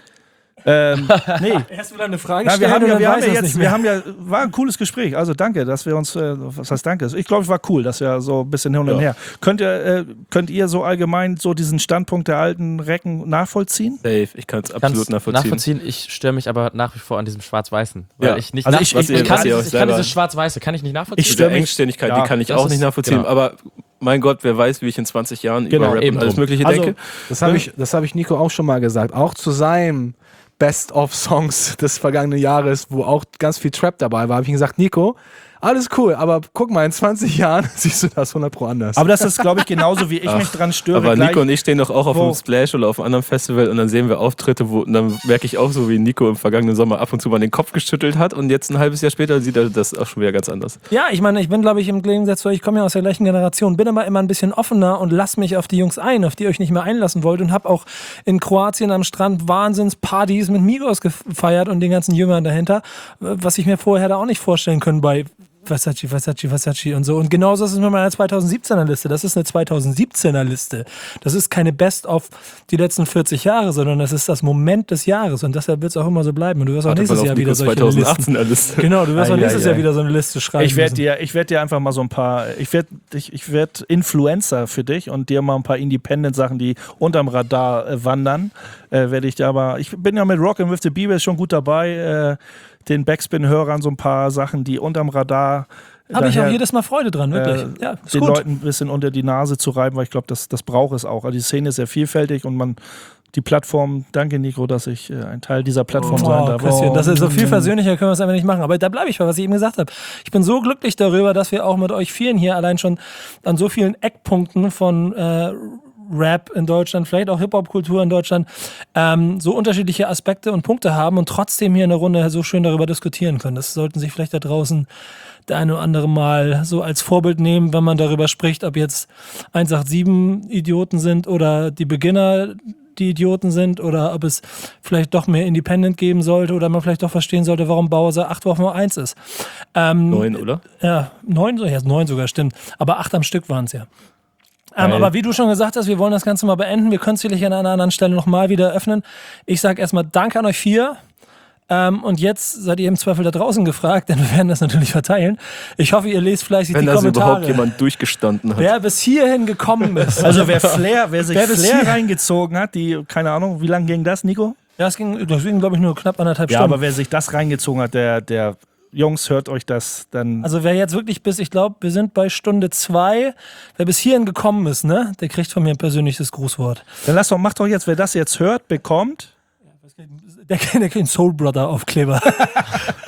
Speaker 5: ähm, nee.
Speaker 2: Erst wieder eine Frage
Speaker 5: Na, wir
Speaker 2: stellen
Speaker 5: haben
Speaker 2: und
Speaker 5: ja,
Speaker 2: dann
Speaker 5: wir haben
Speaker 2: weiß
Speaker 5: ja
Speaker 2: er's
Speaker 5: jetzt,
Speaker 2: nicht
Speaker 5: wir
Speaker 2: mehr.
Speaker 5: haben ja, war ein cooles Gespräch. Also danke, dass wir uns, äh, was heißt danke? Ich glaube, es war cool, dass wir so ein bisschen hin und
Speaker 6: Ja.
Speaker 5: her. Könnt ihr, äh, könnt ihr so allgemein so diesen Standpunkt der alten Recken nachvollziehen?
Speaker 6: Safe, ich kann es
Speaker 3: Kann's
Speaker 6: absolut nachvollziehen.
Speaker 3: nachvollziehen. Ich störe mich aber nach wie vor an diesem Schwarz-Weißen. Weil
Speaker 6: Ja.
Speaker 3: ich nicht
Speaker 5: Also
Speaker 3: nach-
Speaker 5: ich-
Speaker 3: ich,
Speaker 5: ich-
Speaker 3: ich, kann,
Speaker 6: was ihr
Speaker 3: dieses,
Speaker 6: euch
Speaker 3: ich kann
Speaker 6: selber-
Speaker 3: dieses Schwarz-Weiße, kann ich nicht nachvollziehen.
Speaker 5: Ich
Speaker 6: Diese
Speaker 5: stör mich-
Speaker 6: Engständigkeit,
Speaker 5: ja,
Speaker 6: die kann ich
Speaker 3: das
Speaker 6: auch
Speaker 3: ist-
Speaker 6: nicht nachvollziehen,
Speaker 3: genau.
Speaker 6: aber mein Gott, wer weiß, wie ich in zwanzig Jahren
Speaker 5: Genau,
Speaker 6: über Rap
Speaker 3: eben
Speaker 6: und alles
Speaker 3: drum.
Speaker 6: Mögliche
Speaker 5: Also,
Speaker 6: denke.
Speaker 4: Das habe ich, das hab ich Nico auch schon mal gesagt. Auch zu seinem Best-of-Songs des vergangenen Jahres, wo auch ganz viel Trap dabei war, habe ich ihm gesagt, Nico, alles cool, aber guck mal, in zwanzig Jahren siehst du das hundert Pro anders.
Speaker 5: Aber das ist, glaube ich, genauso wie ich mich dran störe.
Speaker 6: Aber
Speaker 5: gleich-
Speaker 6: Nico und ich stehen doch auch auf
Speaker 5: Wo?
Speaker 6: einem Splash oder auf einem anderen Festival und dann sehen wir Auftritte, wo und dann merke ich auch so, wie Nico im vergangenen Sommer ab und zu mal den Kopf geschüttelt hat und jetzt ein halbes Jahr später sieht er das auch schon wieder ganz anders.
Speaker 2: Ja, ich meine, ich bin, glaube ich, im Gegensatz zu euch, ich komme ja aus der gleichen Generation, bin aber immer ein bisschen offener und lass mich auf die Jungs ein, auf die ihr euch nicht mehr einlassen wollt und habe auch in Kroatien am Strand Wahnsinnspartys mit Migos gefeiert und den ganzen Jüngern dahinter, was ich mir vorher hätte auch nicht vorstellen können bei Versace, Versace, Versace und so. Und genauso ist es mit meiner zweitausendsiebzehner Liste. Das ist eine zweitausendsiebzehner Liste. Das ist keine Best-of die letzten vierzig Jahre, sondern das ist das Moment des Jahres und deshalb wird es auch immer so bleiben. Und du wirst auch
Speaker 6: Wartet
Speaker 2: nächstes
Speaker 6: mal auf
Speaker 2: Jahr wieder
Speaker 6: Nikos
Speaker 2: solche Listen.
Speaker 6: zweitausendachtzehner Liste.
Speaker 2: Genau, du wirst auch
Speaker 5: Ei,
Speaker 2: nächstes
Speaker 5: ei,
Speaker 2: Jahr
Speaker 5: ei.
Speaker 2: wieder so eine Liste schreiben.
Speaker 5: Ich werde
Speaker 2: müssen.
Speaker 5: dir, ich werd dir einfach mal so ein paar, ich werde ich, ich werd Influencer für dich und dir mal ein paar Independent-Sachen, die unterm Radar äh, wandern, äh, werde ich dir aber, ich bin ja mit Rockin' with the Bieber schon gut dabei, äh, den Backspin-Hörern so ein paar Sachen, die unterm Radar
Speaker 2: Habe ich auch
Speaker 5: daher,
Speaker 2: jedes Mal Freude dran, wirklich.
Speaker 5: äh,
Speaker 2: ja, ist
Speaker 5: den
Speaker 2: gut.
Speaker 5: Leuten ein bisschen unter die Nase zu reiben, weil ich glaube, das, das braucht es auch. Also die Szene ist sehr vielfältig und man, die Plattform, danke Nico, dass ich äh, ein Teil dieser Plattform sein
Speaker 2: Oh,
Speaker 5: darf.
Speaker 2: Christian, das ist so viel versöhnlicher, können wir es einfach nicht machen. Aber da bleibe ich bei, was ich eben gesagt habe. Ich bin so glücklich darüber, dass wir auch mit euch vielen hier allein schon an so vielen Eckpunkten von äh, Rap in Deutschland, vielleicht auch Hip-Hop-Kultur in Deutschland, ähm, so unterschiedliche Aspekte und Punkte haben und trotzdem hier in der Runde so schön darüber diskutieren können. Das sollten sich vielleicht da draußen der eine oder andere mal so als Vorbild nehmen, wenn man darüber spricht, ob jetzt eins acht sieben Idioten sind oder die Beginner die Idioten sind oder ob es vielleicht doch mehr Independent geben sollte oder man vielleicht doch verstehen sollte, warum Bowser acht Wochen nur eins ist. Ähm,
Speaker 6: Neun, oder?
Speaker 2: Ja, neun, ja, neun sogar, stimmt. Aber acht am Stück waren es ja. Ähm,
Speaker 6: Geil.
Speaker 2: aber wie du schon gesagt hast, wir wollen das Ganze mal beenden. Wir können es sicherlich an einer anderen Stelle nochmal wieder öffnen. Ich sage erstmal Danke an euch vier. Ähm, und jetzt seid ihr im Zweifel da draußen gefragt, denn wir werden das natürlich verteilen. Ich hoffe, ihr lest fleißig
Speaker 6: Wenn
Speaker 2: die
Speaker 6: das
Speaker 2: Kommentare.
Speaker 6: überhaupt jemand durchgestanden hat.
Speaker 2: Wer bis hierhin gekommen ist.
Speaker 5: Also wer Flair, wer sich
Speaker 2: Wer bis
Speaker 5: Flair
Speaker 2: hier-
Speaker 5: reingezogen hat, die, keine Ahnung, wie lange ging das, Nico?
Speaker 2: Ja, es ging, das ging glaube ich, nur knapp anderthalb
Speaker 5: Ja,
Speaker 2: Stunden.
Speaker 5: aber wer sich das reingezogen hat, der, der Jungs, hört euch das dann.
Speaker 2: Also wer jetzt wirklich bis, ich glaube, wir sind bei Stunde zwei, wer bis hierhin gekommen ist, ne, der kriegt von mir ein persönliches Grußwort.
Speaker 5: Dann lass doch, mach doch jetzt, wer das jetzt hört, bekommt.
Speaker 2: Der, der kriegt einen Soul Brother Aufkleber.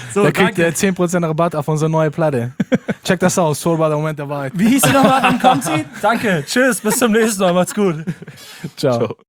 Speaker 1: So,
Speaker 4: da kriegt
Speaker 1: danke.
Speaker 4: der zehn Prozent Rabatt auf unsere neue Platte. Check das aus, Soul war der Moment der Wahrheit.
Speaker 1: Wie hieß sie nochmal? Wann kommt sie? Danke. Tschüss, bis zum nächsten Mal. Macht's gut.
Speaker 4: Ciao.
Speaker 6: Ciao.